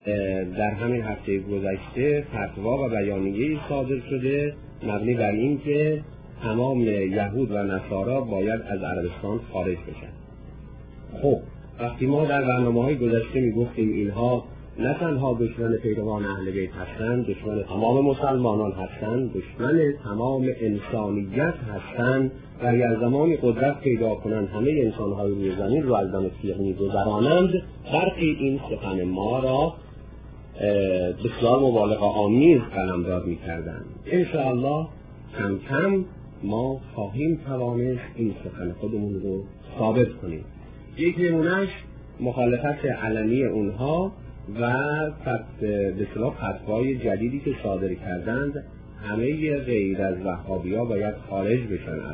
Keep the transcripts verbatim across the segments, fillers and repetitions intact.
در همین هفته گذشته فتوا و بیانیه‌ای صادر شده مبنی بر این که تمام یهود و نصارا باید از عربستان خارج بشن. خب وقتی ما در برنامه‌های گذشته میگفتیم اینها نه تنها دشمن پیروان اهل بیت هستند، دشمن تمام مسلمانان هستند، دشمن تمام انسانیت هستند و اگر زمانی قدرت پیدا کنند همه انسان‌های روی زمین رو از دم تیغ می‌گذرانند، برخی این سخن ما را بسیار مبالغه آمیز قلمداد می‌کردند. انشاءالله کم کم ما خواهیم توانست این سخن خودمون رو ثابت کنیم. یک نمونهش مخالفت علنی اونها و به اصطلاح فتوای جدیدی که صادر کردند همه غیر از وهابی‌ها باید خارج بشن از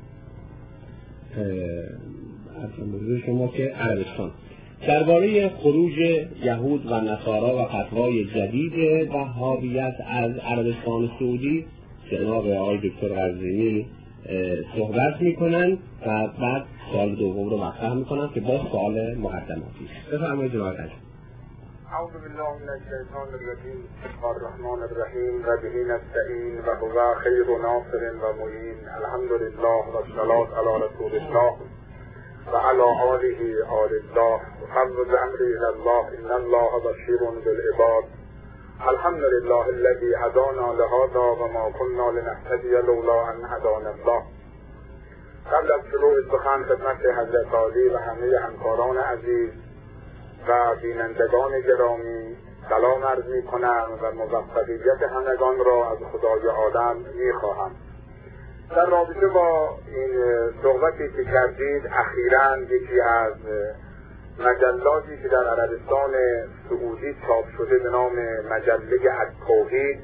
از شما که عربستان. درباره خروج یهود و نصارا و فتوای جدید وهابیت از عربستان سعودی جناب آقای دکتر قزوینی صحبت میکنن و بعد سوال دوم رو مطرح میکنن که با سوال مقدماتی است. بفرمایید جناب قزوینی. اعوذ بالله من الشیطان الرجیم. بسم الله الرحمن الرحیم. و به نستعین و هو خیر ناصر و معین. الحمد لله و الصلاة علی رسول الله و علی آله آل الله. فضل امری الی الله ان الله بشیر بالعباد. الحمد لله الذي هدانا لهذا و ما كنا لنهتدي لولا ان هدانا الله. قبل از شروع سخن خدمت حضرت عالی و همه همکاران عزیز و بینندگان گرامی سلام عرض می کنم و موفقیت همگان را از خدای عالم می خواهم. در رابطه با این صحبتی که کردید، اخیراً یکی از مجلاتی که در عربستان سعودی چاپ شده به نام مجله التوحید،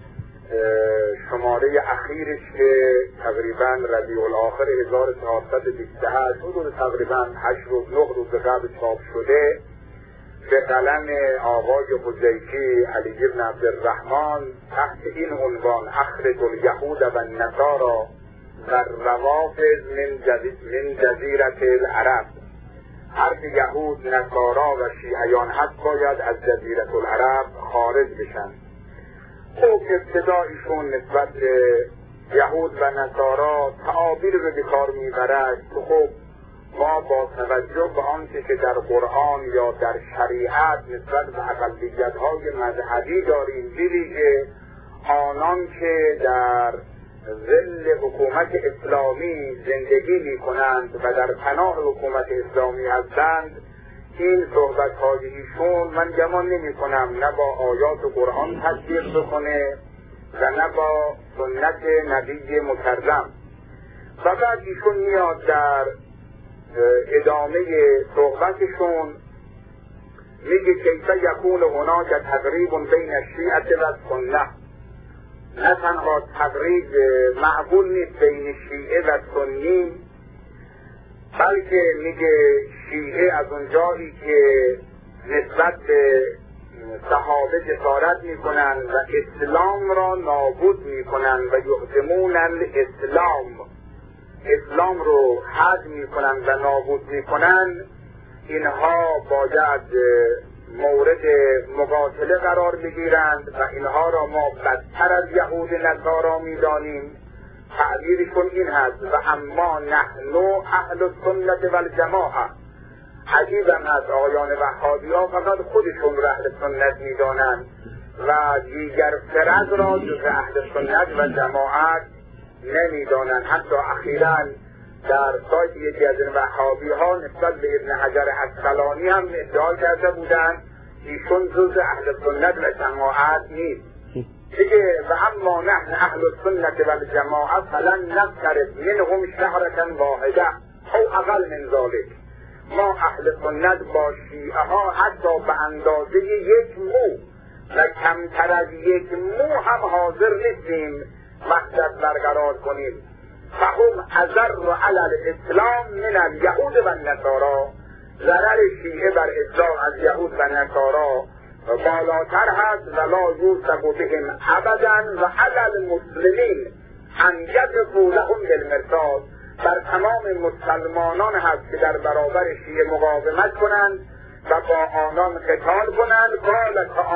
شماره اخیرش که تقریباً ربیع الاخر هزار و چهارصد و بیست و هشت حدود تقریباً هشت روز نه روز قبل چاپ شده، به قلم آقای حذیفی علی بن عبدالرحمن تحت این عنوان اخرج الیهود و النصارى و الروافض من جزیرة العرب، هر که یهود، نصارا و شیعیان هست باید از جزیرة العرب خارج بشن. خب ابتدا ایشون نسبت به یهود و نصارا تعابیر رو به کار میبرد که خب ما با توجه به آنچه که در قرآن یا در شریعت نسبت به اقلیت‌های مذهبی داریم، بویژه آنان که در ظل حکومت اسلامی زندگی می‌کنند و در پناه حکومت اسلامی هستند، این صحبت‌های ایشون من گمان نمی‌کنم نه با آیات قرآن تطبیق بکنه و نه با سنت نبی مکرم. فقط ایشون میاد در ادامه صحبتشون میگه کیف یکون هناک تقریب بین الشیعة و سنت. نه تنها تقریب معقول نیست بین شیعه و سنی، بلکه میگه شیعه از اونجایی که نسبت به صحابه جسارت میکنن و اسلام را نابود میکنن و یهدمون الاسلام، اسلام رو هدم میکنن و نابود میکنن، اینها باید مورد مقاتله قرار بگیرند و اینها را ما بدتر از یهود نصارا میدانیم. تعبیرشون این هست و اما نحن اهل السنت والجماعه. عجیبم هست آقایان وهابی ها فقط خودشون را اهل سنت میدانند و دیگر فرق را جز اهل سنت و جماعت نمیدانند. حتی اخیراً در سایت یکی از این وهابی ها نسبت به ابن حجر عسقلانی هم ادعا کرده بودند ایشون جز اهل سنت و جماعت نیست. دیگه و اما نحن اهل السنت و الجماعت فلن نفترض منهم شهرة واحده او اقل من ذلك. ما اهل سنت با شیعه ها حتی به اندازه یک مو و کمتر از یک مو هم حاضر نیستیم وحدت برقرار کنیم. فهم اضر علی الاسلام من الیهود و النصارا. ضرر شیعه بر اسلام از یهود و نصارا بالاتر هست ولا یوثق بهم ابدا و علی المسلمین ان یقفوا لهم بالمرصاد. بر تمام مسلمانان هست که در برابر شیعه مقاومت کنند و با آنان قتال کنند. قال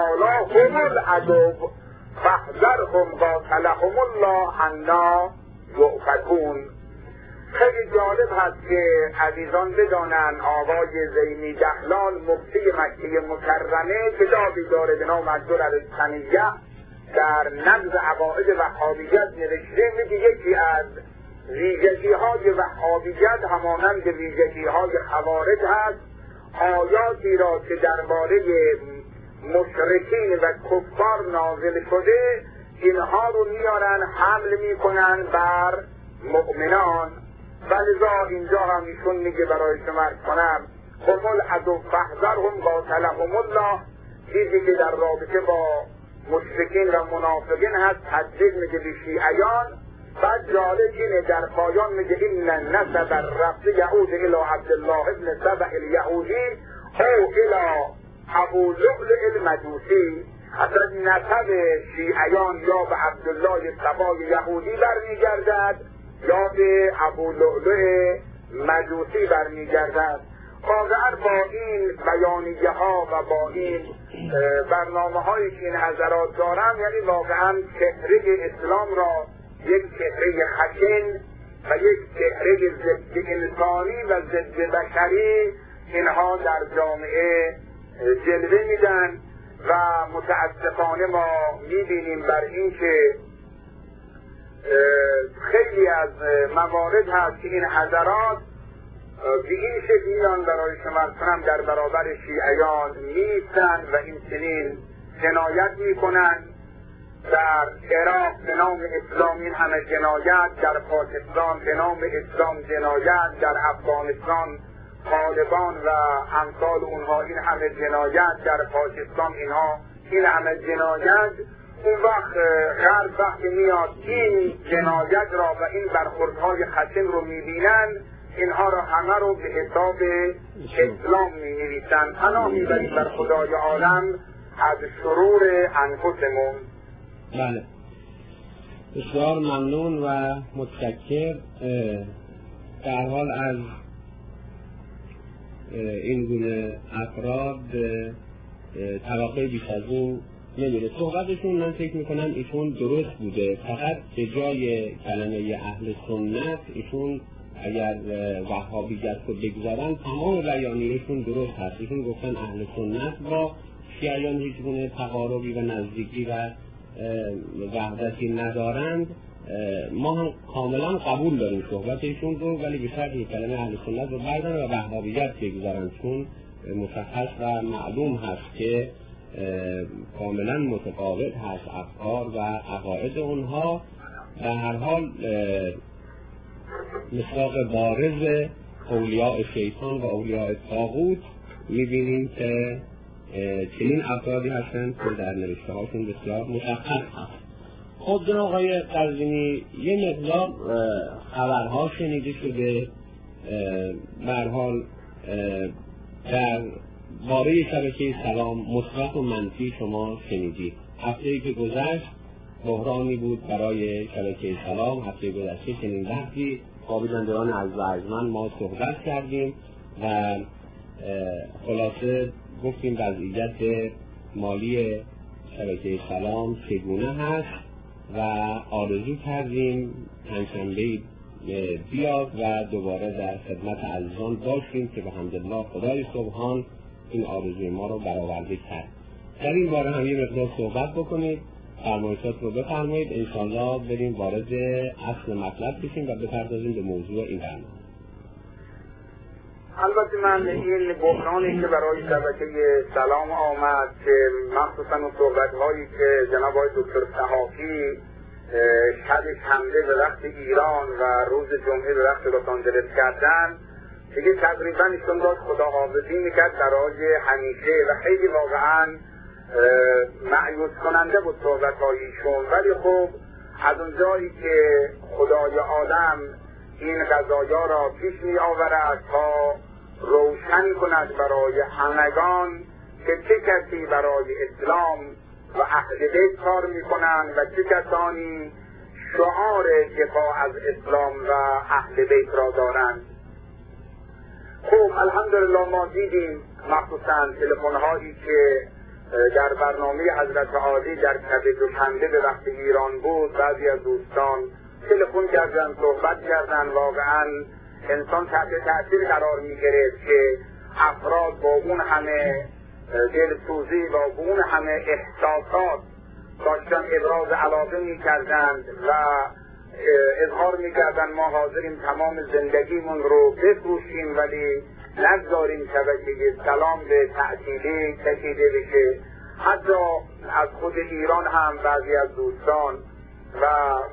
هم العدو فاحذرهم قاتلهم الله انا یؤفکون. خیلی جالب هست که عزیزان بدانن آقای زینی دهلان مفتی مکه مکرمه کتابی داره به نام الدرر السنیه در نقض عقاید وهابیت نوشته، میگه یکی از ویژگی های وهابیت همانند ویژگی های خوارج هست، آیاتی را که درباره مشرکین و کفار نازل شده اینها رو میارن حمل میکنن بر مؤمنان. ولذا اینجا هم ایشون میگه برای شما عرض کنم هم العدو فاحذرهم قاتلهم الله، چیزی که در رابطه با مشرکین و منافقین هست تدبیر میگه به شیعیان. بعد جالب اینه در پایان میگه این نسب الرفض یعود الى عبدالله ابن سبع الیهودی او الى ابو لؤلؤ المجوسی. اصلا نسب شیعیان یا به عبدالله سبای یهودی برمیگردد یا به ابو لؤلؤ مجوسی برمیگردد. واقعا با این بیانیه ها و با این برنامه هایی که این حضرات دارن، یعنی واقعا چهره اسلام را یک چهره خشن و یک چهره ضد انسانی و ضد بشری اینها در جامعه جلوه میدن و متاسفانه ما میبینیم بر این که خیلی از موارد هست که این حضرات به این شکل میان برای شما کنم در برابر شیعیان نیستن و این چنین جنایت میکنن. در عراق به نام اسلام این همه جنایت، در پاکستان به نام اسلام جنایت، در افغانستان طالبان و امثال اونها این همه جنایت، در پاکستان اینها این همه جنایت. اون وقت غرب وقتی میاد این جنایت را و این برخوردهای خشن رو میبینن، اینها را همه رو به حساب اسلام می-نویسن. پناه میبریم بر خدای عالم از شرور انفسمون. بله، بسیار ممنون و متشکر. در حال از این گونه افراد توقع بیش از این نمیره. صحبتشون من فکر میکنم ایشون درست بوده، فقط به جای کلمه اهل سنت ایشون اگر وهابیت رو بگذارن تمام بیانیهشون درست هست. ایشون گفتن اهل سنت با شیعیان هیچ گونه تقاربی و نزدیکی و وحدتی ندارند. ما هم کاملا قبول داریم صحبتشون رو، ولی به شرطی کلمه اهل سنت رو بردارن و وهابیت بگذارن، چون مشخص و معلوم هست که کاملا متفاوت هست افکار و عقاید اونها. در هر حال مصداق بارز اولیاء شیطان و اولیاء طاغوت میبینیم که چنین افرادی هستند که در نوشته هاشون بسیار مشخص هست. خب جناب آقای قزوینی، یه مقدار خبرها شنیده شده، به هر حال در باره شبکه سلام مثبت و منفی شما شنیدید. هفته‌ای که گذشت بحرانی بود برای شبکه سلام. هفته گذشته چنین بحثی خوابیدندگان از ارجمند ما صحبت کردیم و خلاصه گفتیم وضعیت مالی شبکه سلام چگونه هست و آرزو کردیم پنجشنبه بیاد و دوباره در خدمت عزیزان باشیم که به حمدالله خدای سبحان این آرزوی ما رو برآورده کرد. در این باره هم یه مقدار صحبت بکنید، فرمایشات رو بفرمایید، انشاءالله بریم وارد اصل مطلب بشیم و بپردازیم به موضوع این برنامه. البته من این بحرانی که برای شبکه سلام آمد که مخصوصا اون صحبت‌هایی که جناب آقای دکتر صحافی شبش حمله به وقت ایران و روز جمعه به وقت لس آنجلس کردن، دیگه تقریبا ایشون داشت خداحافظی میکرد برای همیشه و خیلی واقعا مایوس کننده بود صحبت‌های ایشون. ولی خب از اونجایی که خدای عالم این قضایا را پیش می آورد تا روشن کند برای همگان که چه کسی برای اسلام و اهل بیت کار می کنند و چه کسانی شعار دفاع از اسلام و اهل بیت را دارند. خب الحمدلله ما دیدیم مخصوصا تلفن هایی که در برنامه حضرت عالی در شب دوشنبه به وقت ایران بود، بعضی از دوستان تلفن کردن، صحبت کردن. واقعا انسان تحت تاثیر قرار می گرفت که افراد با اون همه دلسوزی و با اون همه احساسات داشتن ابراز علاقه می کردند و اظهار می کردن ما حاضریم تمام زندگیمون رو بفروشیم ولی نگذاریم شبکه سلام به تعطیلی کشیده بشه. حتی از خود ایران هم بعضی از دوستان و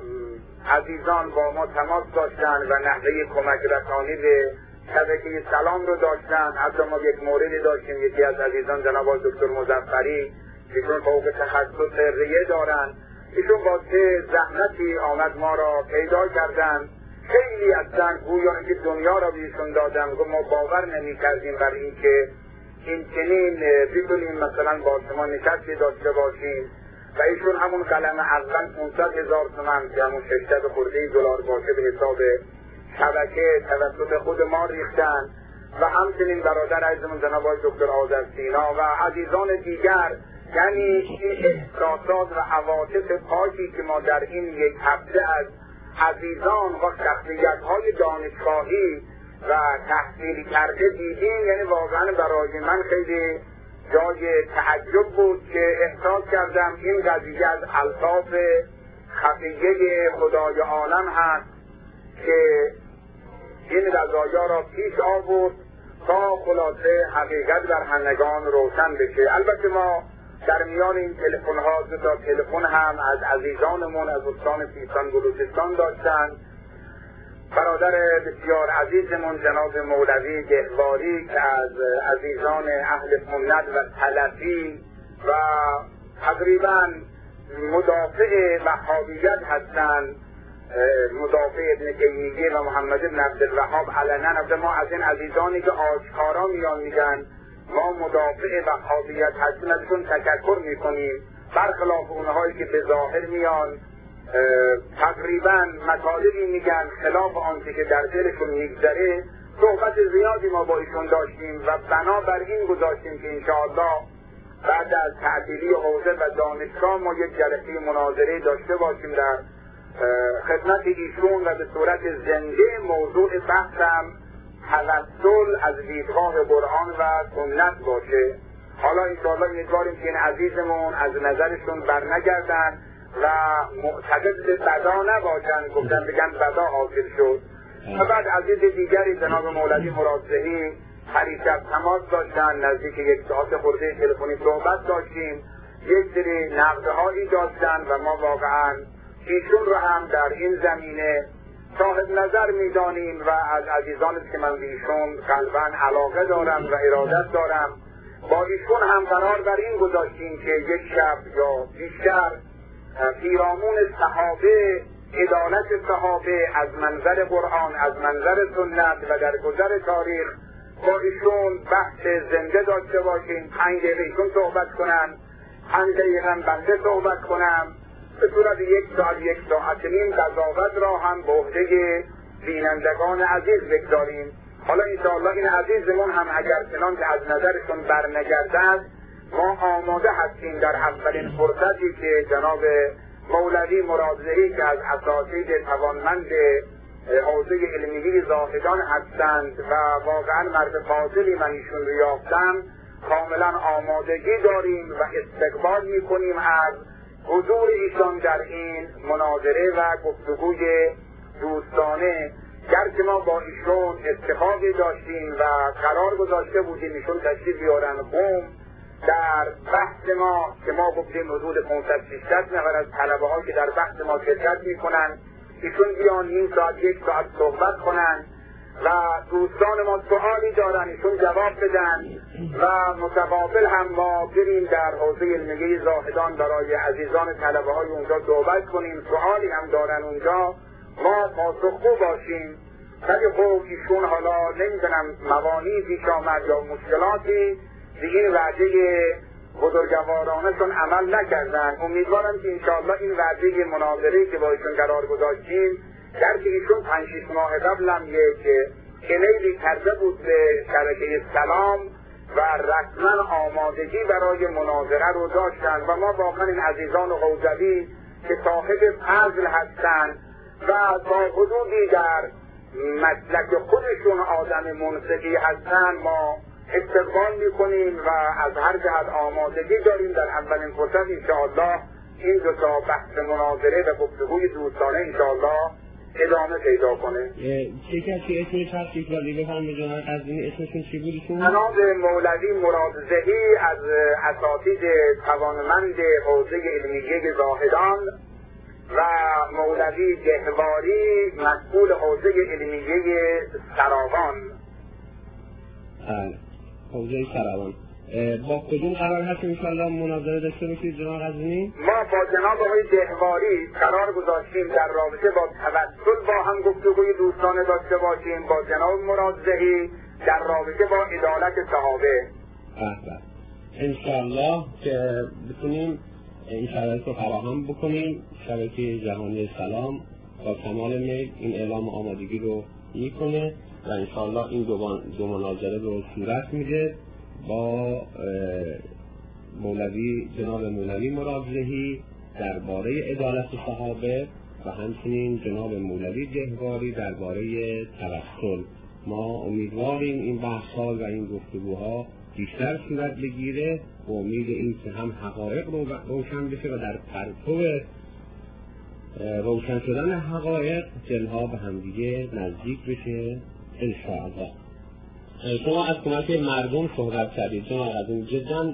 عزیزان با ما تماس داشتن و نحوه کمک رسانی به شبکه سلام رو داشتن. حتی ما یک موردی داشتیم، یکی از عزیزان جناب دکتر مظفری ایشون فوق تخصص ریه دارن، ایشون با چه زحمتی آمد ما را پیدا کردن. خیلی اصلا گویا اینکه دنیا را بهشون دادم و ما باور نمی کردیم بر این که این چنین بتونیم مثلا با شما نشستی داشته باشیم و ایشون همون قلم اول پانصد هزار تومان که همون ششصد خورده دلار باشه به حساب شبکه توسط خود ما ریختن و همچنین برادر عزیزمون جناب دکتر آذرسینا و عزیزان دیگر. یعنی این احساسات و عواطف پاکی که ما در این یک هفته از عزیزان و شخصیت‌های دانشگاهی و تحصیلی کرده دیدیم، یعنی واقعا برای من خیلی جای تعجب بود که احساس کردم این قضیه از الطاف خفیه خدای عالم هست که این قضایا را پیش آورد تا خلاصه حقیقت در همگان روشن بشه. البته ما در میان این تلفن ها دو تا تلفن هم از عزیزانمون از استان سیستان بلوچستان داشتن. برادر بسیار عزیزمون جناب مولوی گهواری که از عزیزان اهل سنت و سلفی و تقریبا مدافع وهابیت هستند، مدافع ابن تیمیه و محمد بن عبدالوهاب علنا. ما از این عزیزانی که آشکارا میان میگن ما مدافع وهابیت هستیم ازشون تشکر میکنیم، برخلاف اونهایی که به ظاهر میان تقریبا مطالبی میگن خلاف آنچه که در دلشون میگذره. صحبت زیادی ما با ایشون داشتیم و بنابر این گذاشتیم که انشاءالله بعد از تعطیلی حوزه و دانشگاه ما یک جلسه مناظره داشته باشیم در خدمت ایشون و به صورت زنده. موضوع بحثم توسل از دیدگاه قرآن و سنت باشه. حالا انشاءالله امیدواریم که این عزیزمون از نظرشون برنگردن و معتقد به بدا نباشن، گفتن بگن بدا حاصل شد. و بعد عزیز دیگری جناب مولوی مرادزهی پریشب تماس داشتن، نزدیک یک ساعت خورده تلفنی صحبت داشتیم، یک سری نقدهایی داشتن و ما واقعا ایشون رو هم در این زمینه صاحب نظر میدانیم و از عزیزان که من به ایشون قلباً علاقه دارم و ارادت دارم. با ایشون هم قرار بر این گذاشتیم که یک شب یا بیشتر پیرامون صحابه، عدالت صحابه از منظر قرآن، از منظر سنت و در گذر تاریخ با ایشون بحث زنده داشته باشیم. پنج دقیقه ایشون صحبت کنن، پنج دقیقه هم بنده صحبت کنم، به صورت یک ساعت یک ساعت نیم قضاوت را هم به عهده بینندگان عزیز بگذاریم. حالا انشاءالله این عزیزمون هم اگر چنان که از نظرشون برنگردد ما آماده هستیم در اولین فرصتی که جناب مولوی مرادزهی که از اساتید توانمند حوزه علمیه زاهدان هستند و واقعا مرد فاضلی من ایشون رو یافتم، کاملا آمادگی داریم و استقبال میکنیم از حضور ایشان در این مناظره و گفتگوی دوستانه. گرچه ما با ایشون اتفاقی داشتیم و قرار گذاشته بودیم ایشون تشریف بیارن قم در بحث ما که ما گفتیم حدود پانصد ششصد نفر از طلبه ها که در بحث ما شرکت میکنن ایشون بیان نیم ساعت یک ساعت صحبت کنن و دوستان ما سوالی دارن ایشون جواب بدن و متقابل هم ما بریم در حوزه علمیه زاهدان برای عزیزان طلبه های اونجا صحبت کنیم، سوالی هم دارن اونجا ما پاسخگو باشیم. ولی خب ایشون حالا نمیدونم موانعی پیش آمد یا مشکلاتی به این وعده بزرگوارانشون عمل نکردن. امیدوارم که انشاءالله این وعده مناظره‌ای که با ایشون قرار گذاشتیم در که ایشون پنج شش ماه قبل هم یک ایمیلی کرده بود به شبکه سلام و رسما آمادگی برای مناظره رو داشتن و ما واقعا این عزیزان حوزوی که صاحب فضل هستند و تا حدودی در مسلک خودشون آدم منصفی هستند ما استقبال میکنیم و از هر جهت آمادگی داریم در اولین فرصت انشاءالله این دو تا بحث مناظره و گفتگوی دوستانه انشاءالله ادامه پیدا کنه. چه کسی اسمش هست یک بار دیگه بفرمایید جناب قزوینی اسمشون چی بود ایشون؟ جناب مولوی مرادزهی از اساتید توانمند حوزه علمیه زاهدان و مولوی گهواری مسئول حوزه علمیه سراوان. بله حوزه سراوان. با کدوم قرار هست انشاءالله مناظره داشته باشید جناب قزوینی؟ ما با جناب آقای گهواری قرار گذاشتیم در رابطه با توسل با هم گفتگوی دوستانه داشته باشیم، با جناب مرادزهی در رابطه با عدالت صحابه. بله انشاءالله که بتونیم این شرایط رو فراهم بکنیم. شبکه جهانی سلام با کمال میل این اعلام آمادگی رو میکنه و انشاءالله این دو, دو مناظره رو صورت میده با مولوی جناب مولوی مرادزهی درباره عدالت صحابه و همچنین جناب مولوی گهواری درباره توسل. ما امیدواریم این بحث‌ها و این گفتگوها بیشتر صورت بگیره و امید این که هم حقایق رو روشن بشه و در پرتو روشن شدن حقایق دلها به همدیگه نزدیک بشه انشاءالله. شما از کمک مردم صحبت کردید جناب قزوینی، جدا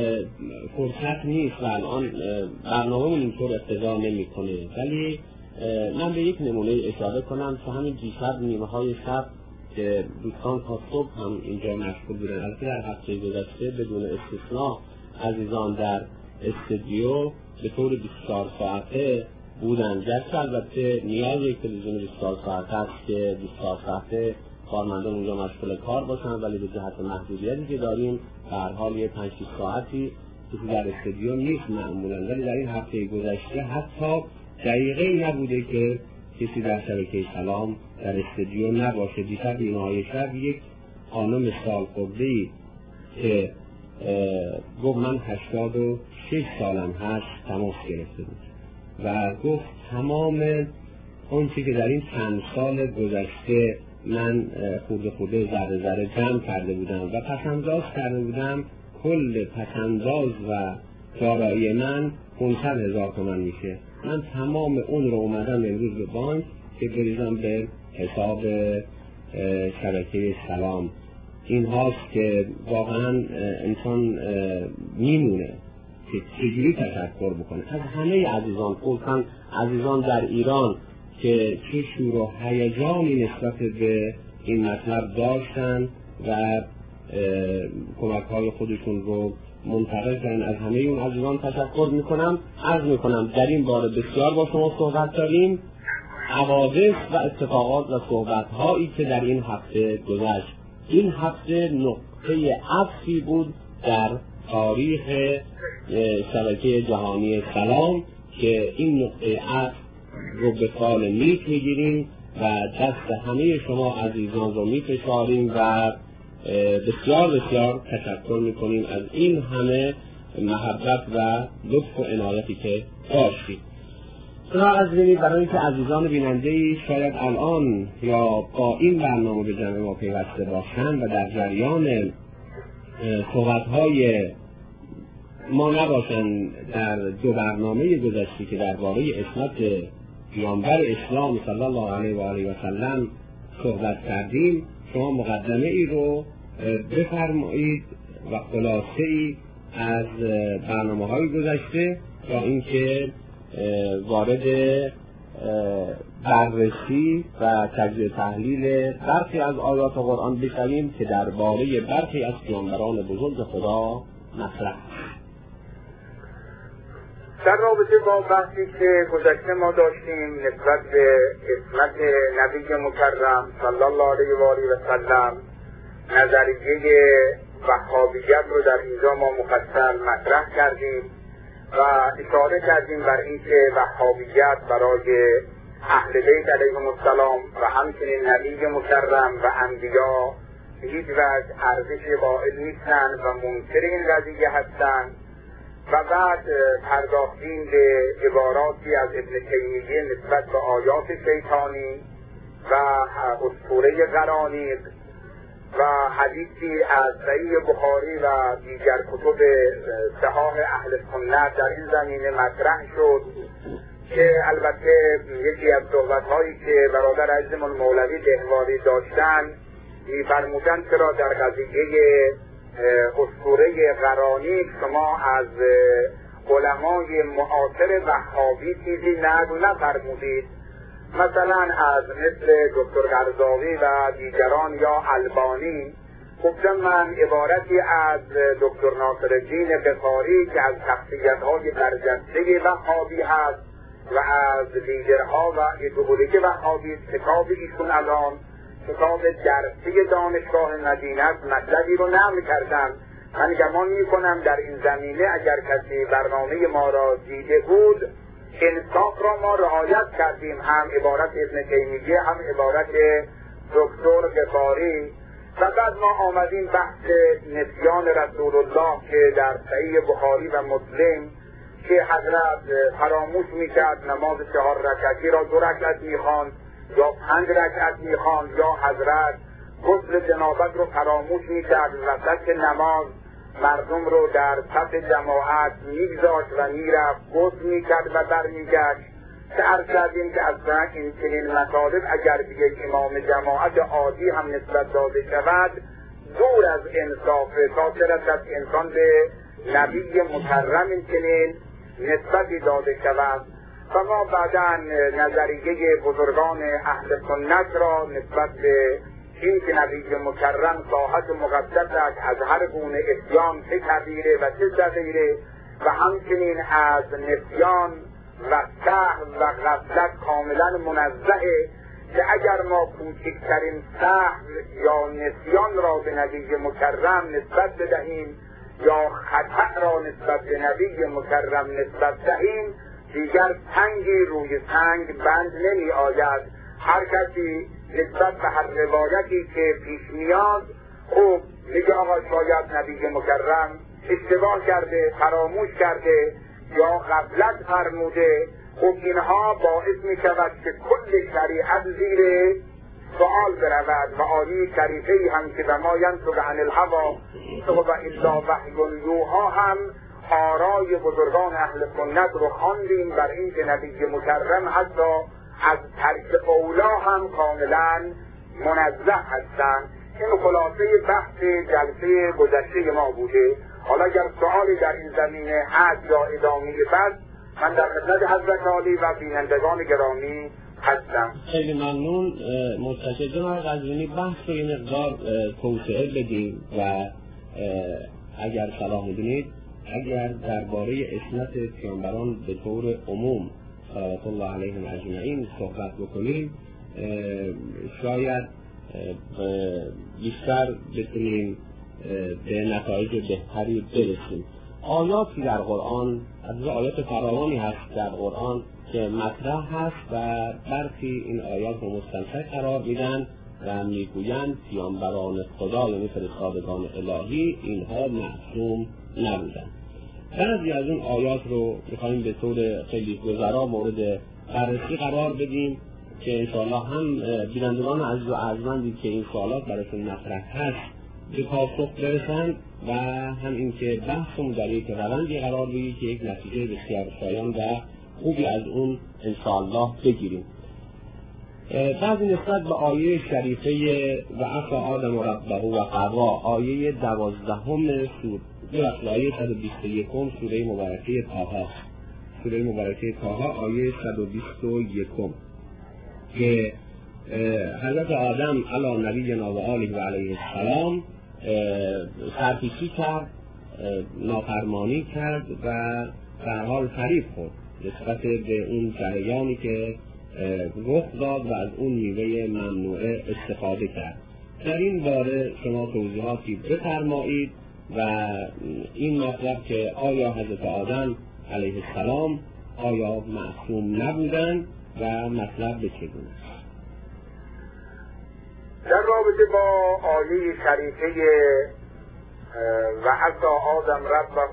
فرصت نیست و الان برنامه‌مون اینطور اقتضا نمی‌کنه، ولی من به یک نمونه اشاره کنم که همین دیشب نیمه های شب که دوستان تا صبح هم اینجا مشغول بودن، البته در هفته گذشته بدون استثناء عزیزان در استودیو به طور بیست و چهار ساعته بودن، گرچه البته نیاز یک تلویزیون بیست و چهار ساعته است که بیست و چهار ساعته کارمندان اونجا مشغول کار باشن، ولی به جهت محدودیتی که داریم به هر حال یه پنج شش ساعتی کسی در استودیو نیست معمولا، ولی در این هفته گذشته حتی دقیقه نبوده که کسی در شبکه سلام در استودیو نباشه. دیشب نیمه‌های شب یک خانم سالخورده‌ای که گفت من هشتاد و شش سالم هست تماس گرفته بود و گفت تمام اون چی که در این چند سال گذشته من خورده خورده ذره ذره جمع کرده بودم و پسنداز کرده بودم، کل پسنداز و دارایی من پانصد هزار تومان میشه. من تمام اون رو اومدم امروز به بانک که بریزم به حساب شبکه سلام. این هاست که واقعا انسان میمونه که چجوری تشکر بکنه از همه عزیزان، خصوصا عزیزان در ایران که چه شور و هیجانی نسبت به این مطلب داشتن و کمک های خودشون رو منتقل کردن. از همه اون عزیزان تشکر میکنم. عرض میکنم در این باره بسیار با شما صحبت داریم، حوادث و اتفاقات و صحبت هایی که در این هفته گذشت. این هفته نقطه عطفی بود در تاریخ شبکه جهانی سلام که این نقطه عطف رو به فال نیک میگیریم و دست همه شما عزیزان رو میفشاریم و بسیار بسیار تشکر میکنیم از این همه محبت و لطف و عنایتی که داشتید. جناب قزوینی، برای اینکه عزیزان بیننده‌ای شاید الان یا با این برنامه به جمع ما پیوسته باشند و در جریان صحبت‌های ما نباشند در دو برنامه گذشته که درباره عصمت پیامبر اسلام صلی الله علیه و آله و سلم صحبت کردیم، شما مقدمه ای رو بفرمایید و خلاصه ای از برنامه های گذشته تا اینکه وارد بررسی و تجزیه تحلیل برخی از آیات قرآن بشویم که درباره برخی از پیامبران بزرگ خدا مطرح است. در رابطه با بحثی که گذشته ما داشتیم نسبت به عصمت نبی مکرم صلی الله علیه و آله و سلم، نظریه وهابیت رو در اینجا ما مفصل مطرح کردیم و اشاره کردیم بر اینکه وهابیت برای اهل بیت علیهم السلام و همچنین نبی مکرم و انبیا به هیچ وجه ارزش قائل نیستند و منکر این قضیه هستند. و بعد پرداختیم به عباراتی از ابن تیمیه نسبت به آیات شیطانی و اسطوره قرانیق و حدیثی از صحیح بخاری و دیگر کتب صحاح اهل سنت در این زمینه مطرح شد که البته یکی از صحبت‌هایی که برادر عزیزم مولوی دهواری داشتن می‌فرمودند چرا در قضیه اسطوره قرانیق شما از علمای معاصر وهابی چیزی نقل نفرمودید، مثلا از مثل دکتر قرضاوی و دیگران یا البانی. گفتم من عبارتی از دکتر ناصرالدین قفاری که از شخصیت‌های برجسته وهابی هست و از لیدرها و ایدئولوژی وهابی، کتاب ایشون الان کتاب درسی دانشگاه مدینه است، مطلبی رو نقل کردم. من گمان میکنم در این زمینه اگر کسی برنامه ما را دیده بود انصاف را ما رعایت کردیم، هم عبارت ابن تیمیه هم عبارت دکتر قفاری. و بعد ما آمدیم بحث نسیان رسول الله که در صحیح بخاری و مسلم که حضرت فراموش میکرد نماز چهار رکعتی را دو رکعت میخواند یا پنج رکعت میخواند، یا حضرت غسل جنابت رو فراموش میکرد وسط نماز مردم رو در صف جماعت میگذاشت و میرفت غسل میکرد و برمیگشت. که عرض کردیم که اصلا این چنین مطالب اگر به یک امام جماعت عادی هم نسبت داده شود دور از انصاف، خاطر از انسان به نبی مکرم این چنین نسبتی داده شود. و ما بعدا نظریه بزرگان اهل سنت را نسبت به این که نبی مکرم ساحت مقدسش از هر گونه اتیان چه کبیره و چه صغیره و همچنین از نسیان و سهو و غفلت کاملا منزهه، که اگر ما کوچکترین سهو یا نسیان را به نبی مکرم نسبت بدهیم یا خطأ را نسبت به نبی مکرم نسبت دهیم دیگر سنگی روی سنگ بند نمی آید. هر کسی نسبت به هر روایتی که پیش میاد خوب میگه آقا شاید نبی مکرم اشتباه کرده، فراموش کرده یا غفلت فرموده. خب اینها باعث می شود که کل شریعت زیر سؤال برود و آیه شریفه هم که ما ینطق عن الهوی و الا وحی یوحی هم آرای بزرگان اهل سنت رو خواندیم بر این که نبی مکرم حتی از ترک اولا هم کاملا منزه هستند. این خلاصه بحث جلسه گذشته ما بوده. حالا اگر سؤالی در این زمینه هست یا ادامه بحث من در خدمت حضرت عالی و بینندگان گرامی هستم. خیلی ممنون. متشکرم جناب قزوینی. بحث رو یه مقدار توسعه بدیم و اگر صلاح می‌دونید اگر درباره عصمت پیامبران به طور عموم صلوات الله علیهم اجمعین صحبت بکنیم شاید بیشتر بتونیم به نتایج بهتری برسیم. آیاتی در قرآن، از آیات فراوانی هست در قرآن که مطرح هست و برخی این آیات رو مستنسخ قرار میدن و میگویند پیامبران خدا یعنی فرستادگان الهی اینها معصوم نبودند. بعضی از اون آیات رو میخوایم به طور خیلی گذرا مورد بررسی قرار بدیم که انشاءالله هم بینندگان عزیز و ارجمندی که این سوالات براشون مطرح هست به پاسخ برسند و هم این که بحثمون در یک روندی قرار بگیره که یک نتیجه بسیار شایان و خوبی از اون انشاءالله بگیریم. بعضی نسبت به آیه شریفه و عصا آدم ربه و قوا، آیه دوازدهم سور بخش آیه صد و بیست و یکم سوره مبارکه طه، سوره مبارکه طه آیه صد و بیست و یکم که حضرت آدم علی نبینا و آله و علیه السلام سرپیچی کرد، نافرمانی کرد و در حال فریب خورد نسبت به اون جریانی که رخ داد و از اون میوه ممنوعه استفاده کرد. در این باره شما توضیحاتی بفرمایید و این مطلب که آیا حضرت آدم علیه السلام آیا معصوم نبودند و مطلب به چگونه؟ در رابطه با آیه شریفه و عصا آدم ربه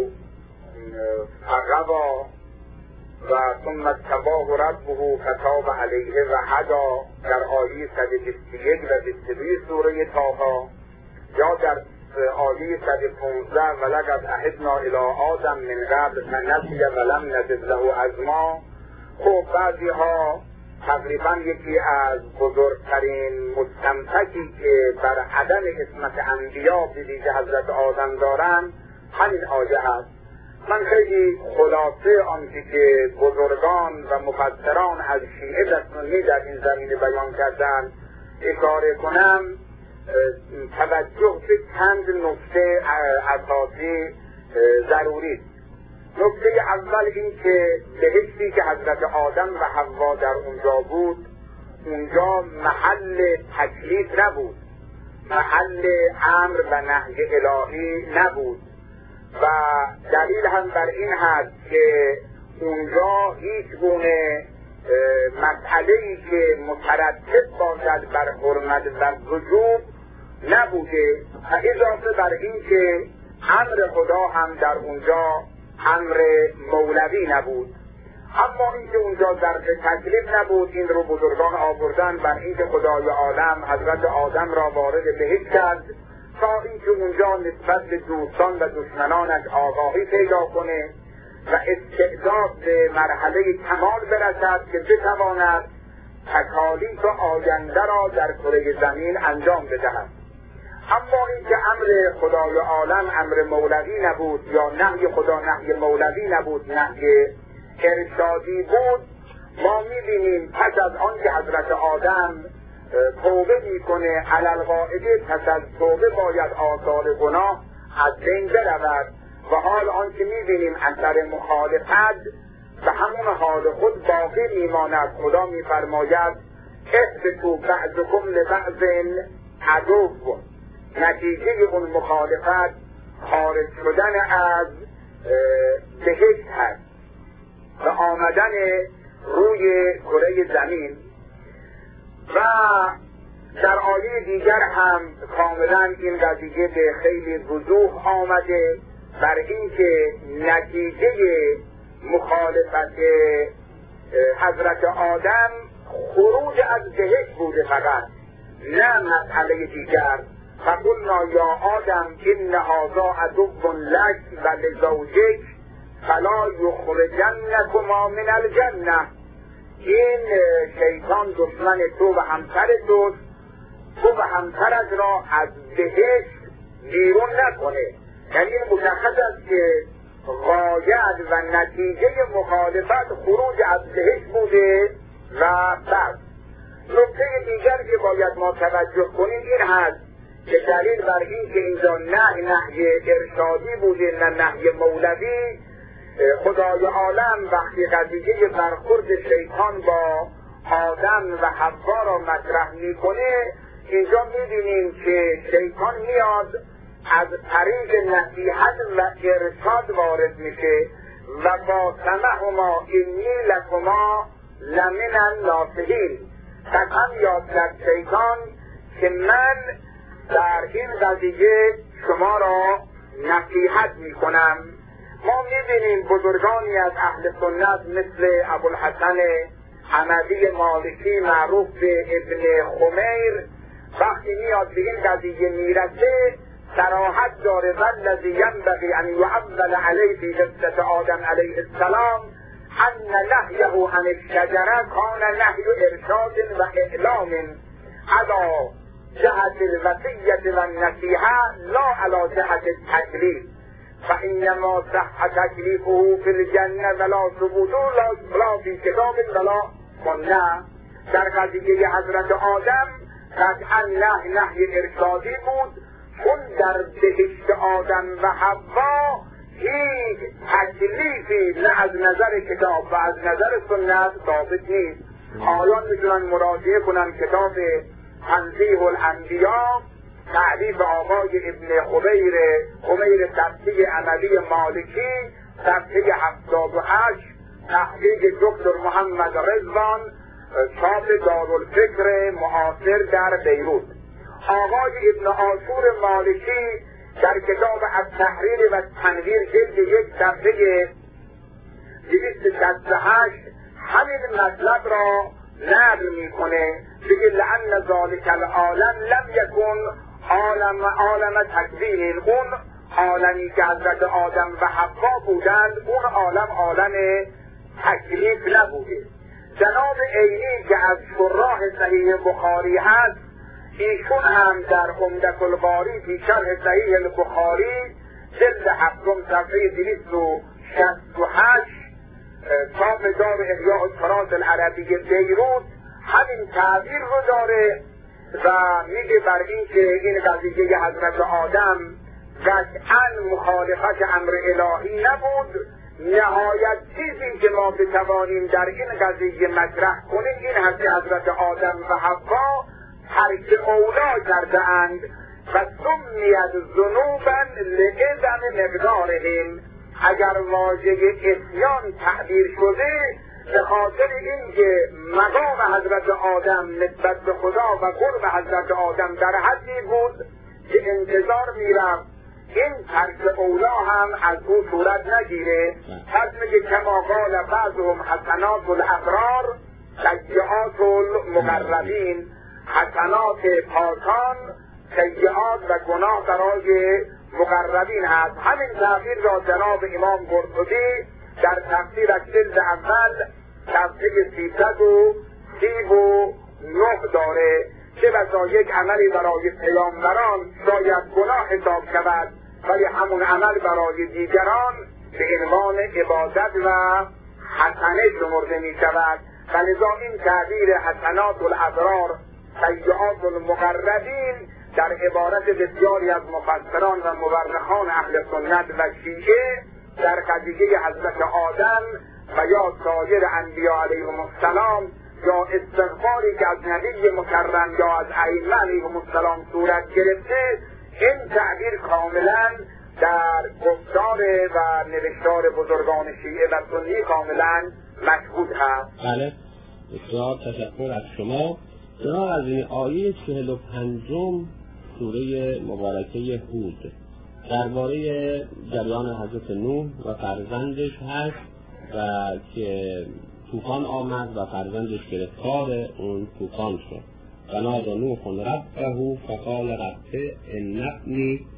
فغوا و ثم اجتباه ربه فتاب علیه و هدا در آیه صد و بیست و یک و بیست و دو سوره طه، یا در آیه صد و پانزده ولقد عهدنا الی آدم من قبل فنسی ولم نجد له عزما. خب بعضی ها تقریبا یکی از بزرگترین مستمسکی که بر عدم عصمت انبیا به ویژه حضرت آدم دارن همین آیه هست. من خیلی خلاصه آنچه که بزرگان و مفسران از شیعه و سنی در این زمینه بیان کردن اشاره کنم. توجه به چند نکته اساسی ضروری است. نکته اول این که بهشتی که حضرت آدم و حوا در اونجا بود، اونجا محل تکلیف نبود، محل امر و نهی الهی نبود و دلیل هم بر این هست که اونجا هیچ گونه مسئله‌ای که مترتب باشد بر حرمت و وجوب نبوده و اضافه بر این که امر خدا هم در اونجا امر مولوی نبود. اما اینکه اونجا ظرف تکلیف نبود، این رو بزرگان آوردن بر اینکه خدای عالم حضرت آدم را وارد بهشت کرد تا اینکه اونجا نسبت به دوستان و دشمنانش آگاهی پیدا کنه و استعداد به مرحله کمال برسد که بتواند تکالیف آینده را در کره زمین انجام بدهد. اما اینکه امر خدای عالم امر مولوی نبود یا نهی خدا نهی مولوی نبود، نهی ارشادی بود، ما می‌بینیم پس از آن که حضرت آدم توبه میکنه علی القاعده پس از توبه باید آثار گناه از بین برود و حال آن که می‌بینیم اثر مخالفت و همون حال خود باقی میماند. خدا می‌فرماید اهبطوا بعضکم لبعض عدو. نتیجه اون مخالفت خارج شدن از بهشت هست و آمدن روی کره زمین. و در آیه دیگر هم کاملا این قضیه به خیلی وضوح آمده بر اینکه نتیجه مخالفت حضرت آدم خروج از بهشت بوده فقط، نه مسئله دیگر. فقلنا یا آدم ان هذا عدو لک و لزوجک فلا یخرجنکما من الجنه. این شیطان دشمن تو و همسر توست، تو و همسرت را از بهشت بیرون نکنه. یعنی مشخص است که غایت و نتیجه مخالفت خروج از بهشت بوده. و بعد نکته دیگر که باید ما توجه کنیم این هست که دلیل بر این که اینجا نه نهی ارشادی بوده نه نهی مولوی، خدای عالم وقتی قضیه برخورد شیطان با آدم و حوا را مطرح میکنه، اینجا میبینیم که شیطان میاد از طریق نصیحت و ارشاد وارد میشه و با سمعهما انی لکما لمن الناصحین. قسم یاد کرد شیطان که من در این قضیه شما را نصیحت میکنم. ما میبینیم بزرگانی از اهل سنت مثل ابوالحسن حمدی مالکی معروف به ابن خمیر وقتی میاد به این قضیه میرسه صراحت داره والذی ینبغی ان یعول علیه فی قصة آدم علیه السلام ان نهیه عن الشجره کان نهی ارشاد و اعلام علی جهت الوصیة و النصیحة لا علی جهت التکلیف فإنما صح تکلیفه فی الجنه ولا ثبوته لا فی کتاب ولا سنه. در قضیه حضرت آدم قطعا نه نهی ارشادی بود، چون در بهشت آدم و حوا هیچ تکلیفی نه از نظر کتاب و از نظر سنت ثابت نیست. آیان میتونن مراجعه کنن کتاب تنزیه الانبیا تعریف آقای ابن خمیر خمیر تفسیر عملی مالکی صفحه هفتاد و هشت، تحقیق دکتر محمد رضوان چاپ دارالفکر معاصر در بیروت. آقای ابن عاشور مالکی در کتاب التحریر و تنویر جلد یک صفحه دویست و شصت و هشت همین مطلب را نقل میکنه، بگه لأن ذالک العالم لم یکن عالم عالم تکوین، اون عالمی که حضرت آدم و حوا بودند اون عالم عالم تکلیف نبوده. جناب عینی که از شراح صحیح بخاری هست، ایشون هم در عمدة القاری فی شرح صحیح البخاری جلد هفتم صفحه دویست و شصت و هشت چاپ دار احیاء التراث العربی بیروت همین تعبیر رو داره و میگه بر این که این قضیه حضرت آدم قطعا مخالفت امر الهی نبود. نهایت چیزی که ما بتوانیم در این قضیه مطرح کنیم این هست که حضرت آدم و حوا ترک اولا کرده اند و سمیت ذنوبا لعظم مقدارهم. اگر واژه عصیان تعبیر شده به خاطر اینکه مقام حضرت آدم نسبت به خدا و قرب حضرت آدم در حدی بود که انتظار میرفت این ترک اولا هم از او صورت نگیره. پس میگه کما قال بعضهم حسنات الابرار سیئات المقربین، حسنات پاکان سیئات و گناه برای مقربین هست. همین تعبیر را جناب امام قرطبی در تفسیر جلد اول صفحه سیصد و سی و نه داره که بسا یک عملی برای پیامبران شاید گناه حساب شود ولی همون عمل برای دیگران به عنوان عبادت و حسنه شمرده می شود. فلذا این تعبیر حسنات الابرار سیئات المقربین در عبارت بسیاری از مفسران و مورخان اهل سنت و شیعه در قضیه حضرت آدم و یا سایر انبیاء علیهم السلام یا استغفاری که از نبی مکرم یا از ائمه علیهم السلام صورت گرفته، این تعبیر کاملا در گفتار و نوشتار بزرگان شیعه و سنی کاملا مشهود هست. بله، بسیار تشکر از شما. جناب از این آیه چهل و پنجم سوره مبارکه هود درباره جریان حضرت نوح و فرزندش هست و که طوفان آمد و فرزندش گرفتار اون طوفان شد. و نادى نوح ربه فقال رب ان ابنی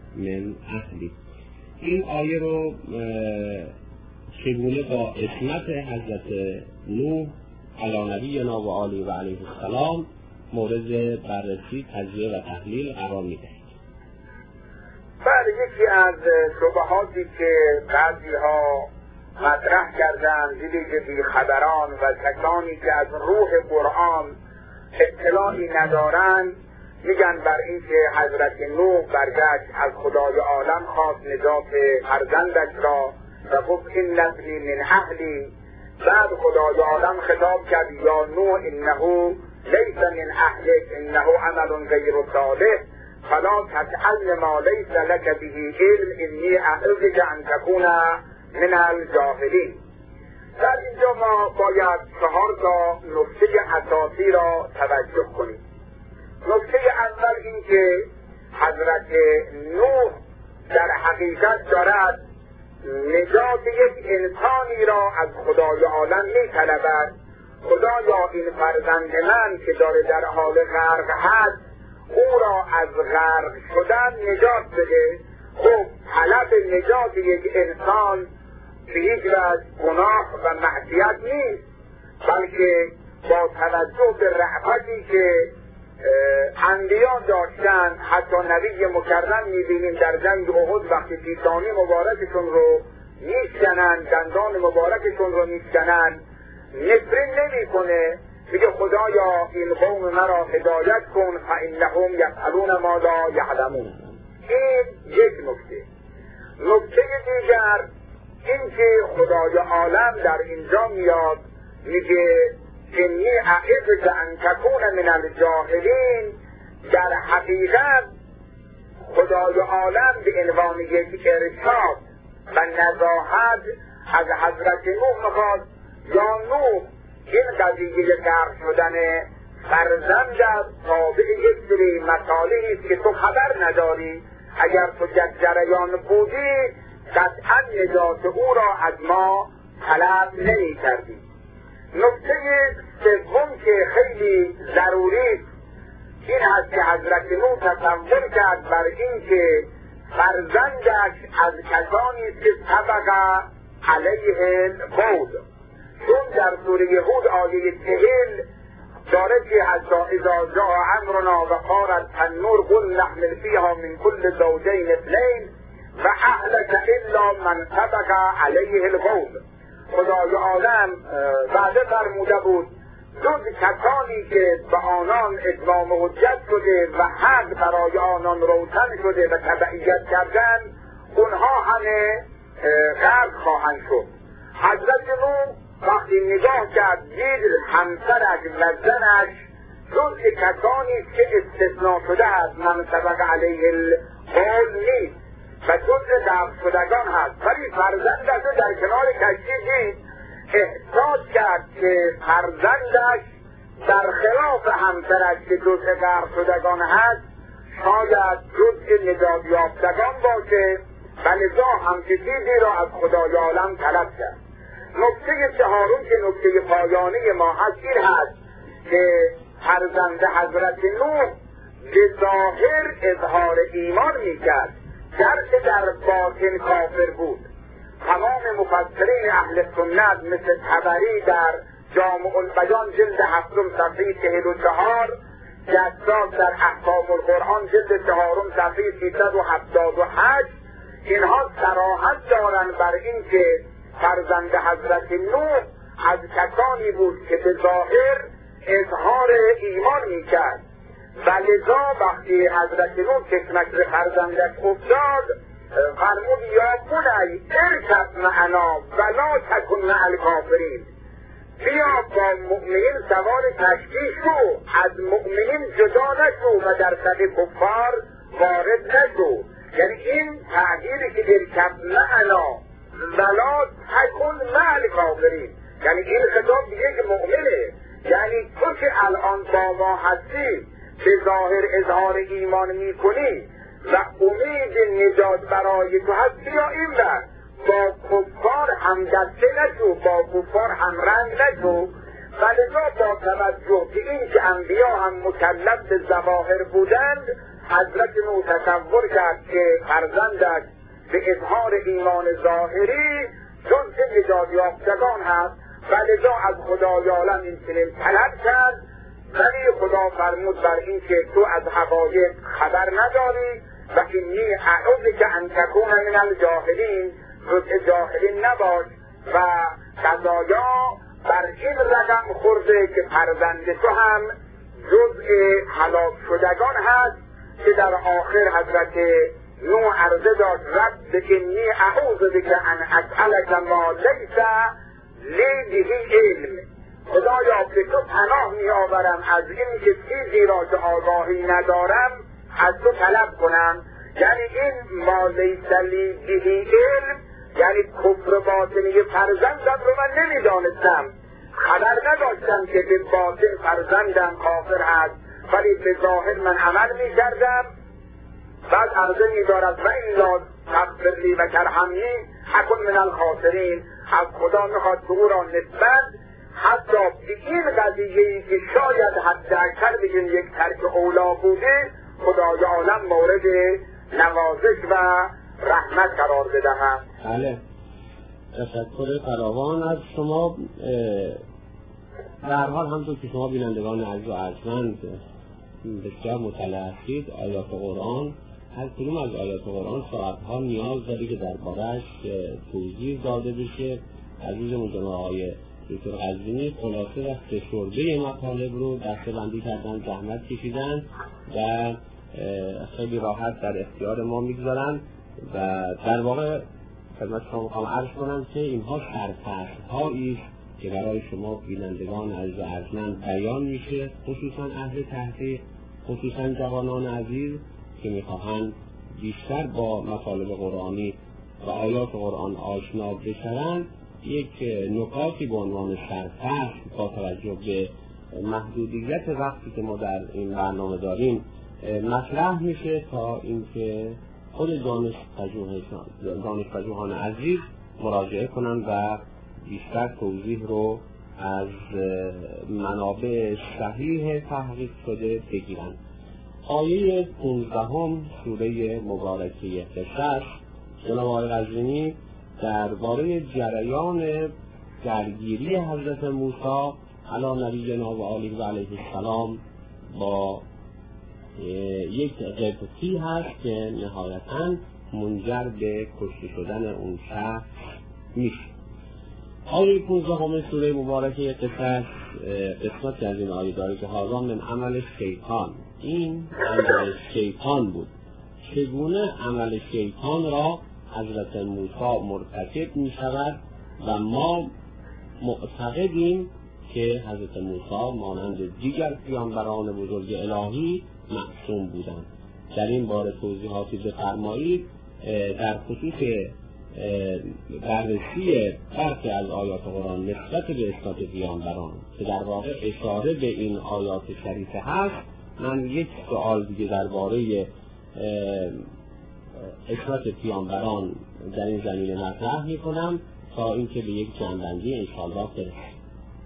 من اهلی. این آیه رو چگونه با اسمت حضرت نوح علی نبینا و آله و علیه السلام مورد بررسی، تجزیه و تحلیل قرار میدهید. بله، یکی از شبهاتی که بعضی ها مطرح کردن دیگه بیخبران و کسانی که از روح قرآن اطلاعی ندارند میگن بر این که حضرت نوح برگشت از خدای عالم خواست نجات فرزندش را و گفت این ابنی من اهلی. بعد خدای عالم خطاب کرد یا نوح انه لیس من اهلک انه عمل غیر صالح فلا تسأل ما لیس لك به علم انی اعظک ان تکون من الجاهلین. در اینجا ما باید چهار تا نکته اساسی را توجه کنیم. نکته اول این که حضرت نوح در حقیقت دارد نجات یک انسانی را از خدای عالم می طلبد. خدایا این فرزند من که داره در حال غرق هست او را از غرق شدن نجات بده. خب طلب نجات یک انسان به هیچ وجه گناه و معصیت نیست، بلکه با توجه به رحمتی که انبیا داشتن، حتی نبی مکرم میبینیم در جنگ احد وقتی پیشانی مبارکشون رو میشکنن، دندان مبارکشون رو میشکنن، نفرین نمی کنه، میگه خدایا این قوم مرا هدایت کن فانهم یفعلون ما لا یعلمون. این یک نکته. نکته دیگر این که خدای عالم در اینجا میاد میگه انی اعظک ان تکون من الجاهلین. در حقیقت خدای عالم به عنوان یک ارشاد و نزاهت از حضرت نوح میخواد یا نوح این قضیه غرق شدن فرزند است تابع یک سری مصالحی است که تو خبر نداری. اگر تو در جریان بودی قطعا نجات او را از ما طلب نمی کردی. نکته سوم که خیلی ضروری این است که حضرت نوح تصور کرد بر این که فرزندش از کسانی است که سبق علیه القول، چون در سوره هود آیه چهل داره که حتی اذا جاء امرنا و قالت النور قل نحمل فیها من کل زوجین اثنین و اهلک الا من سبق علیه القول. خدای عالم وعده فرموده بود جز کسانی که به آنان اتمام حجت شده و حق برای آنان روشن شده و تبعیت کردن، اونها همه غرق خواهند شد. حضرت نوح وقتی نگاه کرد دید همسرش و زنش جز کسانی است که استثناء شده است، من سبق علیه القول نیست و جز غرق شدگان هست، ولی فرزندش در کنار کشتی دید، احساس کرد که فرزندش در خلاف همسرش که جز غرق شدگان هست شاید جز نجات یافتگان باشه و لذا همچه چیزی را از خدای عالم طلب کرد. نکته چهارم که نکته پایانی ما هست این هست که فرزند حضرت نوح به ظاهر اظهار ایمان میکرد، گرچه در باطن کافر بود. تمام مفسرین اهل سنت مثل طبری در جامع البیان جلد هفتم صفحه چهل و چهار، جساس در احکام القرآن جلد چهارم صفحه سیصد و هفتاد و هشت، اینها صراحت دارند بر این که فرزند حضرت نوح از کسانی بود که به ظاهر اظهار ایمان میکرد و لذا وقتی حضرت نوح چشمش به فرزندش افتاد فرمود یا بنی ارکب معنا ولا تکن مع الکافرین، بیا با مؤمنین سوار کشتی شو، از مؤمنین جدا نشو و در صف کفار وارد نشو. یعنی این تعبیری که ارکب معنا ولا تکن مع الکافرین، یعنی این خطاب یک مؤمنه، یعنی تو که الان با ما هستی به ظاهر اظهار ایمان میکنی و امید نجات برای تو هست، بیا این بر با کفار هم دسته نشو، با کفار هم رنگ نشو. ولذا با توجه به این که انبیا هم مکلف به ظواهر بودند، حضرت نوح تصور کرد که فرزندش به اظهار ایمان ظاهری جز نجات یافتگان هست و لذا از خدای عالم این چنین طلب کرد. ولی خدا فرمود بر این که تو از حقایق خبر نداری و اینی اعوذ که ان تکون من الجاهلین، جز جاهلین نباش و قضایا بر این رقم خورده که فرزند تو هم جزء هلاک شدگان هست که در آخر حضرت نوح عرضه داشت رب اینی اعوذ بک ان اسألک ما لیس لی به علم، خدایا به تو پناه می آورم از این که چیزی را که آگاهی ندارم از تو طلب کنم. یعنی این ما لیس لی به علم یعنی کفر باطنی فرزندم رو من نمیدانستم، خبر نداشتم که به باطن فرزندم کافر هست، ولی به ظاهر من عمل می کردم. بعد عرضه می دارد و این لا تغفر لی و ترحمنی اکن من الخاسرین، از خدا میخواد که او را نسبت حتی به این قضیه‌ای که شاید حتی اکثر بگیم یک ترک اولا بوده خدای عالم مورد نوازش و رحمت قرار بدهد. بله، تشکر فراوان از شما. در حال همونطور که شما بینندگان عزیز و ارجمند بسیار مطلع هستید، آیات قرآن، هر کدوم از آیات قرآن ساعتها نیاز داره که درباره‌اش توضیح داده بشه. عزیزمون جناب آقای دکتر قزوینی خلاصه و سه‌شوربه مطالب رو دسته‌بندی کردن، زحمت کشیدن و خیلی راحت در اختیار ما میگذارن و در واقع خدمت شما میخوام عرض کنم که اینها سرفصل‌هایی است که برای شما بینندگان عزیز و ارجمند بیان میشه، خصوصا اهل تحقیق، خصوصا جوانان عزیز که میخواهند بیشتر با مطالب قرآنی و آیات قرآن آشنا بشوند. یک نکاتی به عنوان سرفصل با توجه به محدودیت وقتی که ما در این برنامه داریم مطرح میشه تا اینکه خود دانش پژوهان عزیز مراجعه کنند و بیشتر توضیح رو از منابع صحیح تحقیق شده بگیرند. آیه پانزدهم سوره مبارکه قصص، جناب آقای قزوینی درباره جریان درگیری حضرت موسی علی نبینا و آله و علیه السلام با یک قبطی هست که نهایتاً منجر به کشته شدن اون شخص میشه. آیه پانزدهم سوره مبارکه قصص قسمت از این آیه داره که هذا من عمل شیطان، این عمل شیطان بود. چگونه عمل شیطان را حضرت موسی مرتکب می شود و ما معتقدیم که حضرت موسی مانند دیگر پیامبران بزرگ الهی معصوم بودند. در این باره توضیحاتی بفرمایید در خصوص بررسی برخی از آیات قرآن نسبت به اسمت پیامبران که در واقع اشاره به این آیات شریفه هست. من یک سوال دیگه درباره اسمت پیامبران در این زمینه مطرح میکنم تا اینکه به یک جنبندی انشاءالله برسیم.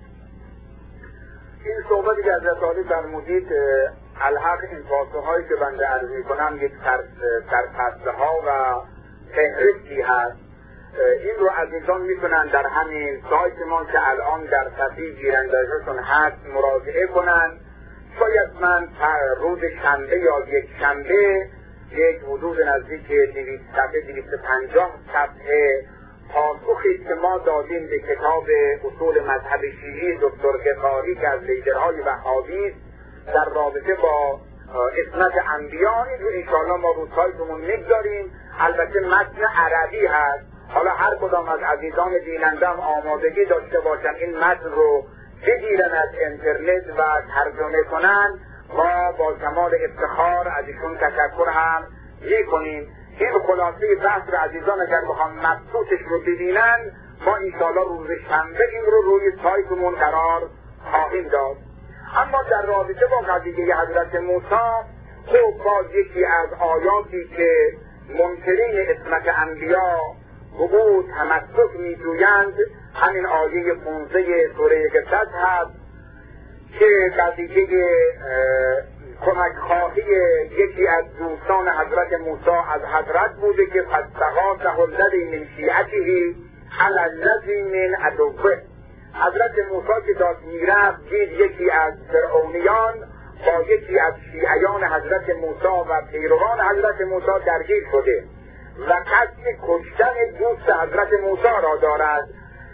این صحبتی که حضرت عالی فرمودید الحق این پاسخ هایی که بنده عرض میکنم یک سرپرسته ها و فهرستی هست. این رو عزیزان میتونن در همین سایت ما که الان در صفحه گیرنده‌شون هست مراجعه کنن. شاید من روز شنبه یا یک شنبه یک حدود نزدیک دویست صفحه دویست و پنجاه صفحه پاسخی که ما دادیم به کتاب اصول مذهب شیعی دکتر غفاری که از لیدرهای وهابی در رابطه با اسمت انبیا، این رو انشاءالله ما رو سایتمون میگذاریم. البته متن عربی هست. حالا هر کدام از عزیزان بیننده هم آمادگی داشته باشن این متن رو بگیرن از اینترنت و ترجمه کنن، ما با کمال افتخار از ایشون تشکر هم میکنیم. این خلاصه بحث رو عزیزان اگر بخوام مبسوطش رو ببینن، ما انشاءالله روز شنبه این رو روی سایتمون قرار خواهیم داد. اما در رابطه با قضیه حضرت موسی، خب باز یکی از آیاتی که منکرین اسمت انبیا به او تمسک میجویند همین آیه پانزده سوره قصص هست که قضیه کمک خواهی یکی از دوستان حضرت موسی از حضرت بوده که فاستغاثه الذی من شیعته علی الذی من عدوه. حضرت موسی که داشت میرفت دید یکی از فرعونیان با یکی از شیعیان حضرت موسی و پیروان حضرت موسی درگیر شده و قصد کشتن دوست حضرت موسی را دارد.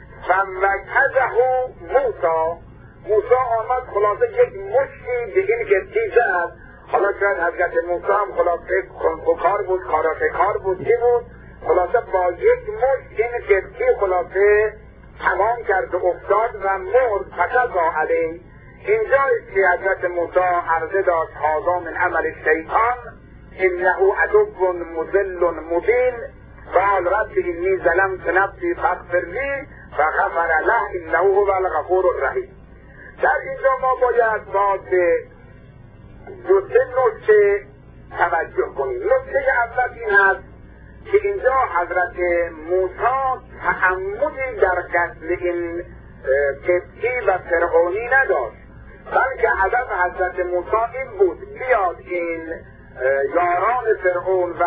فوکزه موسی موسی آمد خلاصه یک مشتی به این گفتی زد. حالا شاید حضرت موسی هم خلاصه کنفوکار بود، کاراتکار بود، چی بود؟ خلاصه با یک مشت این گفتی خلاصه تمام کرد و افتاد و مرد. فقضا علیه. اینجایست که حضرت موسی عرضه داشت هذا من عمل شیطان انه عدو مضل مبین قال رب انی ظلمت نفسی فاغفر لی فغفر له انه هو الغفور الرحیم. در اینجا ما باید باز به دو سه نکته توجه کنیم. نکته اول این هست که اینجا حضرت موسی تعمدی در قتل این قبطی و فرعونی نداشت، بلکه هدف حضرت موسی این بود بیاد این یاران فرعون و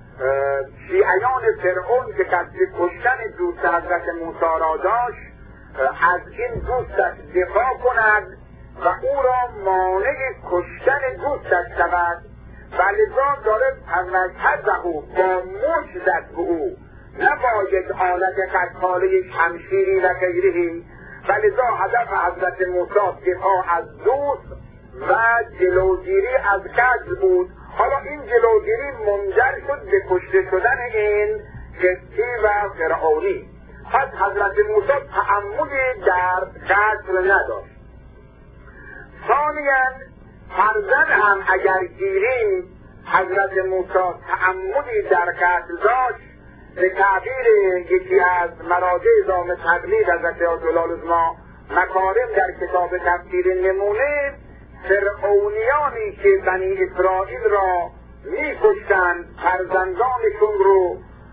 شیعیان فرعون که قصد کشتن دوست حضرت موسی را داشت از این دوستش دفاع کند و او را مانع کشتن دوستش شود و لذا داره فوکزه با مشت زد به او، نه با یک آلت قتاله شمشیری و غیرهی. و لذا هدف حضرت موسی دفاع از دوست و جلوگیری از قتل بود. حالا این جلوگیری منجر شد به کشته شدن این قبطی و فرعونی. پس حضرت موسی تعمدی در قتل نداشت. ثانیاً فرضاً هم اگر گیریم حضرت موسی تعمدی در قتل داشت، به تعبیر یکی از مراجع زام تقلید حضرت آیت العظما مکارم در کتاب تفسیر نمونه، فرعونیانی که بنی اسرائیل را می‌کشتند، فرزندانشون رو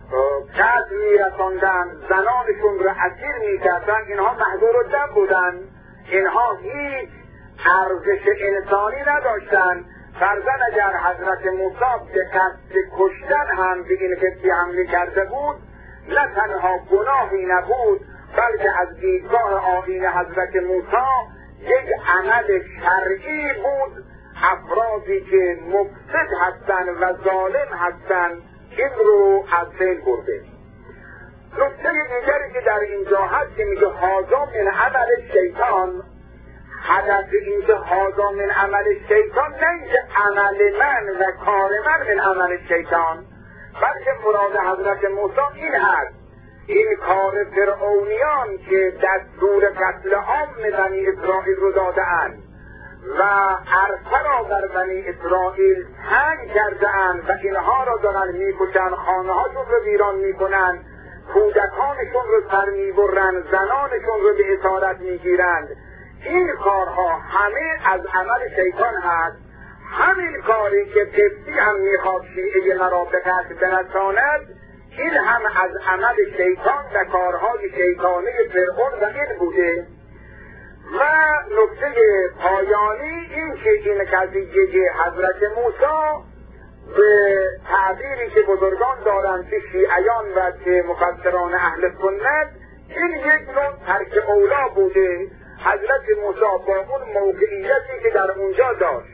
قتل می‌رساندند، زنانشون رو اسیر می‌کردند، اینها محظور الدم بودند، اینها هیچ ارزش انسانی نداشتند. فرزن اگر حضرت موسی به قصد کشتن هم به این قصه حمله کرده بود، نه تنها گناهی نبود بلکه از دیدگاه آیین حضرت موسی یک عمل شرعی بود. افرادی که مفسد هستند و ظالم هستند این رو از بین برده. نکته دیگری که در اینجا هست که میگه هذا من عمل شیطان، هدف اینکه هذا من عمل شیطان نه اینکه عمل من و کار من من عمل شیطان، بلکه مراد حضرت موسی این هست این کار فرعونیان که دستور قتل عام بنی اسرائیل رو داده اند و عرصه را بر بنی اسرائیل تنگ کرده اند و اینها را دارن میکشن، خانه هاشون رو ویران میکنن، کودکانشون رو سر میبرن، زنانشون رو به اسارت میگیرند، این کارها همه از عمل شیطان هست. همین کاری که قبطی هم میخواد شیعه مرا به قتل برساند، این هم از عمل شیطان و کارهای شیطانه فرعون و این بوده. و نکته پایانی این که این قضیه حضرت موسی به تعبیری که بزرگان دارند که شیعیان و که مفسران اهل سنت، این یک نوع ترک اولا بوده. حضرت موسی با اون موقعیتی که در اونجا داشت،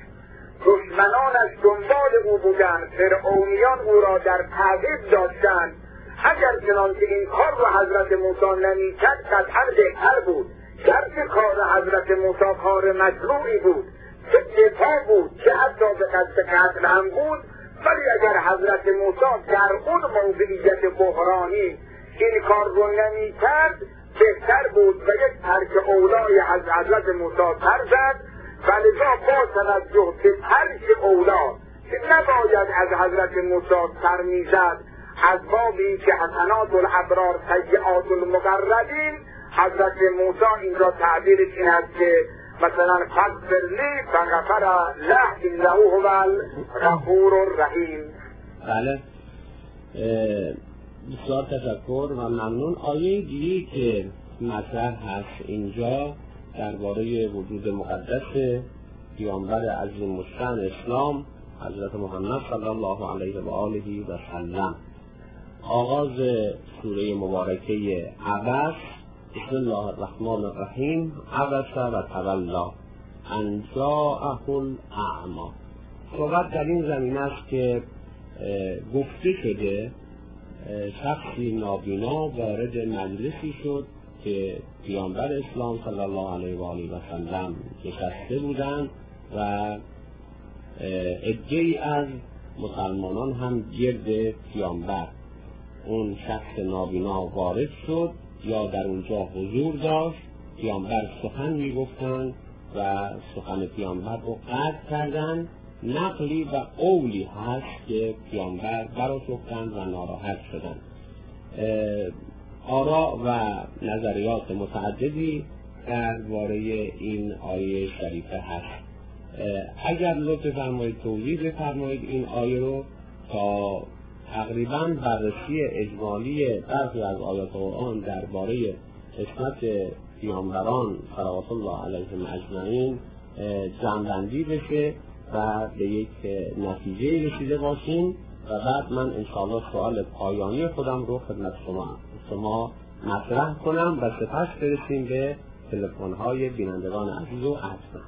دشمنانش دنبال او بودند، فرعونیان او را در تعقیب داشتند، اگر چنانکه این کار رو حضرت موسی نمی‌کرد قطعا بهتر بود. گرچه کار حضرت موسی کار مشروعی بود، چه دفاع بود، چه حتی به قصد قتل هم بود، ولی اگر حضرت موسی در اون موقعیت بحرانی این کار رو نمی‌کرد بهتر بود و یک ترک اولای از حضرت موسی تر زد. ولذا با توجه به ترک اولا که نباید از حضرت موسی سر میزد، از بابی که حسنات الابرار سیئات المقربین، حضرت موسی اینجا تعبیرش این است که مثلا فغفر لی فغفر له انه هو الغفور الرحیم. بله، بسیار تشکر و ممنون. آیه دیگه که مطرح هست اینجا درباره وجود مقدس پیامبر عظیم الشأن اسلام حضرت محمد صلی الله علیه و آله و سلم. آغاز سوره مبارکه عبس، بسم الله الرحمن الرحیم، عبس و تولا ان جاءه الاعمی. صحبت در این زمینه است که گفته شده شخصی نابینا وارد مجلسی شد که پیامبر اسلام صلی الله علیه و آله و سلم نشسته بودند و عده‌ای از مسلمانان هم گرد پیامبر. اون شخص نابینا وارد شد یا در اونجا حضور داشت، پیامبر سخن میگفتند و سخن پیامبر رو قطع کردند. نقلی و قولی هست که پیامبر برآشفتند و ناراحت شدند. آراء و نظریات متعددی درباره این آیه شریفه هست. اگر لطف فرمایید توضیح بفرمایید این آیه رو تا تقریبا بررسی اجمالی برخی از آیات قرآن درباره قسمت پیامبران صلوات الله علیهم اجمعین جمع‌بندی بشه و به یک نتیجه رسیده باشیم و بعد من انشاءالله سوال پایانی خودم رو خدمت شما شما مطرح کنم و سپس برسیم به تلفن‌های بینندگان عزیز و ارجمند.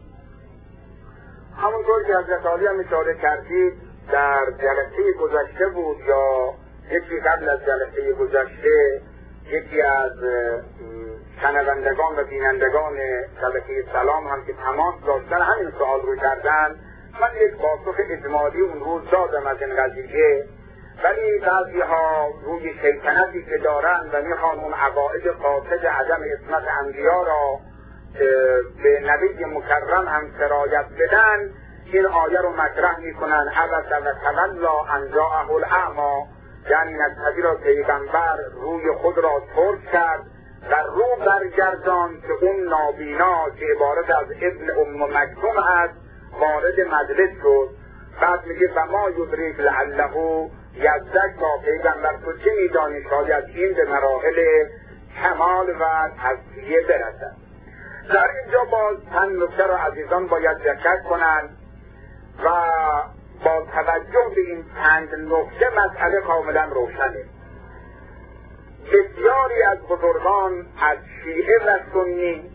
همونطور که حضرت عالی هم اشاره کردید در جلسه گذشته بود یا یکی قبل از جلسه گذشته، یکی از شنوندگان و بینندگان شبکه سلام هم که تماس داشتن همین سوال رو کردن. من یک پاسخ اجمالی اون روز دادم از این قضیه، ولی بعضی ها روی شیطنتی که دارن و میخوان اون عقاید فاسد عدم عصمت انبیا را به نبی مکرم هم سرایت بدن، این آیه رو مطرح میکنن عبس و تولا ان جاءه الاعمی، یعنی نکتبی را پیغمبر روی خود را ترک کرد و رو برگردان که اون نابینا که عبارت از ابن ام مکتوم هست وارد مجلس شد. بعد میگه و ما یدریک لعله یزدک، تا پیغمبر تو چه میدانی شاید این به مراحل کمال و تصفیه برسد. در اینجا باز چند نکته را عزیزان باید دقت کنند و با توجه به این چند نکته مسئله کاملا روشنه. بسیاری از بزرگان از شیعه و سنی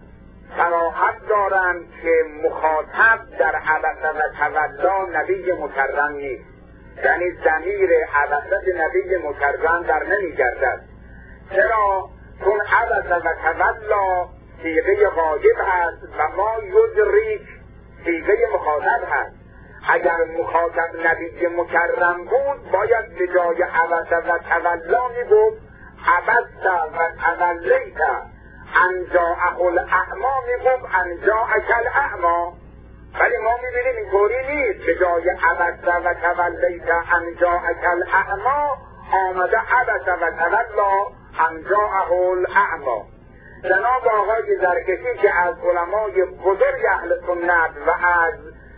صراحت دارند که مخاطب در عبس و تولا نبی مکرم نیست، یعنی ضمیر عبس نبی مکرم در نمیگردد. چرا؟ چون عبس و تولا صیغه غایب هست و ما یدریک صیغه مخاطب هست. اگر مخاطب نبی مکرم بود باید به جای عبس و تولا میگفت عبست و تولیت ان جاءه الاعمی، میگفت ان جاءک الاعمی. ولی ما میبینیم اینطوری نیست، به جای عبست و تولیت ان جاءک الاعمی آمده عبس و تولا ان جاءه الاعمی. جناب آقای زرکشی که از علمای بزرگ اهل سنت و از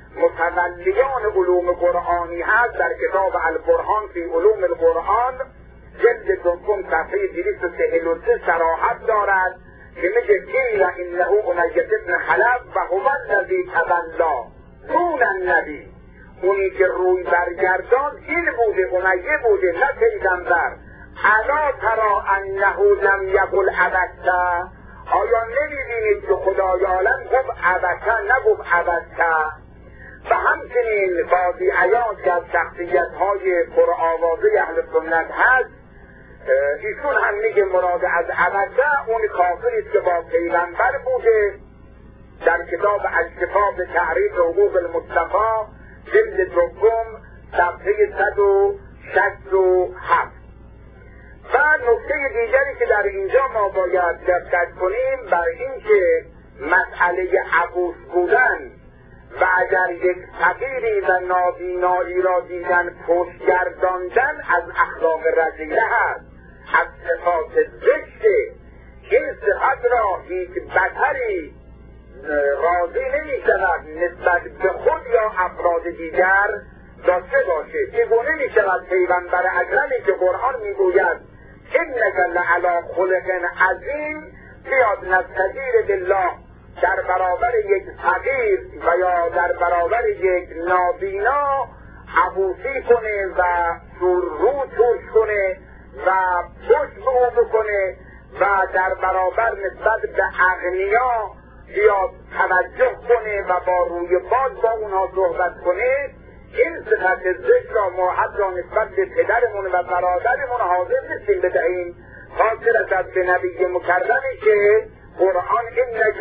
متولیان علوم قرآنی هست، در کتاب البرهان فی علوم القرآن جلد دوم صفحه دویست و چهل و سه صراحت دارد که میگه قیل انه امیة بن خلف و هو الذی تولا دون النبی، اونی که روی برگردان این بوده، امیه بوده نه پیغمبر. الا ترا انه لم یقل عبسته، آیا نمیبینید که خدای عالم گفت عبسته نگفت عبسته؟ و همچنین بازی عیاض که از شخصیت های پرآوازه اهل سنت هست، ایشون هم میگه مراد از عبسته اون کافریست که با پیغمبر بوده. در کتاب الشفا به تعریف حقوق المصطفی جلد دوم صفحه صد و شصت و هفت. و نکته دیگری که در اینجا ما باید دقت کنیم بر این که مسئله عبوس بودن و اگر یک فقیری و نابینایی را دیدن پشت گرداندن از اخلاق رذیله هست، از صفات زشته. این صفت را هیچ بطری راضی نمی شود نسبت به خود یا افراد دیگر داشته باشه. چگونه می شود پیغمبر اکرمی که قرآن می گوید انک لعلی خلق عظیم بیاد نستجیر بالله در برابر یک فقیر و یا در برابر یک نابینا عبوسی کنه و سور رو توش کنه و پشت به او بکنه و در برابر نسبت به اغنیا بیاد توجه کنه و با روی باز با اونها صحبت کنه. این صفت زشت را ما حتی نسبت به پدرمون و برادرمون حاضر نیستیم بدهیم، خاطر رسد به نبی مکرمی که قرآن انک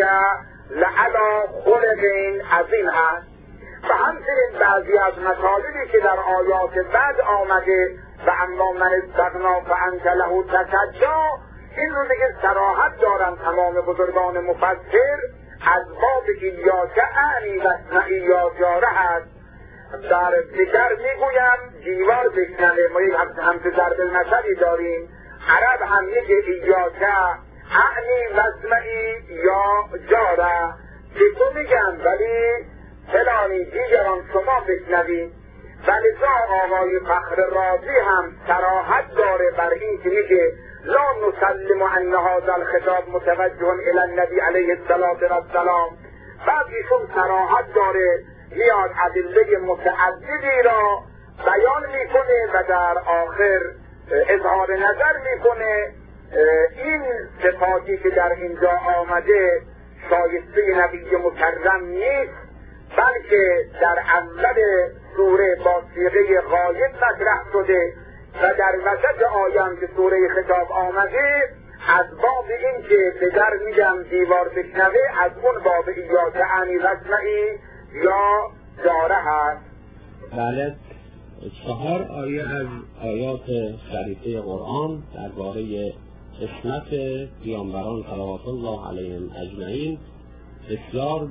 لعلی خلق عظیم هست. و همچنین بعضی از مطالبی که در آیات بعد آمده و اما من استغنا فانت له تسجا، این رو دیگه صراحت دارن تمام بزرگان مفسر از باب ایاک اعنی و اسمعی یا جاره هست. در دیگر میگویم دیوار بشنوه. ما یک همچه ضرب المثلی داریم، عرب هم میگه ایاک اعنی و اسمعی یا جاره، که تو میگم ولی فلانی دیگران شما بشنوید. ولی تا آقای فخر رازی هم صراحت داره بر این که میگه لا نسلم ان هذا الخطاب متوجه الى النبی علیه السلام. بعد ایشون صراحت داره میاد ادله متعددی را بیان میکنه و در آخر اظهار نظر میکنه این صفاتی که در اینجا آمده شایسته نبی مکرم نیست، بلکه در اول سوره با صیغه غایب مطرح شده و در وسط آیه که سوره خطاب آمده از باب این که پدر میگم دیوار بشنوه، از اون باب ایاک اعنی و اسمعی یا جاره هست. بله، چهار آیه از آیات شریفه قرآن درباره عصمت پیامبران صلوات الله علیهم اجمعین بسیار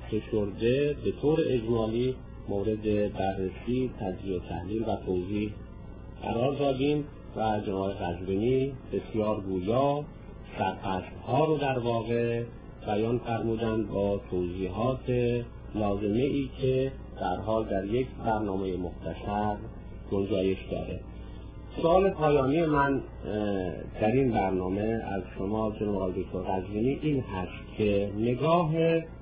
فشرده به طور اجمالی مورد بررسی، تجزیه و تحلیل و توضیح قرار دادیم و جناب قزوینی بسیار گویا سرفصل‌ها رو در واقع بیان فرمودند با توضیحات لازمه ای که در حال در یک برنامه مختصر گنجایش داره. سوال پایانی من در این برنامه از شما جناب آقای دکتر قزوینی این هست که نگاه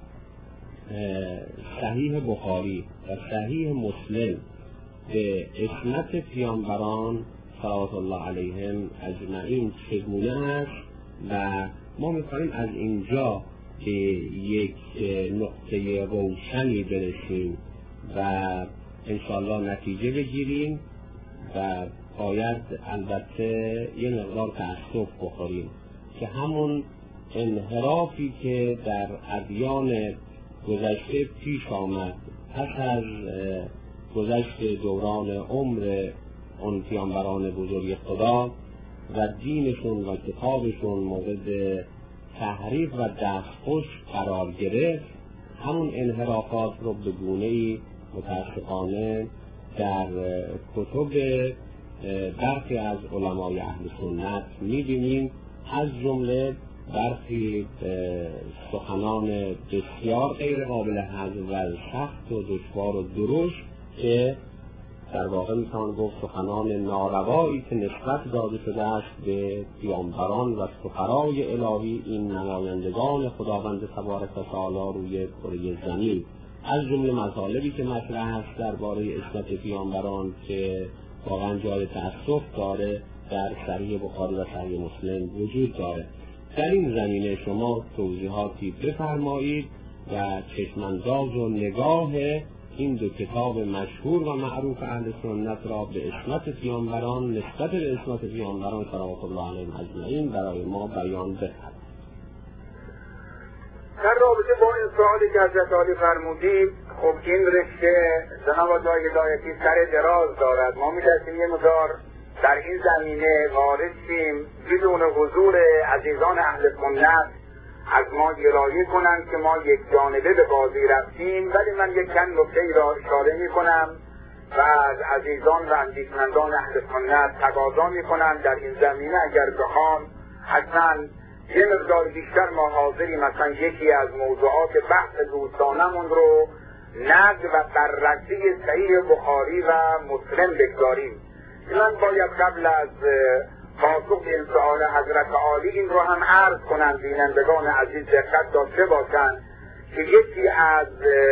صحیح بخاری و صحیح مسلم به عصمت پیامبران صلوات الله علیهم اجمعین چگونه است و ما می‌خواهیم از اینجا به یک نقطه روشنی برسیم و انشاءالله نتیجه بگیریم و باید البته یه مقدار تأسف بخوریم که همون انحرافی که در ادیان گذشته پیش آمد پس از گذشت دوران عمر اون پیامبران بزرگ خدا و دینشون و کتابشون مورد تحریف و دستخوش قرار گرفت، همون انحرافات رو به گونه‌ای متاسفانه در کتب برخی از علمای اهل سنت می‌بینیم، از جمله برخی سخنان بسیار غیر قابل هضم و سخت و دشوار و درشت که در واقع میتوان گفت سخنان ناروایی که نسبت داده شده است به پیامبران و سفرای الهی، این نمایندگان خداوند تبارک و تعالی روی کره زمین، از جمله مطالبی که مطرح است درباره عصمت پیامبران که واقعا جای تأسف داره در صحیح بخاری و صحیح مسلم وجود داره. در این زمینه شما توضیحاتی بفرمایید و چشمانداز و نگاه این دو کتاب مشهور و معروف اهل سنت را به عصمت پیامبران، نسبت به عصمت پیامبران صلوات الله علیهم اجمعین برای ما بیان بفرمایید. در رابطه با این سوالی که حضرت عالی فرمودید، خب این رشته جناب آقای هدایتی سر دراز دارد. ما می‌خواستیم یه مقدار در این زمینه وارد شیم بدون حضور عزیزان اهل سنت از ما گلایه کنند که ما یک جانبه به بازی رفتیم، ولی من یک چند نکته‌ای را اشاره می‌کنم و از عزیزان و اندیشمندان اهل سنت تقاضا می‌کنم در این زمینه اگر بخوام حتما یه مقدار بیشتر ما حاضریم، مثلا یکی از موضوعات بحث دوستانمون رو نقد و بررسی صحیح بخاری و مسلم بگذاریم. من باید قبل از پاسخ این سؤال حضرت عالی این رو هم عرض کنم، بینندگان عزیز دقت داشته باشند که یکی از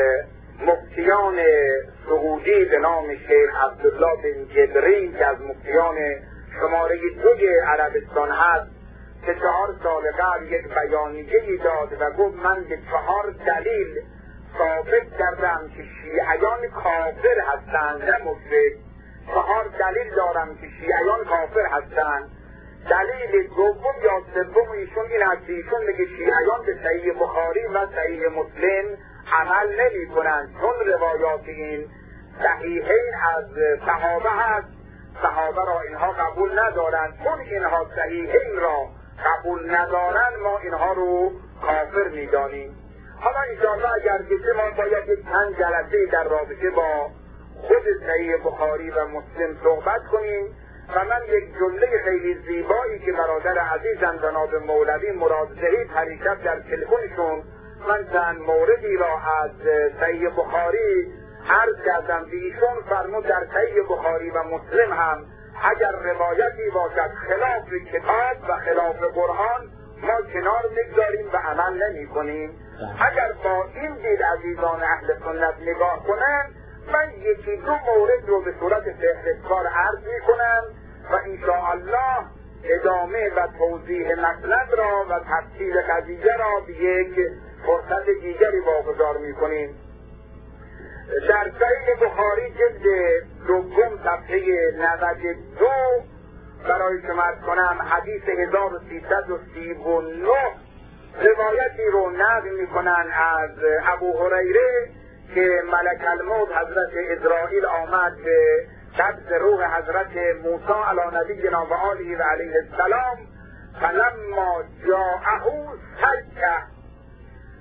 مفتیان سعودی به نام شیخ عبدالله بن جبری که از مفتیان شماره دوی عربستان هست، که چهار سال قبل یک بیانیه‌ای داد و گفت من به چهار دلیل ثابت کردم که شیعیان کافر هستند نه مشرک. چهار دلیل دارم که شیعیان کافر هستند. دلیل دوم یا سوم ایشون این است، ایشون میگه شیعیان به صحیح بخاری و صحیح مسلم عمل نمی کنند، چون روایات این صحیحین از صحابه هست، صحابه را اینها قبول ندارند. چون اینها صحیحین را قبول ندارند ما اینها رو کافر میدانیم. حالا انشاءالله اگر که ما باید یک چند جلسه در رابطه با خود صحیح بخاری و مسلم صحبت کنیم و من یک جمله خیلی زیبایی که برادر عزیزم جناب مولوی مراد زهید حریکت در تلفنشون من چند موردی را از صحیح بخاری عرض کردم، به ایشون فرمود در صحیح بخاری و مسلم هم اگر روایتی باشد خلاف کتاب و خلاف قرآن ما کنار میگذاریم و عمل نمی کنیم. اگر با این دید عزیزان اهل سنت نگاه کنند، من یکی دو مورد رو به صورت فهرستوار عرض می کنم و انشاءالله ادامه و توضیح مطلب را و تفصیل قضیه را به یک فرصت دیگری واگذار می کنیم. در صحیح بخاری جلد دوم صفحه نود و دو برای شما عرض کنم حدیث هزار و سیصد و سی و نه روایتی رو نقل می کنن از ابو هریره که ملک الموت حضرت اسرائیل آمد به قبض روح حضرت موسی علی نبینا و آله و علیه السلام، فلما جاءه سجه،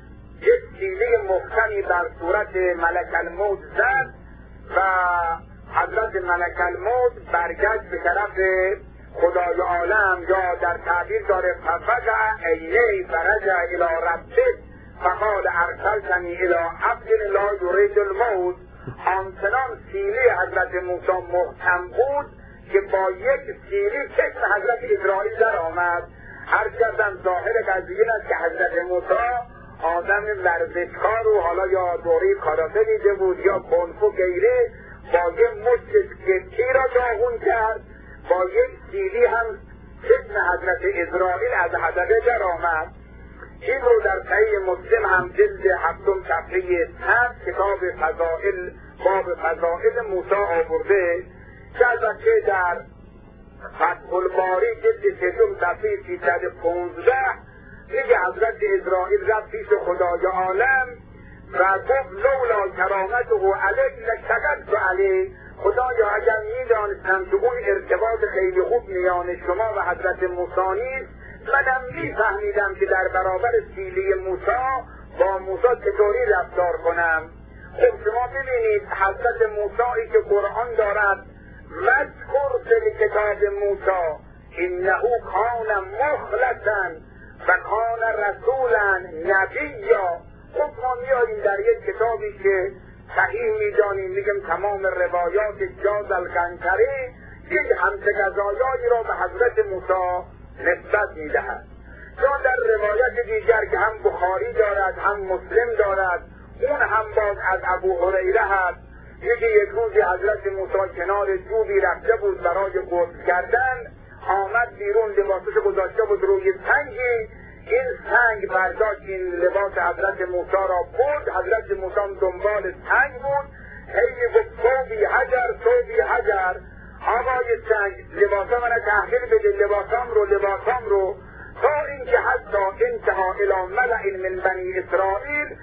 یک چیزی محکمی بر صورت ملک الموت زد و حضرت ملک الموت برگشت به طرف خدای عالم، یا در تعبیر داره ففزع عینی فرجع الی ربه فقال ارسلتنی الی عبد لا یرید الموت. آنچنان سیلی حضرت موسی محکم بود که با یک سیلی چشم حضرت اسرائیل در آمد. هر کردن ظاهر قضیه است که حضرت موسی آدم ورزشکار و حالا یا دوره کاراته دیده بود یا کنفو غیره، با یک مشت سکتی را داغون کرد، با یک سیلی هم چشم حضرت اسرائیل از حضرت در آمد. این رو در صحیح مسلم هم جلد هفتم صفحه صد کتاب فضائل باب فضائل موسی آورده که البته در فتح الباری جلد سوم صفحه سیصد و پانزده میگه حضرت اسرائیل رفت پیش خدای عالم و گفت لولا کرامته علیک لشکرت علیه. خدایا اگر میدانستم که اون ارتباط خیلی خوب میان شما و حضرت موسی نیست، منم میفهمیدم که در برابر سیلی موسی با موسی چطوری رفتار کنم. خب شما ببینید حضرت موسی که قرآن دارد مذکر فی کتاب موسی انه کان مخلصا و کان رسولا نبیا. خب ما میاریم در یک کتابی که صحیح میدانیم، میگم تمام روایات جاز القنطری یک همسگزایایی را به حضرت موسی نسبت میدهد. چون در روایت دیگر که هم بخاری دارد هم مسلم دارد، اون هم باز از ابو هریره هست، یکی یک روزی حضرت موسی کنار جوبی رفته بود برای غسل کردن، آمد بیرون لباسش گذاشته بود روی سنگی، این سنگ برداشت این لباس حضرت موسی را برد. حضرت موسی دنبال سنگ بود، هی گفت صوبی حجر صوبی حجر، آقای سنگ لباسا من تحویل بده، لباسام رو لباسام رو، تا اینکه حتی انتها الی ملئ من بنی اسرائیل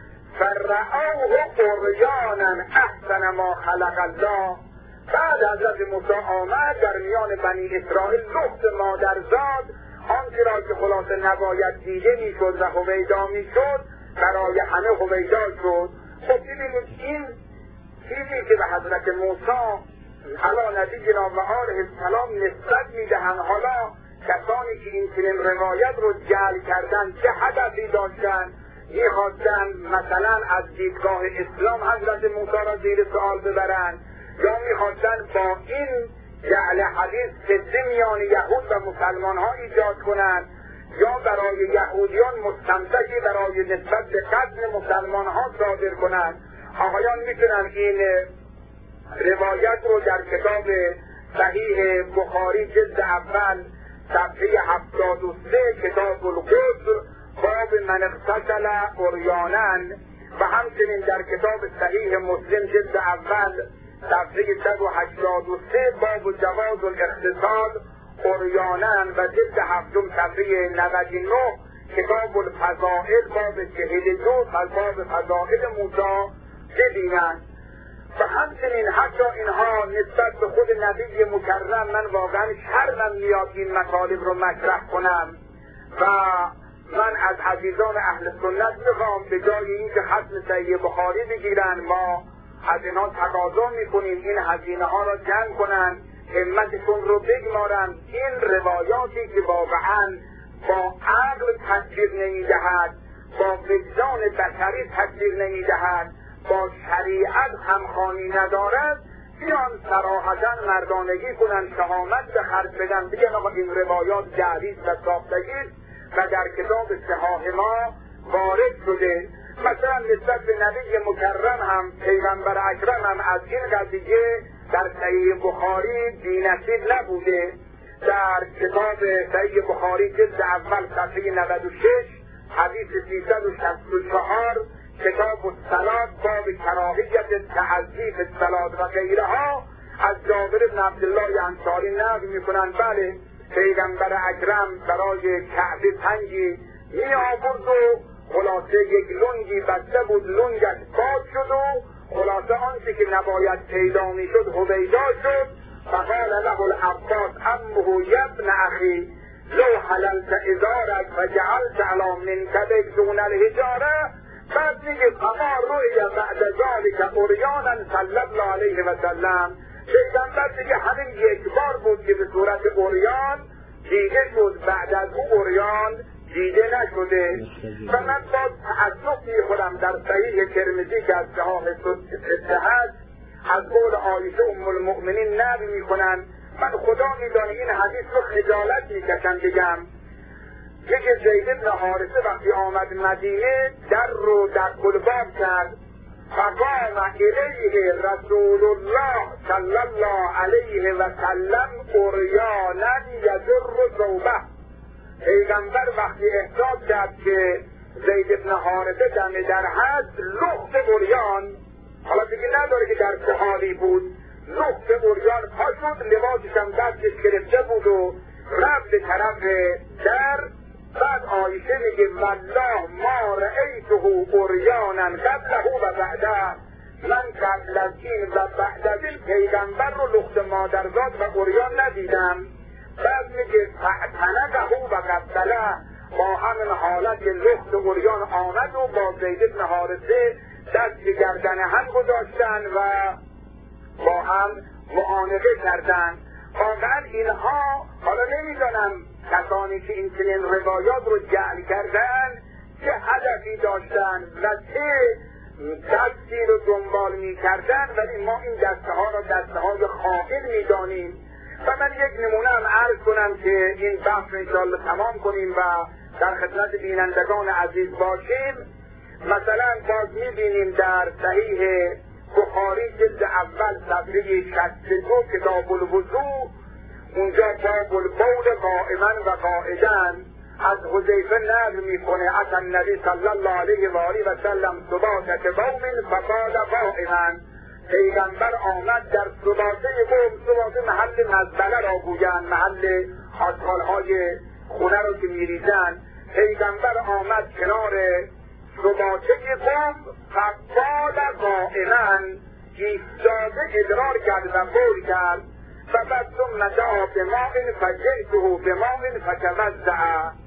فرعوه عریانا احسن ما خلق الله. بعد حضرت موسی آمد در میان بنی اسرائیل لخت مادرزاد، آنچه را که خلاصه نباید دیده میشد و هویدا میشد برای همه هویدا شد. خب ببینید این چیزی که به حضرت موسی حالا نبی جناب علیه السلام نسبت میدهند، حالا کسانی که این چنین روایت رو جعل کردن چه هدفی داشتن؟ میخواستن مثلا از دیدگاه اسلام حضرت موسی را زیر سوال ببرند، یا میخواستن با این جعل حدیث فتنه میان یهود و مسلمان ها ایجاد کنند، یا برای یهودیان مستمسکی برای نسبت به قتل مسلمان ها صادر کنند. آقایان میتونن این روایت رو در کتاب صحیح بخاری جلد اول صفحه هفتاد و سه کتاب القدر باب من اغتسل عریانا و همچنین در کتاب صحیح مسلم جلد اول صفحه صد و هشتاد و سه باب جواز الاغتسال عریانا و جلد هفتم صفحه نود و نه کتاب الفضائل باب چهل و دو باب فضائل موسی ببینند. و همچنین حتی اینها نسبت به خود نبی مکرم من واقعا شرمم میاد این مطالب رو مطرح کنم و من از عزیزان اهل سنت میخوام به جای اینکه ختم صحیح بخاری بگیرن ما از اینها تقاضا میکنیم این هزینه ها را جمع کنن، همتشون رو بگمارن. این روایاتی که واقعا با عقل تطبیق نمیدهد، با وجدان بشری تطبیق نمیدهد، با شریعت همخوانی ندارد، بیان صراحتا مردانگی کنن، شهامت به خرج بدن، بگن آقا این روایات جعلی و ساختگی و در کتاب صحاح ما وارد شده. مثلا نسبت به نبی مکرم هم پیغمبر اکرم هم از این قضیه در صحیح بخاری بی‌نصیب نبوده. در کتاب صحیح بخاری جلد اول صفحه نود و شش حدیث سیصد و شصت و چهار کتاب الصلاة باب کراهیت تعذیب الصلاة و غیرها از جابر بن عبدالله انصاری نقل میکنن بله پیغمبر اکرم برای کعبه پنجی می آورد و خلاصه یک لنگی بسته بود، لنگش باز شد و خلاصه آنچه که نباید پیدا می شد هویدا شد. فقال له العباس امه یبن اخی لو حللت ازارک و جعلت علی منکبک دون الحجاره. بعد میگه فما رؤی بعد ذلك عریانا صلی الله علیه و سلم، پیغمبر دیگه همین یک بار بود که به صورت عریان دیده شد، بعد از او عریان دیده نشده. و من باز تعجب می‌کنم در صحیح ترمذی که از صحاح صحت از قول عایشه ام المؤمنین نقل می‌کنن، من خدا می‌دانه این حدیث رو خجالت می‌کشم بگم، که زید بن حارثه وقتی آمد مدینه در رو در گلباب کرد، فقام الیه رسول الله صلی الله علیه و سلم عریانا یجر ثوبه. پیغمبر وقتی احساس کرد که زید بن حارثه دم در هست، لخت عریان، حالا دیگه نداره که در چه حالی بود، لخت عریان پا شد، لباسش هم دستش گرفته بود و رفت به طرف در. بعد عایشه میگه والله ما رأیته عریانا قبله و بعده، من قبل از این و بعد از این پیغمبر رو لخت مادرزاد و عریان ندیدم. بعد میگه فاعتنقه و قبله، با همین حالت لخت عریان آمد و با زید بن حارثه دست گردن هم گذاشتن و با هم معانقه کردن. واقعا اینها، حالا نمیدانم کسانی که این چنین روایات رو جعل کردن چه هدفی داشتن و چه دستی رو دنبال می کردن، ولی ما این دسته ها را دسته های خائن می دانیم. و من یک نمونه هم عرض کنم که این بحث رو انشاءالله تمام کنیم و در خدمت بینندگان عزیز باشیم. مثلا باز می بینیم در صحیح بخاری جلد اول صفحه شصت و دو کتاب الوضوء، اونجا باب البول قائما و قاعدا از حذیفه نقل میکنه از النبی صلی الله علیه و آله و سلم سباطة قوم فقال قائما، پیغمبر آمد در سباطه قوم، سباطه محل مزبله را گویند، محل آشغالهای خونه رو که میریزن. پیغمبر آمد کنار سباطه قوم فقال قائما، ایستاده ادرار کرد و بول کرد. و بعد ثم دعا بماء فجئته بماء فتوضأ.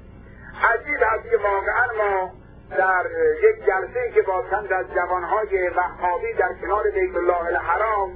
عجیب است که واقعا ما در یک جلسه که با چند از جوانهای وهابی در کنار بیت الله الحرام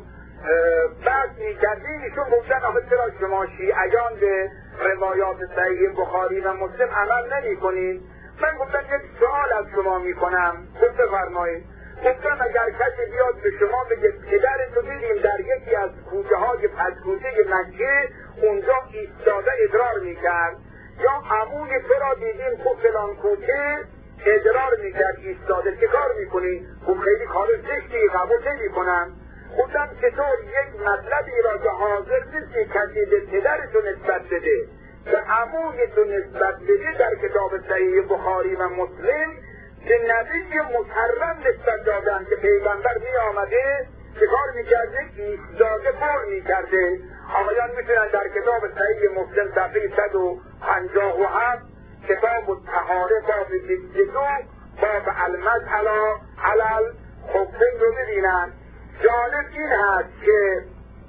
بحث می‌کردیم، ایشون گفتن آخه چرا شما شیعیان به روایات صحیح بخاری و مسلم عمل نمی‌کنید؟ من گفتم یک سوال از شما می‌کنم، خود بفرمایید. گفتم اگر کسی بیاد به شما بگه پدرتو دیدیم در یکی از کوچه های پسکوچه مکه اونجا ایستاده ادرار میکرد، یا عموی تو را دیدیم تو فلان کوچه ادرار میکرد ایستاده، چه کار میکنی؟ خب خیلی کار زشتی، قبول نمیکنم. گفتم چطور یک مطلبی را که حاضر نیستی کسی به پدرتو نسبت بده، به عموی تو نسبت بده در کتاب صحیح بخاری و مسلم که نبی مکرم نسبت دادن که پیغمبر می آمده چه کار می کرده؟ ایستاده بول می کرده. آقایان میتونن در کتاب صحیح مسلم صفحه صد و پنجاه و هفت کتاب الطهاره باب بیست و دو باب المسأله علی الخفین رو ببینن. جالب این هست که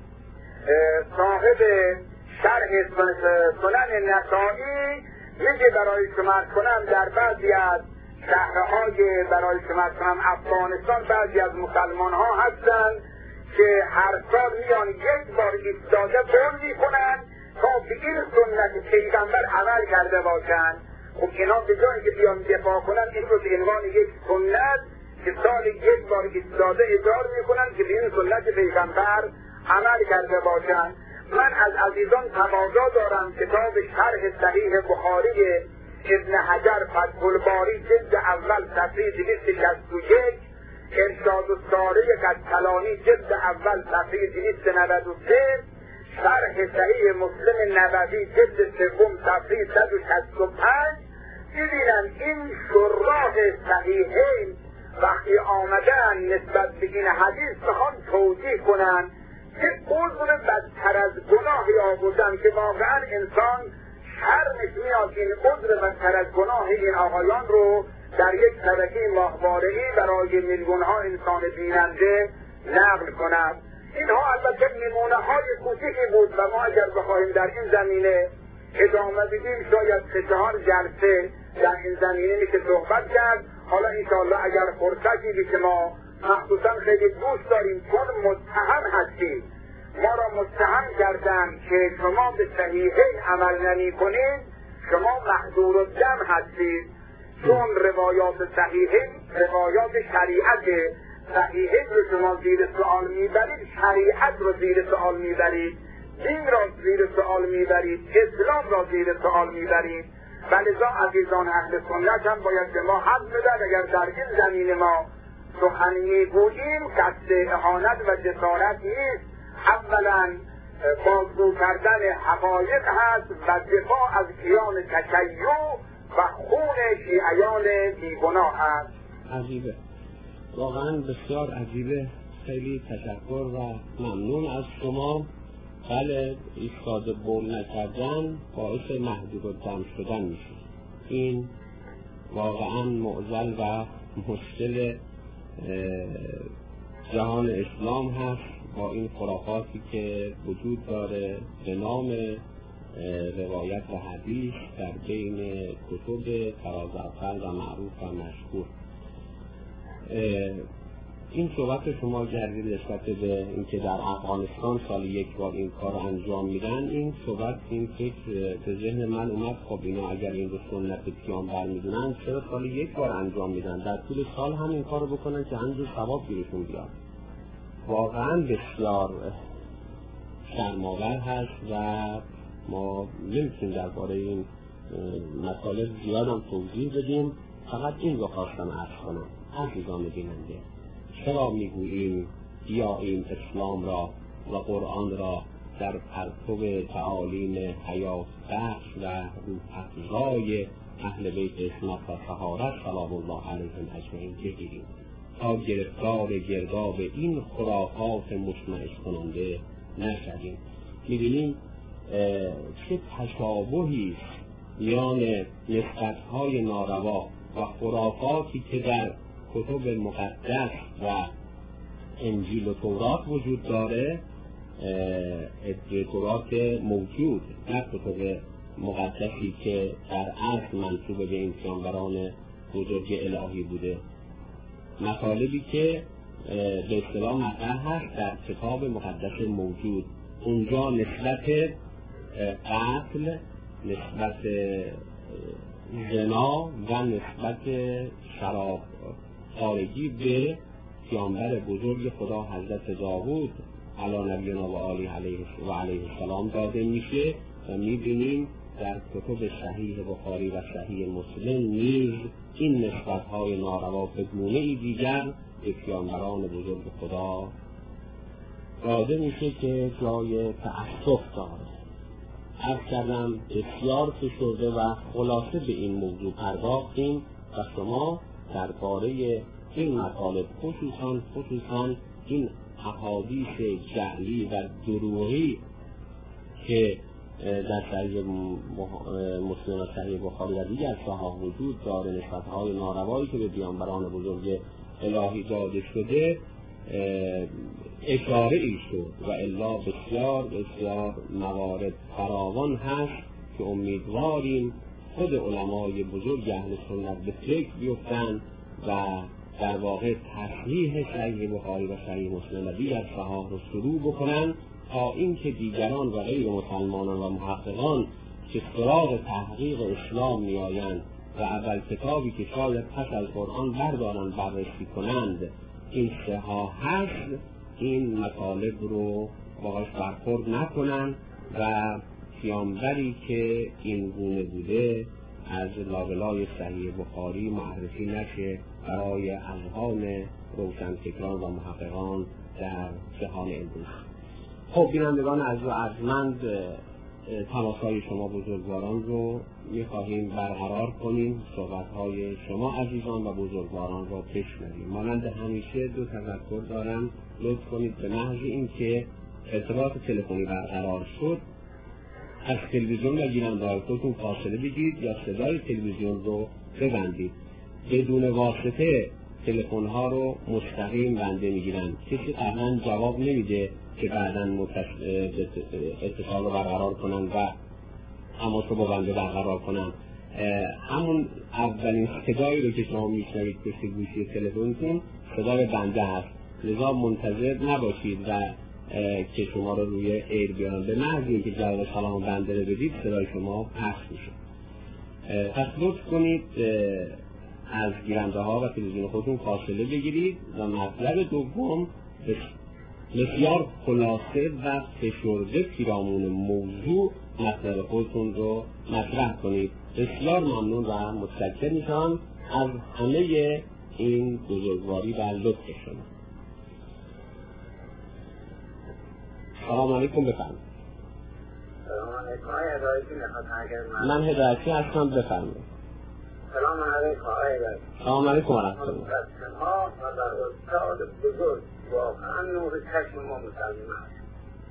صاحب شرح سنن نسائی میگه برای شما کنم در بعضی از شهرهای برای شما کنم افغانستان بعضی از مسلمان ها هستن که هر سال میان یک بار ایستاده بول میکنن تا به این سنت پیغمبر عمل کرده باشن. خب اینا به جایی که بیان دفاع کنن این رو به عنوان یک سنت که سال یک بار ایستاده ادرار میکنن که به این سنت پیغمبر عمل کرده باشن. من از عزیزان تقاضا دارم کتاب شرح صحیح بخاری ابن حجر فتح الباری جلد اول صفحه دویست و شصت و یک، ارشاد الساره قسطلانی جلد اول صفحه دویست و نود و سه، شرح صحیح مسلم نبوی جلد سوم صفحه صد و شصت و پنج ببینن این شراح صحیحین وقتی آمدن نسبت به این حدیث بخوان توجیه کنن که عذر بدتر از گناهی آوردن که واقعا انسان شرمش میاد این عذر بدتر از گناه این آقایان رو در یک طبقه ماهواره‌ای برای میلیون ها انسان بیننده نقل کند. اینها البته نمونه های کوچکی بود و ما اگر بخواهیم در این زمینه ادامه بدیم شاید سه چهار جلسه در این زمینه میشه صحبت کرد. حالا انشاءالله اگر فرصتی که ما مخصوصا خیلی دوست داریم چون متهم هستیم ما را متهم کردند که شما به صحیحین عمل نمی کنید، شما محظور الدم هستید، چون روایات صحیحین روایات شریعت، صحیحین رو شما زیر سوال میبرید، شریعت رو زیر سوال میبرید، دین را زیر سوال میبرید، اسلام را زیر سوال میبرید. ولذا عزیزان اهل سنت هم باید به ما حق بدن اگر در این زمین ما سخن میگوییم قصد اهانت و جسارت نیست، اولا بازگو کردن حقایق هست و دفاع از کیان تشیع و خون شیعیان بیگناه هست. عجیبه، واقعا بسیار عجیبه. خیلی تشکر و ممنون از شما. بله، ایستاده بول نکردن باعث محدود الدم شدن میشه. این واقعا معضل و مشکل جهان اسلام هست با این خرافاتی که وجود داره به نام روایت و حدیث در بین کتب فرازرفل و معروف و مشهور. این صحبت شما کردید نسبت به اینکه در افغانستان سال یک بار این کار انجام میدن، این صحبت این فکر به ذهن من اومد، خب اینا اگر این رو سنت پیامبر میدونن چرا سال یک بار انجام میدن؟ در طول سال هم این کارو بکنن که همینجور ثواب گیرشون بیاد. واقعا بسیار شرم‌آور هست و ما نمیتونیم درباره این مطالب زیاد هم توضیح بدیم. فقط این رو خواستم عرض کنم عزیزان بیننده، چرا میگوییم بیاییم اسلام را و قرآن را در پرتو تعالیم حیات بخش و روح افزای اهل بیت عصمت و طهارت سلام الله علیهم اجمعین بگیریم تا گرفتار گرداب این خرافات مشمئز کننده نشویم. می‌بینیم چه تشابهی میان نسبت‌های ناروا و خرافاتی که در کتب مقدس و انجیل و تورات وجود داره، تورات موجود نه کتب مقدسی که در اصل منسوب به این پیامبران بزرگ الهی بوده، مطالبی که به اصطلاح مطرح هست در کتاب مقدس موجود. اونجا نسبت قتل، نسبت زنا و نسبت شراب خارجی به پیامبر بزرگ خدا حضرت داوود علی نبینا و آله علیه و علیه السلام داده میشه و میبینیم در کتب صحیح بخاری و صحیح مسلم نیز این نسبت‌های ناروا به گونه‌ای دیگر به پیامبران بزرگ خدا داده میشه که جای تأسف داره. عرض کردم بسیار فشرده و خلاصه به این موضوع پرداختیم و شما درباره این مطالب خصوصا خصوصا این احادیث جعلی و دروغی که در صحیح مسلم و صحیح بخاری و دیگر صحاح وجود داره، نسبت‌های ناروایی که به پیامبران بزرگ الهی داده شده اشاره ای شد و الا بسیار بسیار موارد فراوان هست که امیدواریم خود علمای بزرگ اهل سنت به فکر بیفتند و در واقع تصحیح صحیح بخاری و صحیح مسلم و دیگر صحاح رو شروع بکنن تا اینکه دیگران و غیر مسلمانان و محققان که سراغ تحقیق اسلام میآیند و اول کتابی که شاید پس از قرآن بردارن بررسی کنند این صحاح هست، این مطالب رو باهاش برخورد نکنن و پیامبری که این گونه بوده از لابلای صحیح بخاری معرفی نشه برای اذهان روشنفکران و محققان در جهان امروز. خب بینندگان عزیز و ارجمند، تماسهای شما بزرگواران رو می‌خواهیم برقرار کنیم، صحبت‌های شما عزیزان و بزرگواران رو بشنویم. مانند همیشه دو تذکر دارم، لطف کنید به محض اینکه ارتباط تلفنی برقرار شد از تلویزیون و گیرنده‌های خودتون فاصله بگیرید یا صدای تلویزیون رو ببندید. بدون واسطه تلفن‌ها رو مستقیم بنده می‌گیرن، کسی قبلا جواب نمیده که بعداً اتصال رو برقرار کنن و تماس رو با بنده برقرار کنن. همون اولین صدایی رو که شما میشنوید پشت گوشی تلفنتون صدای بنده هست، لذا منتظر نباشید و که شما رو روی ایر بیارن. به محض اینکه جواب سلام بنده رو بدید صدای شما پخش میشه. پس لطف کنید از گیرنده ها و تلویزیون خودتون فاصله بگیرید و مطلب دوم بسیار خلاصه و فشرده پیرامون موضوع مطلب خودتون رو مطرح کنید. بسیار ممنون و متشکر میشم از همه این بزرگواری و لطف شما. سلام علیکم، بفرمایید. سلام علیکم. آقای هدایتی میخواستم اگر من هدایتی هستم، بفرمایید. سلام علیکم آقای هدایتی. سلام علیکم ورحمت الله. ما و در استاد بزرگ واقعا نور چشم ما مسلمان هست.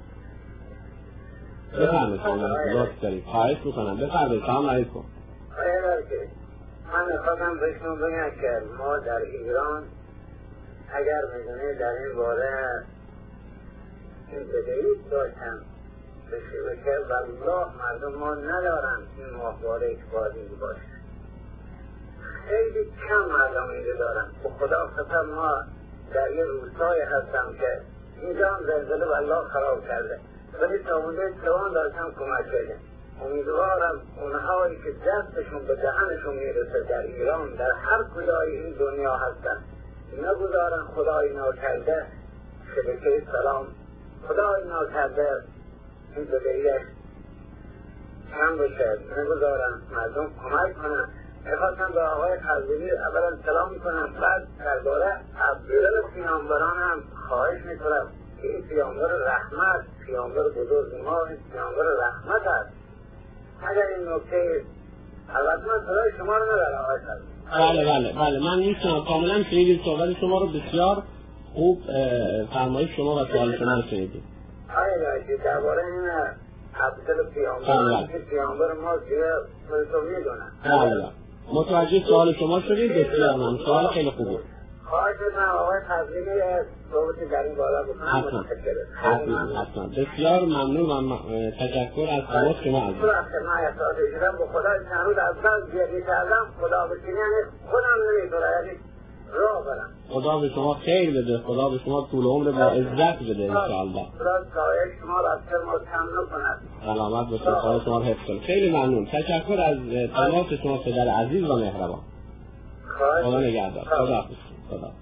بفرمایید. سلام علیکم. لطف دارید. خواهش میکنم. بفرمایید. سلام علیکم. آقای هدایتی، من میخواستم بهشون بگم که ما در ایران اگر میدونی در این باره این بدهی داشتن بشه که والله مردم ما ندارن این ماهواره اکباری باشه. خیلی کم مردم اینجا دارن. به خدا خطر ما در یه روستای هستم که اینجا هم زلزله والله خراب کرده، ولی تا اونجا توان داشتم کمک کرده. امیدوارم اونهایی که دستشون به دهنشون میرسه در ایران در هر کجای این دنیا هستن نگذارن خدای ناکرده شبکه سلام خدای ناکرده این بدهیش کم بشه، نگذارن مردم کمک کنن. میخواستم به آقای خزیلی اولا سلام کنم، بعد درباره افضل پیامبران هم خواهش میکنم که این پیامبر رحمت، پیامبر بزرگ ما، این پیامبر رحمت است. اگر این نکته البته من صدای شما رو ندارم آقای خزیلی. بله بله بله من میشنم کاملا. شنیدید صحبت شما رو بسیار خوب، فرمایش شما و سوال شما رو شنیدید. آقای درباره این افضل پیامبران که پیامبر ما دیگه خودتو میدونن. بله متوجه سوال شما شدید. بسیار ممنون. سوال خیلی خوبه. خواهش میکنم آقای خزیلی صحبتی در این بالا بکنم. حتما حتما بسیار ممنون و تشکر از تماس شما عزیز. من احساس شدم به خدا چند از من گریه کردم خدا بکنی خودم نمیتونه یعنی راه برم. خدا به شما خیر بده، خدا به شما طول عمر و عزت بده انشاءالله. خدا سایه شما را از ما کم نکند. سلامت باشید. خدا شما رو حفظ کنه. خیلی ممنون. تشکر از تماس شما پدر عزیز و مهربان. خدا نگهدار. خدا حافظ. خدا.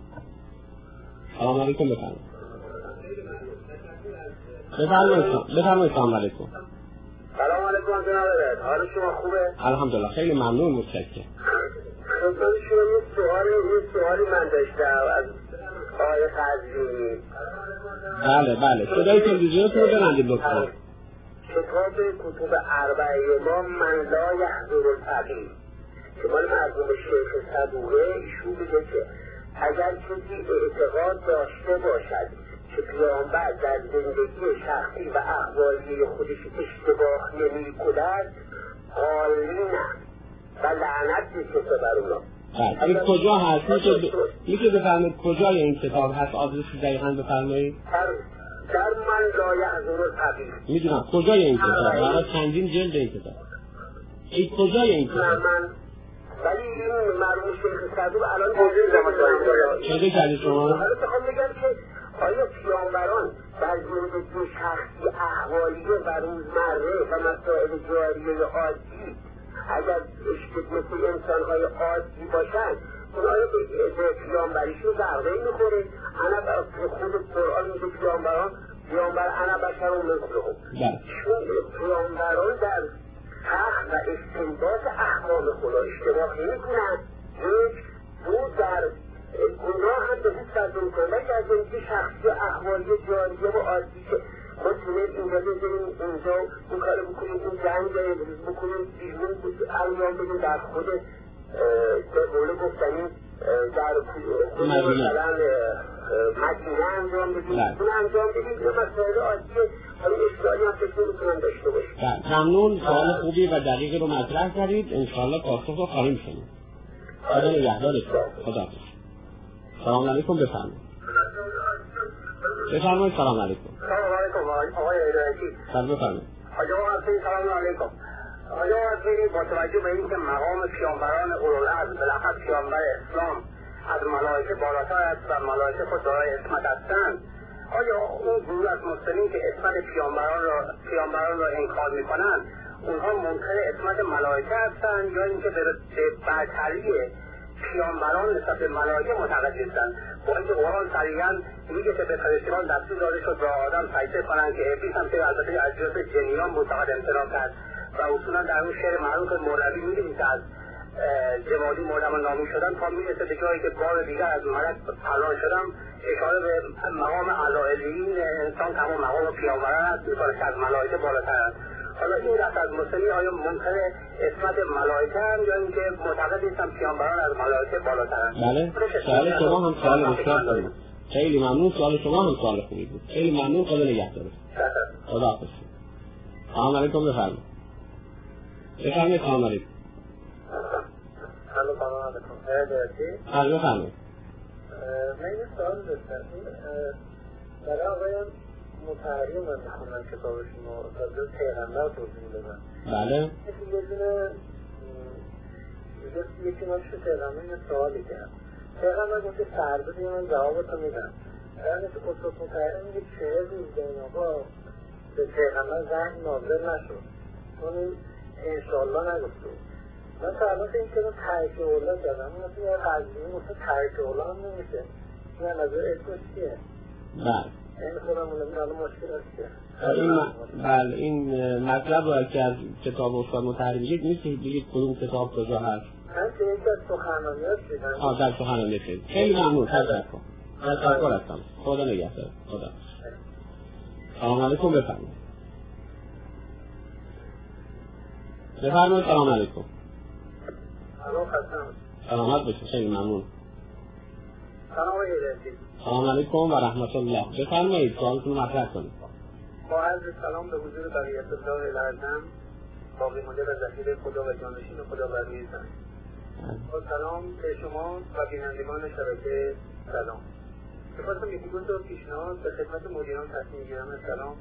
سلام علیکم. بفرمایید. بفرمایید. بفرمایید. سلام علیکم. سلام علیکم جناب رئیس. حال شما خوبه؟ الحمدلله. خیلی ممنون. متشکرم. خدمت شما یه سوالی یه سوالی من داشتم از آقای خزیلی. بله بله. صدای تلویزیونتون رو ببندید لطفاً. کتاب کتب اربعه ما من لا یحضر الفقیه که مال مرحوم شیخ صدوقه، ایشون میگه که اگر کسی اعتقاد داشته باشد که پیامبر در زندگی شخصی و احوالی خودش اشتباه نمی کند قالینم و لعنت میکشه بر اونا. این کجا هست؟ میشه بفرمایید کجای این کتاب هست؟ آدرسی دقیقاً بفرمایید. در من لا یحضر الفقیه. میدونم کجای این کتاب؟ برای چندین جلد این کتاب. این کجای این کتاب؟ ولی این مرحوم شیخ صدوق الان موجود زمان چه کردی شما؟ حالا بخوام بگم که آیا پیامبران در زندگی شخصی احوالی و روزمره و مسائل جاریه عادی اگر مثل انسان‌های عادی باشن اون آیا به پیامبریشون ضربه میخوره؟ انا بر خود قرآن میگه پیامبران پیامبر انا بشر و مثلهم. چون پیامبران در حق و استنباط احکام خدا اشتباه نمی‌کنن. یک دو در گناه هم به هیچ وجه نمی‌کنن که از زندگی شخصی احوالی جاریه و عادی که ما تونیم اینجا بزنیم اینجا اون کار بکنیم این جنگ بکنیم بیرون انجام بدیم در خود به قول گفتنی در خود مثلا مدینه انجام بدیم اون انجام بدیم یه مسائل عادیه همین اشتباهی هم فکر نمی‌کنم داشته باشیم. ممنون. سوال خوبی و دقیقی رو مطرح کردید. انشاءالله پاسخ رو خواهیم شنید. خدا نگهدارتون. خدا حافظ. سلام علیکم. بفرمایید. بفرمایید. سلام علیکم. سلام علیکم آقای هدایتی. سلام بفرمایید. آقا عزیز سلام علیکم. آقا عزیز با توجه به اینکه مقام پیامبران اولوالعزم بالاخره پیامبر اسلام از ملائکه بالاتر است و ملائکه خود دارای عصمت هستند، آیا اون گروه از مسلمین که اسمت پیامبران را پیامبران را انکار میکنن اونها منکر اسمت ملائکه هستن یا اینکه به برتری پیامبران نسبت به ملائکه معتقد نیستن؟ با اینکه قرآن صریحاً میگه که به فرشتگان دستور داده شد با آدم سجده کنن که ابلیس هم که البته از جزء جنیان بود فقط امتناع کرد و اصولا در اون شعر معروف مولوی می‌بینیم که از جوادی مردم نامی شدن تا میرسه به جایی که بار دیگر از ملک پران شدم اشاره به مقام اعلیین انسان که همون مقام پیامبران هست می‌کنه که از ملائکه بالاتر است. حالا این دست از مسلمین آیا منکر اسمت ملائکه هم یا اینکه معتقد نیستن پیامبران از ملائکه بالاترن؟ بله سوال شما هم سوال بسیار داریم. خیلی ممنون، سوال شما هم سوال خوبی بود. خیلی ممنون، خدا نگهدار. خدا حافظ. سلام علیکم، بفرمایید. بفرمایید. سلام علیکم. سلام علیکم. هدایتی؟ بله بفرمایید. من یه سوال داشتم. برای آقایان متحری من میخونن کتابشون رو در پیغمبر توضیح میدادن. بله. یه دونه یکی ناشو پیغمبر یه سوالی کرد. پیغمبر گفته فردا دیگه من جوابتو میدم. یعنی تو کتاب متحری میگه چه روز این آقا به پیغمبر وحی نازل نشد. اون انشالله نگفته. من تا الان این که ترک اولا کردم. من مثل یه قضیه مثل ترک اولا هم نمیشه. من نظر اسمش چیه؟ بله. این خودم اونم مشکل است. این بله این مطلب رو که از کتاب استاد مطهری میگید نیست که بگید کدوم کتاب کجا هست؟ من که یکی از سخنرانی‌هاش دیدم. آه در سخنرانی خیلی خیلی ممنون. تشکر. تشکر هستم. خدا نگهدار. خدا. سلام علیکم، بفرمایید. بفرمایید. سلام علیکم. الو خدمت. سلامت باشید. خیلی ممنون. سلام علیکم. سلام علیکم و رحمت الله. بفرمایید سوالتون رو مطرح کنید. با عرض سلام به حضور بقیت الله العظم باقی مانده و ذخیره خدا و جانشین خدا بر روی زمین. با سلام به شما و بینندگان شبکه سلام. می‌خواستم یکی دو تا پیشنهاد به خدمت مدیران تصمیم گیران سلام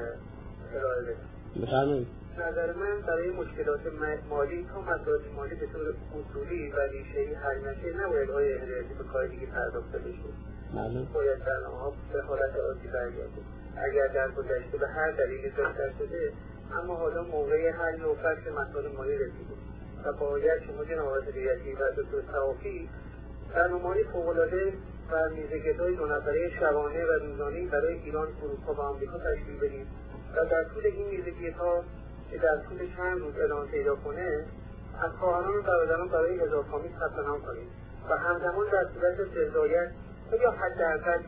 ارائه بدم. بفرمایید. نظر من برای مشکلات مالی تا مسائل مالی به طور اصولی و ریشه‌ای حل نشه نباید آقای هدایتی به کار دیگه پرداخته بشه. بله. باید برنامه‌ها به حالت عادی برگرده. اگر در گذشته به هر دلیلی زیادتر شده اما حالا موقع حل و فصل مسائل مالی رسیده و باید شما جناب هدایتی و دکتر توافی برنامه‌های فوق‌العاده و میزگردهای دو نفره شبانه و روزانه‌ای برای ایران، اروپا و آمریکا تشکیل بدید و در طول این میزگردها که در طول چند روز اعلام پیدا کنه از خواهران و برادران برای اضافه‌آمیز ثبت نام کنید و همزمان در صورت رضایت یا حداقل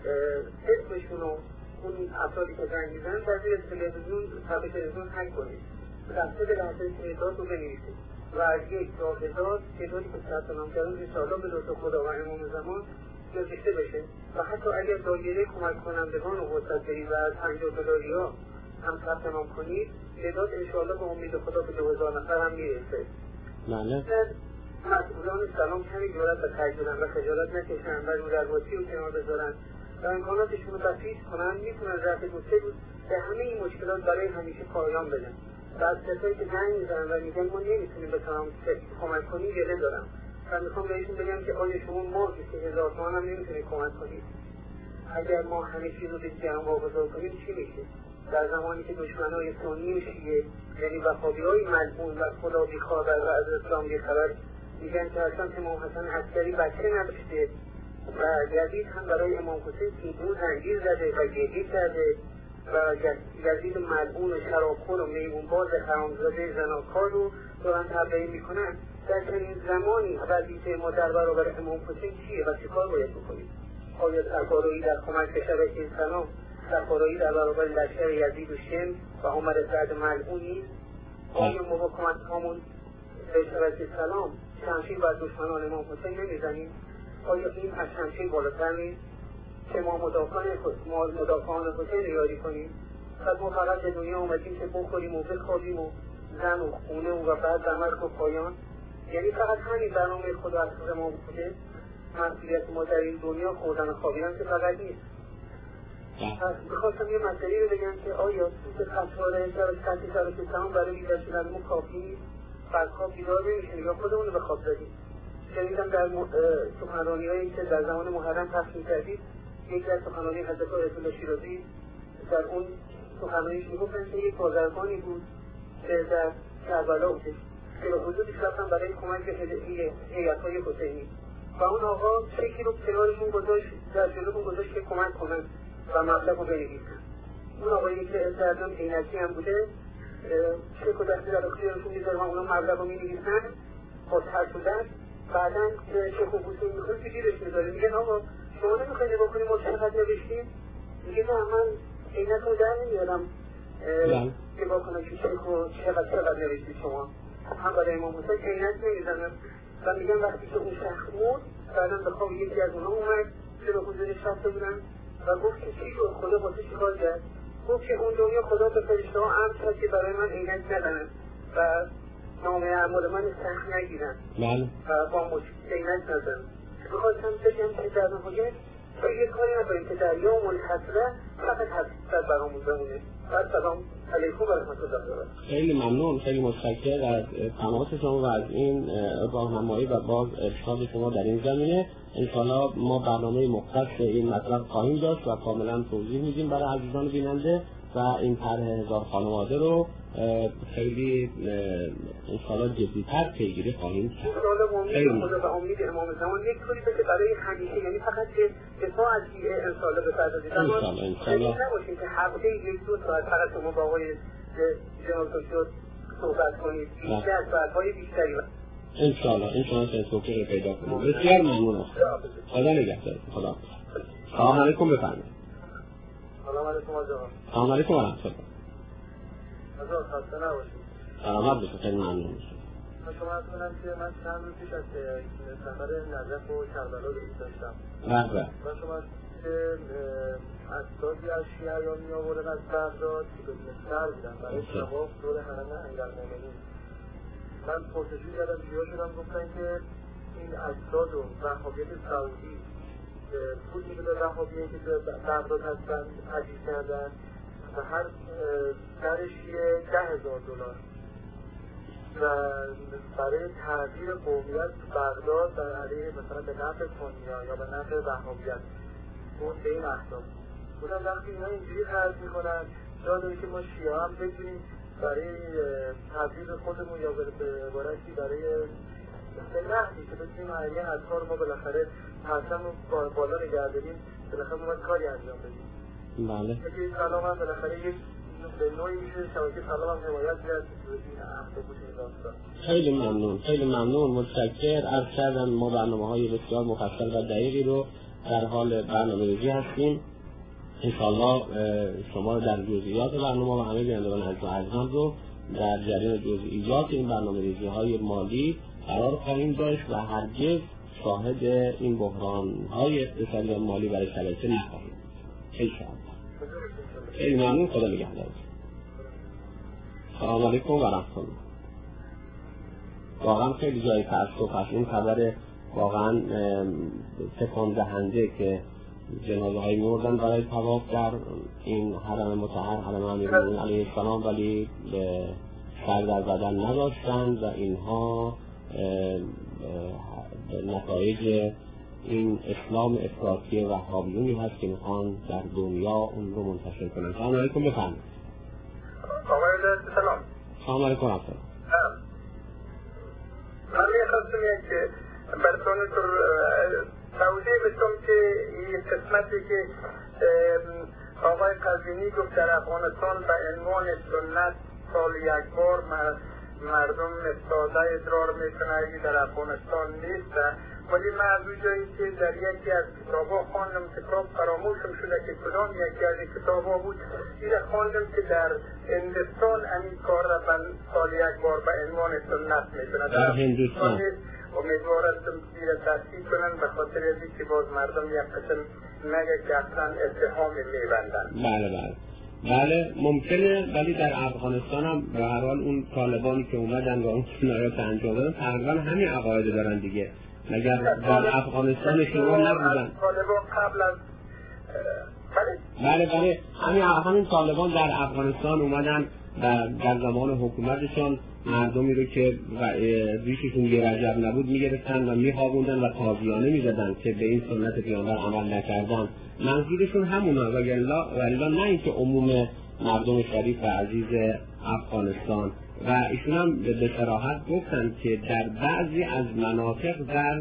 اسمشون رو اون افرادی که زنگ میزنن در زیر تلویزیون صفحه تلویزیون حک کنید لحظه به لحظه تعداد رو بنویسید و از یک تا هزار تعدادی که ثبت نام کردن انشاءالله به لطف خدا و امام زمان نوشته بشه و حتی اگر دایره کمک کنندگان رو وسط برید و از پنجاه دلاریا هم ثبت نام کنید تعداد انشاءالله به امید خدا به دو هزار نفر هم میرسه. بله. مسئولان سلام کمی جرأت و تجربه و خجالت نکشن و رو درواسی رو کنار بذارن و امکاناتشون رو تفیض کنن میتونن رفت دو سه روز به همه این مشکلات برای همیشه پایان بدن و از کسایی که زنگ میزنن و میگن ما نمیتونیم به تمام کمک کنیم گله دارم و میخوام بهشون بگم که آیا شما ماهی سه هزار تومان هم نمیتونید کمک کنید؟ اگر ما همه چیز رو به دیگران واگذار کنیم چی میشه؟ در زمانی که دشمنای سنی و شیعه یعنی وهابی‌های ملعون و خدا بیخواه و از اسلام بیخبر میگن که اصلا امام حسن عسکری بچه نداشته و یزید هم برای امام حسین سیدون زنجیر زده و گریه کرده و یزید ملعون و شرابخور و میمونباز حرامزاده زناکار رو دارن تبعیض میکنن. در چنین زمانی وظیفه ما در برابر امام حسین چیه و چه کار باید بکنیم؟ آیا سرکارایی در کمک به شبکه سلام، سرکارایی در برابر لشکر یزید و شم و عمر سعد ملعون نیست؟ آیا ما با کمک همون به شبکه سلام شمشیر بر دشمنان امام حسین نمیزنیم؟ آیا این از شمشیر بالاتر نیست که ما مدافعان ما مدافعان حسین رو یاری کنیم؟ پس ما فقط به دنیا اومدیم که بخوریم و بخوابیم و زن و خونه و بعد در مرگ و پایان؟ یعنی فقط همین برنامه خدا از خود ما بوده؟ مسئولیت ما در این دنیا خوردن و خوابیدن که فقط نیست. پس میخواستم یه مسئله رو بگم که آیا سوت خطواره شبکه شبکه سلام برای بیدار شدن ما کافی نیست؟ بعد خواب بیدار نمیشیم یا خودمون رو به خواب زدیم. شنیدم در سخنرانی‌هایی که در زمان محرم پخش می‌کردید یکی از سخنرانی حضرت آیت الله شیرازی در اون سخنرانیش میگفتن که یک بازرگانی بود که در کربلا بودش که به حدودش رفتن برای کمک به هیئت‌های حسینی و اون آقا چکی رو کنارشون گذاشت، در جلوشون گذاشت که کمک کنن و مطلب رو بنویسن. اون آقایی که اصلاً عینکی هم بوده چک و دستی در اختیارشون میذاره و اونا مبلغ رو می‌نویسن، مضطر شدن، بعداً چک و بوسه می‌خوره که گیرش می‌ذاره. میگن آقا شما نمی‌خواید نگاه کنیم ما چقدر نوشتیم؟ میگه نه من عینک رو در نمیارم نگاه کنم که چک و چقدر چقدر نوشتید شما. هم برای امام حسین عینک نمیزنم و میگن وقتی که اون شخص مرد بعداً به خواب یکی از اونا اومد که به حضورش رفته بودن و گفت که چی شد خدا با تو چیکار کرد؟ گفت که اون دنیا خدا به فرشته ها امر کرد که برای من عینک ندارن و نامه اعمال من سخت نگیرن و با مشکل عینک ندارن. بخواستم بگم که در نهایت و یه کاری نداریم که در یوم الحسره فقط حسرت برامون بمونه. سلام علیکم و رحمت الله. خیلی ممنون، خیلی متشکرم از تماس شما و از این راهنمایی و باز ارشاد شما در این زمینه. انشاءالله ما برنامه مختص این مطلب خواهیم داشت و کاملا توضیح میدیم برای عزیزان بیننده و این طرح هزار خانواده رو خیلی انشاءالله جدی‌تر پیگیری خواهیم کرد. خیلی خدا و امید امام زمان یک طوری که برای همیشه، یعنی فقط که دفاع از این انشاءالله بپردازید. انشاءالله انشاءالله نباشیم که هفته یک دو ساعت فقط شما با آقای جناب دکتر صحبت کنید، بیشتر ساعت‌های بیشتری انشاءالله انشاءالله سنسوکه رو پیدا کنید. بسیار ممنون. خدا نگهدار. خدا. سلام علیکم بفرمایید. سلام علیکم آقا. سلام علیکم و رحمت الله. حضرت خسته نباشید. سلامت باشید. خیلی ممنون میشم. شما از کنم که من چند روز پیش از سفر نجف و کربلا رو داشتم. بله. و شما که اجسادی از شیعیان می آوردن از بغداد که به مصر بودن برای طواف دور حرم امیرالمومنین. من پرسشی کردم جیا شدم گفتن که این اجساد و وهابیت سعودی پول میده به وهابیه که به بغداد هستن تجهیز کردن و هر سرش یه ده هزار دلار و برای تغییر قومیت بغداد در علیه مثلا به نفع سنیا یا به نفع وهابیت اون به این احکام بودن. وقتی اینا اینجوری خرج میکنن جا داره که ما شیعه هم بگیریم برای تبلیغ خودمون یا به عبارتی برای به نحوی که بتونیم علیه اذکار ما بالاخره حسن رو بالا نگه داریم، بالاخره باید کاری انجام بدیم. بله. که سلام هم بالاخره یک به نوعی میشه شبکه سلام هم حمایت کرد این اختبوش داستان. خیلی ممنون، خیلی ممنون، متشکر. از کردن ما برنامه های بسیار مفصل و دقیقی رو در حال برنامه ریزی هستیم. انشاءالله شما در جزئیات برنامه و همه بینندگان عزیز و عزیزان رو در جریان جزئیات این برنامه ریزی های مالی قرار خواهیم داشت و هرگز شاهد این بحران های اقتصادی و مالی برای شبکه نخواهیم. انشاءالله. خیلی ممنون. خدا نگهدار. سلام علیکم و رحمت الله. واقعا خیلی جای تأسف هست این خبر واقعا تکان دهنده که جنازه های مردن برای طواف در این حرم مطهر حرم امیرالمومنین علیه السلام ولی سر در بدن نداشتند و اینها نتایج این اسلام افراطی وهابیونی هست که میخوان در دنیا اون رو منتشر کنن. سلام علیکم بفرمایید. آقای سلام. سلام علیکم افضل. من میخواستم یک برسانه تر توضیح بستم که این قسمتی که آقای قزوینی گفت در افغانستان به عنوان سنت سال یک بار مردم ساده ادرار میکنه در افغانستان نیست، ولی من از اونجایی که در یکی از کتابا خواندم، کتاب فراموشم شده که کدام یکی از این کتابا بود، این خواندم که در هندوستان همین کار را سال یک بار به عنوان سنت میکنه. در هندوستان امیدوارم زیر تحصیل کنن به خاطر از که باز مردم یک قسم نگه که اصلا اتهام میبندن. بله بله بله ممکنه، ولی در افغانستان هم به هر حال اون طالبانی که اومدن و اون جنایات انجام دادن تقریبا همین عقاید دارن دیگه. مگر در افغانستان شما نبودن؟ طالبان قبل از بله بله همین همین طالبان در افغانستان اومدن و در زمان حکومتشان مردمی رو که ریششون یه رجب نبود میگرفتن و میخوابوندن و تازیانه میزدن که به این سنت پیامبر عمل نکردن. منظورشون همونا ولی نه اینکه عموم مردم شریف و عزیز افغانستان. و ایشون هم به صراحت گفتن که در بعضی از مناطق در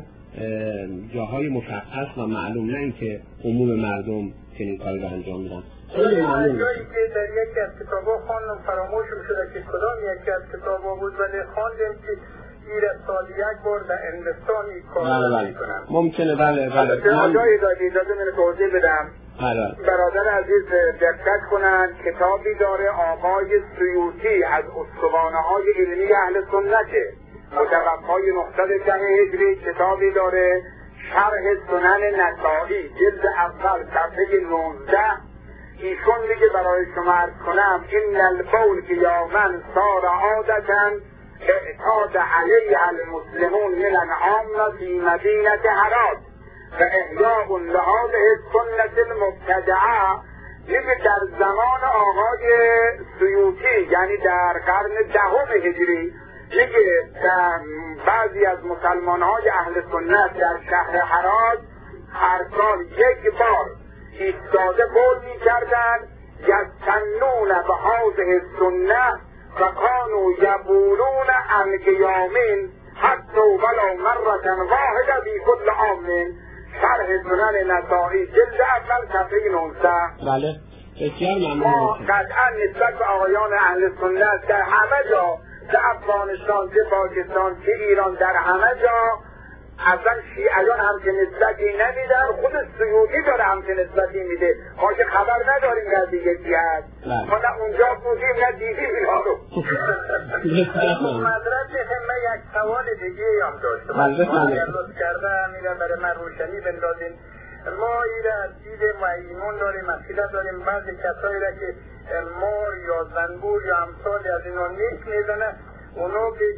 جاهای مشخص و معلوم، نه اینکه عموم مردم چنین کاری رو انجام میدن. جایی که در یکی از کتابا خواندم فراموشم شده که کدام یکی از کتابا بود، ولی خواندم که این سال یک بار در هندوستان این کار میکنن. ممکنه بله بله. جایی دادی اجازه من توضیح بدم. بله. برادر عزیز دقت کنند، کتابی داره آقای سیوطی از اسطوانه های علمی اهل سنته، متوفای نهصد و ده هجری. کتابی داره شرح سنن نسائی جلد اول صفحه نوزده. ایشون میگه برای شما عرض کنم این البول که یا من صار عادتن اعتاد علیه المسلمون من العام فی مدینه هرات و احیاء لهذه السنة المبتدعه. میگه در زمان آقای سیوطی یعنی در قرن دهم هجری، میگه بعضی از مسلمان های اهل سنت در شهر هرات هر سال یک بار ایستاده بول می کردن یستنون به هذه السنه و کانوا یبولون عن قیامین حتی ولو مرة واحده فی کل عام. شرح سنن نسائی جلد اول صفحه نوزده. بله بسیار ممنون. ما قطعا نسبت به آقایان اهل سنت در همه جا، در افغانستان، در پاکستان، در ایران، در همه جا اصلا شیعیان هم که نسبتی نمیدن، خود سیوطی داره هم که نسبتی میده. ما که خبر نداریم در دیگه چی هست، ما نه اونجا بودیم نه دیدیم اینا رو. مدرسه همه یک سوال دیگه هم داشت ما اگر لطف کرده میرم برای من روشنی بندازین. ما ایره دیدیم و ایمان داریم، عقیده داریم بعضی کسایی را که مار یا زنبور یا امثال از اینا نیک میزنه، اونو که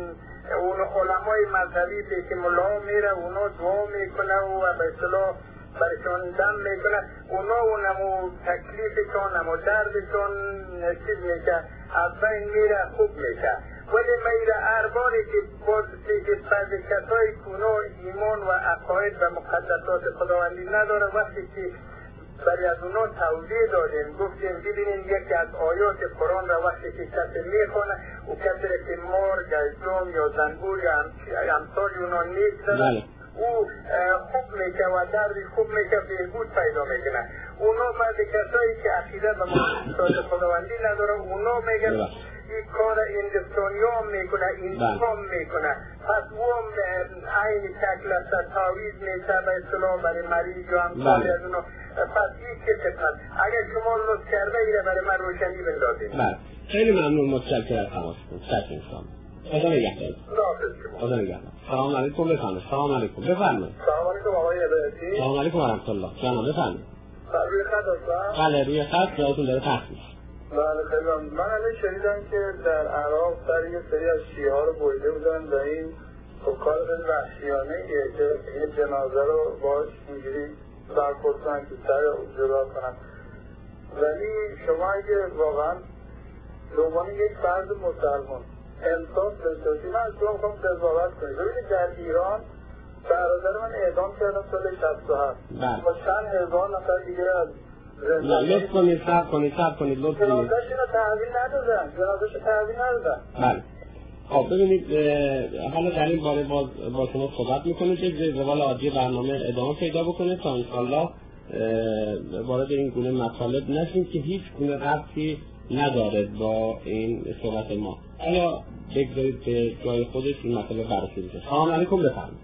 اون علمای مذهبی به که ملا میره اونا دعا میکنه و به اصطلاح برشان دم میکنه، اونا اونمو تکلیفشون نمو دردشون چیز میشه از بین میره، خوب میشه. ولی میره ارباری که باز که بعضی کسایی کنو ایمان و عقاید و مقدسات خداوندی نداره، وقتی که برای از اونا توضیح دادیم گفتیم ببینیم یکی از آیات قرآن را وقتی که کسی میخونه و کسی را که مار، گیسوم یا زنبور یا امثال اونا نیست او خوب میشه و دردی خوب میشه، بهبود پیدا میکنه. اونا بعد کسایی که عقیده به مقدسات خداوندی نداره اونا میگن این کار هندوستانی هم میکنه، انسان میکنه، پس او هم عین شکل است تعویض میشه به اصطلاح برای مریض و امثال از اونا. پس این که خدمت اگر شما لطف کرده ایره برای من روشنی بندازید. بله خیلی ممنون، متشکرم از تماستون. سلام شما. خدا نگهدار. خدا نگهدار. سلام علیکم. بفرمایید. سلام علیکم. بفرمایید. سلام علیکم آقای هدایتی. سلام علیکم و رحمت الله. جناب بفرمایید. روی خط هستم؟ بله روی خط یادتون داره پخش میشه. بله خیلی ممنون. من الان شنیدم که در عراق سر یه سری از شیعه ها رو بریده بودن و این کار وحشیانه ایه که این جنازه رو باش اینجوری برخوردن که سر جدا کنن. ولی شما اگه واقعا به عنوان یک فرد مسلمان انصاف داشته باشید، من از شما میخوام قضاوت کنید. ببینید در ایران برادر من اعدام کردن سال شصت و هفت با چند هزار نفر دیگه از نه لطف کنید صبر کنید صبر کنید لطف کنید. جنازه‌ش رو تحویل ندادن، جنازه‌ش رو تحویل ندادن. بله خب ببینید حالا در این باره باز با شما صحبت میکنید که روال عادی برنامه ادامه پیدا بکنه تا انشالله وارد این گونه مطالب نشیم که هیچ گونه ربطی نداره با این صحبت ما. حالا بگذارید به جای خودش این مطالب بررسی بشه. سلام علیکم بفرمایید.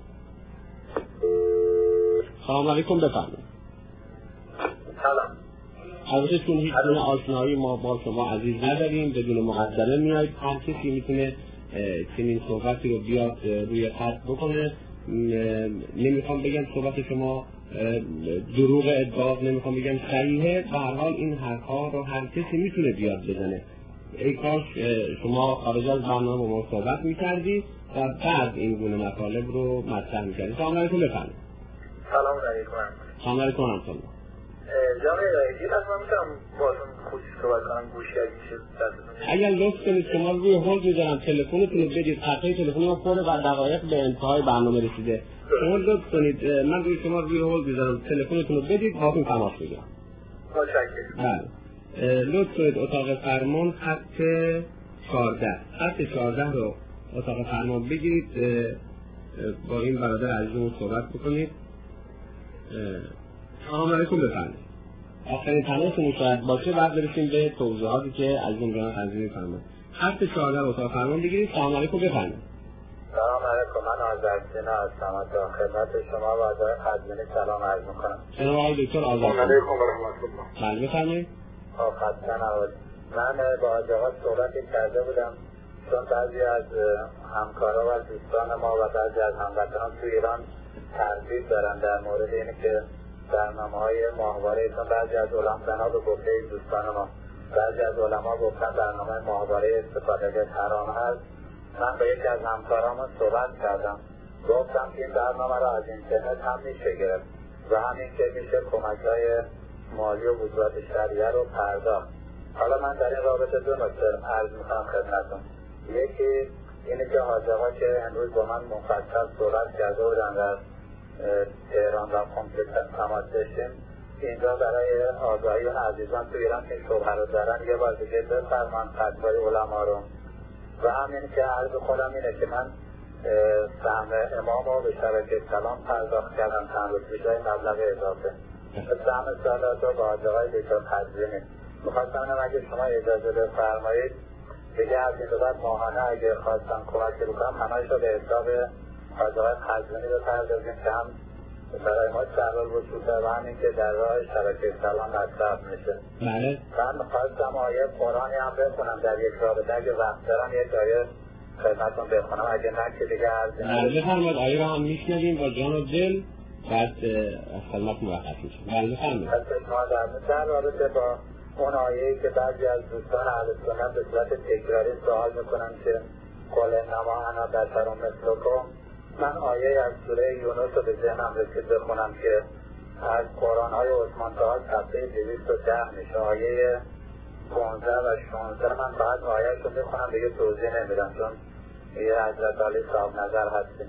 سلام علیکم بفرمایید. سلام. البته چون هیچ گونه آشنایی ما با شما عزیز نداریم، بدون مقدمه میایید، هر کسی میتونه چنین صحبتی رو بیاد روی خط بکنه. نمیخوام بگم صحبت شما دروغ ادعا، نمیخوام بگم صحیحه، به هر حال این حرفا رو هر کسی میتونه بیاد بزنه. ای کاش شما خارج از برنامه با ما صحبت میکردید و بعد این گونه مطالب رو مطرح میکردید. سلام علیکم بفرمایید. سلام علیکم. سلام علیکم ورحمت الله. جامعه رایدی پس من میتونم باتون خودی صحبت کنم گوشی اگه میشه دستتون اگر لطف کنید شما روی هولد میذارم تلفنتون رو بدید خطای تلفنی ما پر و دقایق به انتهای برنامه رسیده شما لطف کنید من روی شما روی هولد میذارم تلفنتون رو بدید باهاتون تماس بگیرم. متشکرم. بله لطف کنید اتاق فرمان خط چهارده خط چهارده رو اتاق فرمان بگیرید با این برادر عزیزمون صحبت بکنید. سلام علیکم بفرمایید. آخرین تماسمون شاید باشه بعد برسیم به توضیحاتی که عزیزم جان تنظیم فرمایید. خط چهارده اتاق فرمان بگیرید. سلام علیکم بفرمایید. سلام علیکم من آذرسینا هستم از خدمت شما و آقای خزمینی سلام عرض می‌کنم. جناب آقای دکتر آذرسینا. سلام علیکم و رحمت الله. بله بفرمایید. خب خسته نباشید. من با آقا صحبتی کرده بودم چون بعضی از همکارا و دوستان ما و بعضی از هموطنان تو ایران تردید دارن در مورد اینه که برنامه‌های ماهواره چون بعضی از علما به گفته دوستان ما بعضی از علما گفتن برنامه ماهواره استفاده حرام هست. من با یکی از همکارامون صحبت کردم گفتم که این برنامه را از اینترنت هم میشه گرفت و همین که میشه کمک‌های مالی و وزارت شریعه رو پرداخت. حالا من در این رابطه دو نکته عرض می‌کنم خدمتتون. یکی اینه که حاجی‌ها که امروز با من مفصل صحبت کرده بودن در تهران و کمپیوتر تماس داشتیم اینجا برای آگاهی اون عزیزان تو ایران که شبهه رو دارن یه بار دیگه بفرمان فتوای علما رو و همین که عرض خودم اینه که من سهم امام رو به شبکه سلام پرداخت کردم چند روز پیش مبلغ اضافه سهم سالات رو با آجاهای دکتر خزینی میخواستم اگه شما اجازه بفرمایید دیگه از این بعد ماهانه اگه خواستم کمک بکنم همه‌اش رو به حساب آجاهای خزینی بپردازیم که هم برای ما سرال وجود و همین که در راه شبکه سلام مصرف میشه. بله. من خواستم آیه قرآنی هم بخونم در یک رابطه اگه وقت دارم یک آیه خدمتتون بخونم اگه نه که دیگه عرض بله بفرمایید آیه رو هم میشنویم با جان و دل بعد از خدمت موقت میشیم. بله بفرمایید. ما در رابطه با اون آیه‌ای که بعضی از دوستان اهل سنت به صورت تکراری سوال میکنن که قل انما انا بشر مثلکم من آیه از سوره یونس رو به ذهنم رسید بخونم که از قرآن‌های عثمان طاها صفحه دویست و ده میشه آیه پانزده و شانزده من فقط آیه‌اش رو میخونم دیگه توضیح نمیدم چون یه حضرت علی صاحب نظر هستیم.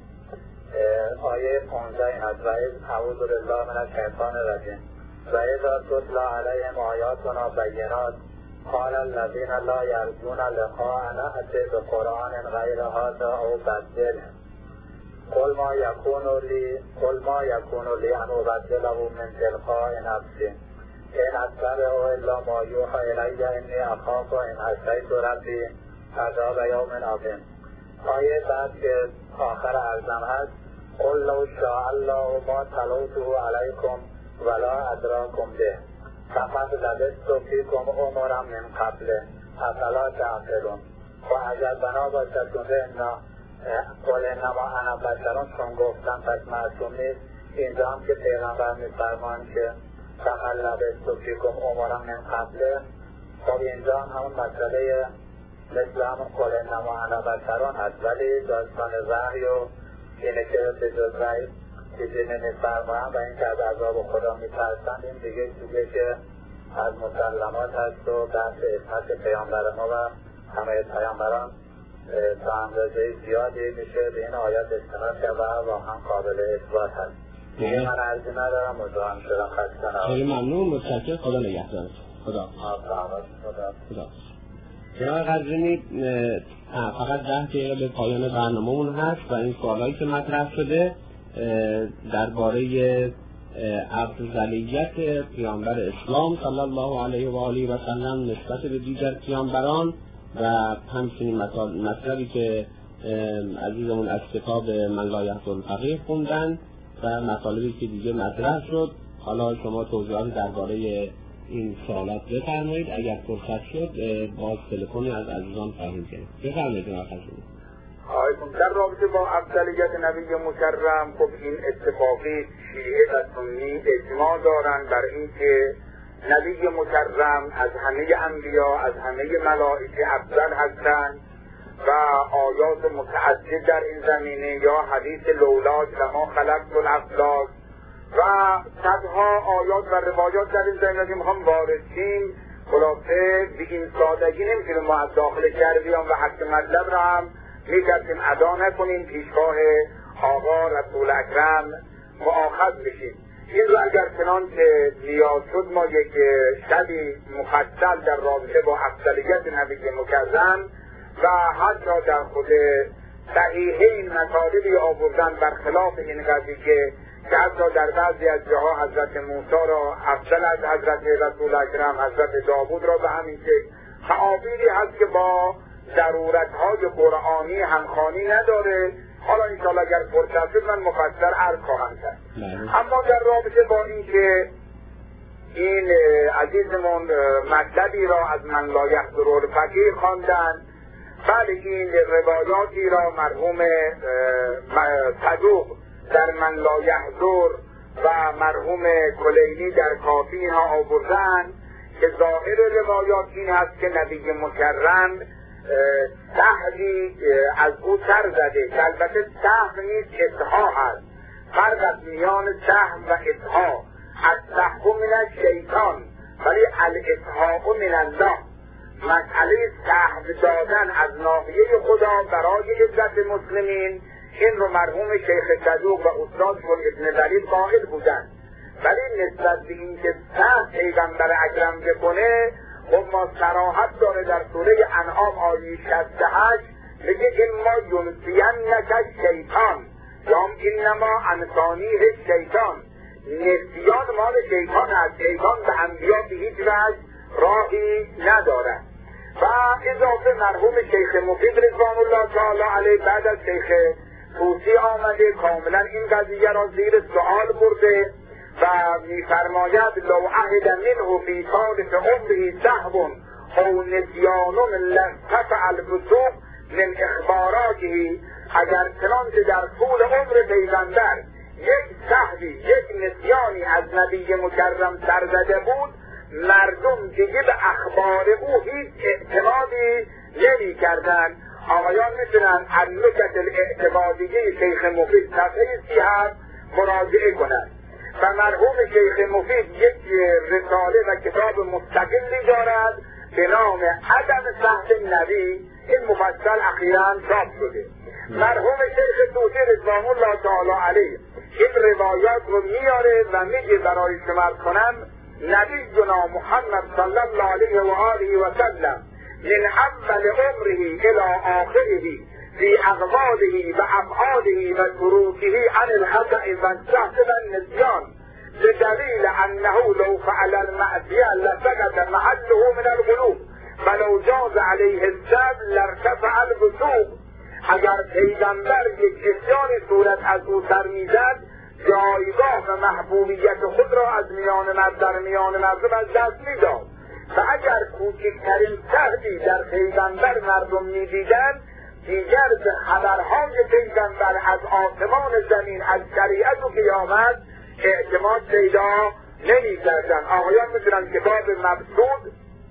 آیه پانزده این از وعید اعوذ بالله من الشیطان الرجیم و اذا تتلی علیهم آیاتنا بینات قال الذین لا یرجون لقاءنا ائت بقرآن غیر هذا او بدله قل ما یکون لی قل ما یکون لی ان ابدله من تلقاء نفسی ان اتبع الا ما یوحی الی انی اخاف ان عصیت ربی عذاب یوم عظیم. آیه بعد که آخر ارزم هست قل لو شاء الله ما تلوته علیکم ولا ادراکم به فقط لبثت فیکم عمرا من قبل افلا تعقلون. و اگر بنا باشد که نه قل انما انا بشرون چون گفتم پس معصوم نیست اینجا هم که پیغمبر میفرمان که فقط لبثت فیکم عمرا من قبل خب اینجا هم همون مسئله مثل همون قل انما انا بشرون هست ولی داستان وحی و اینه که به جز وحی چیزی نمیفرمایم و این که از عذاب خدا میترسند این دیگه چیزی که از مسلمات هست و بحث عصمت پیامبر ما و همه پیامبران تا اندازه زیادی میشه به این آیات استناد کرد و واقعا قابل اثبات هست. دیگه من عرضی ندارم مزاحم شدم خسته نباشید. خیلی ممنون متشکرم خدا نگهدارت. خدا. خدا. خدا. جناب خزینی فقط ده دقیقه به پایان برنامه‌مون هست و این سوالایی که مطرح شده درباره افضلیت پیامبر اسلام صلی الله علیه و آله و سلم نسبت به دیگر پیامبران و همچنین مطلبی که عزیزمون از کتاب من لا یحصی الفقیه خوندن و مطالبی که دیگه مطرح شد. حالا شما توضیحات درباره این سوالات بفرمایید اگر فرصت شد باز تلفنی از عزیزان خواهیم کرد. بفرمایید جناب خزینی. آیتون در رابطه با افضلیت نبی مکرم خب این اتفاقی شیعه و سنی اجماع دارن بر اینکه نبی مکرم از همه انبیا از همه ملائکه افضل هستند و آیات متعدد در این زمینه یا حدیث لولا لما خلقت الافلاک و صدها آیات و روایات در این زمینه که میخوام وارد شیم. خلاصه به این سادگی نمیتونیم ما از داخل شهر بیام و حق مطلب را هم میکردیم ادا نکنیم، پیشگاه آقا رسول اکرم مؤاخذ بشیم. این رو اگر چنانچه نیاز شد ما یک شبی مفصل در رابطه با افضلیت نبی مکرم و حتی در خود صحیحین مطالبی آوردن برخلاف این قضیه که حتی در بعضی از جاها حضرت موسی را افضل از حضرت رسول اکرم، حضرت داوود را به همین شکل. تعابیری هست که با ضرورت‌های قرآنی همخوانی نداره. حالا انشاءالله اگر فرصت شد من مفصل عرض خواهم کرد. اما در رابطه با این که این عزیزمون مطلبی را از من لا یحضر الفقیه خواندن، بله این روایاتی را مرحوم صدوق در من لا یحضر و مرحوم کلینی در کافی اینها آوردن که ظاهر روایات این هست که نبی مکرم سهوی از او سر زده، که البته سهو نیست، اصحا هست. فرق از میان سهو و اصحا، از سهو من الشیطان ولی الاصحا من الله. مسئله سهو دادن از ناحیه خدا برای عزت مسلمین، این رو مرحوم شیخ صدوق و استاد گل ابن ولید قائل بودن. ولی نسبت به این که سهو پیغمبر اکرم بکنه، خب ما صراحت داره در سوره انعام آیه شصت و هشت میگه اما ینسینک الشیطان یا انما انسانیه الشیطان. نسیان مال شیطان است، شیطان به انبیا به هیچ وجه راهی نداره. و اضافه مرحوم شیخ مفید رضوان الله تعالی علیه بعد از شیخ طوسی آمده کاملا این قضیه را زیر سؤال برده و میفرماید لو عهد منه فی ثالث عمره سهو او نسیان لارتفع الفسوق من اخباراته. اگر چنانچه در طول عمر پیغمبر یک سهوی یک نسیانی از نبی مکرم سر زده بود، مردم دیگه به اخبار او هیچ اعتمادی نمی کردن. آقایان میتونن النکت الاعتمادیه شیخ مفید صفحه سی هفت مراجعه کنند. و مرحوم شیخ مفید یک رساله و کتاب مستقلی دارد به نام عدم سهو نبی، این مفصل اخیراً چاپ شده. مرحوم شیخ طوسی رضوان الله تعالی علیه این روایات رو میاره و میگه برای شما کنم نبینا محمد صلی الله علیه و آله و سلم من اول عمره الى آخره فی اقواله و افعاله و تروکه عن الخطأ و السهو و النسیان بدلیل انه لو فعل المعصیه لسقط محله من القلوب ولو جاز علیه السهو لارتفع الفسوق. اگر پیغمبر یک اسیانی صورت از او سر میزد، جایگاه و محبوبیت خود را از میان مرد در میان مردم از دست میداد. و اگر کوچکترین سهوی در پیغمبر مردم میدیدند، دیگر به خبرهای پیغمبر از آسمان زمین از شریعت و قیامت اعتماد پیدا نمی کردن. آقایان میتونن کتاب مبسوط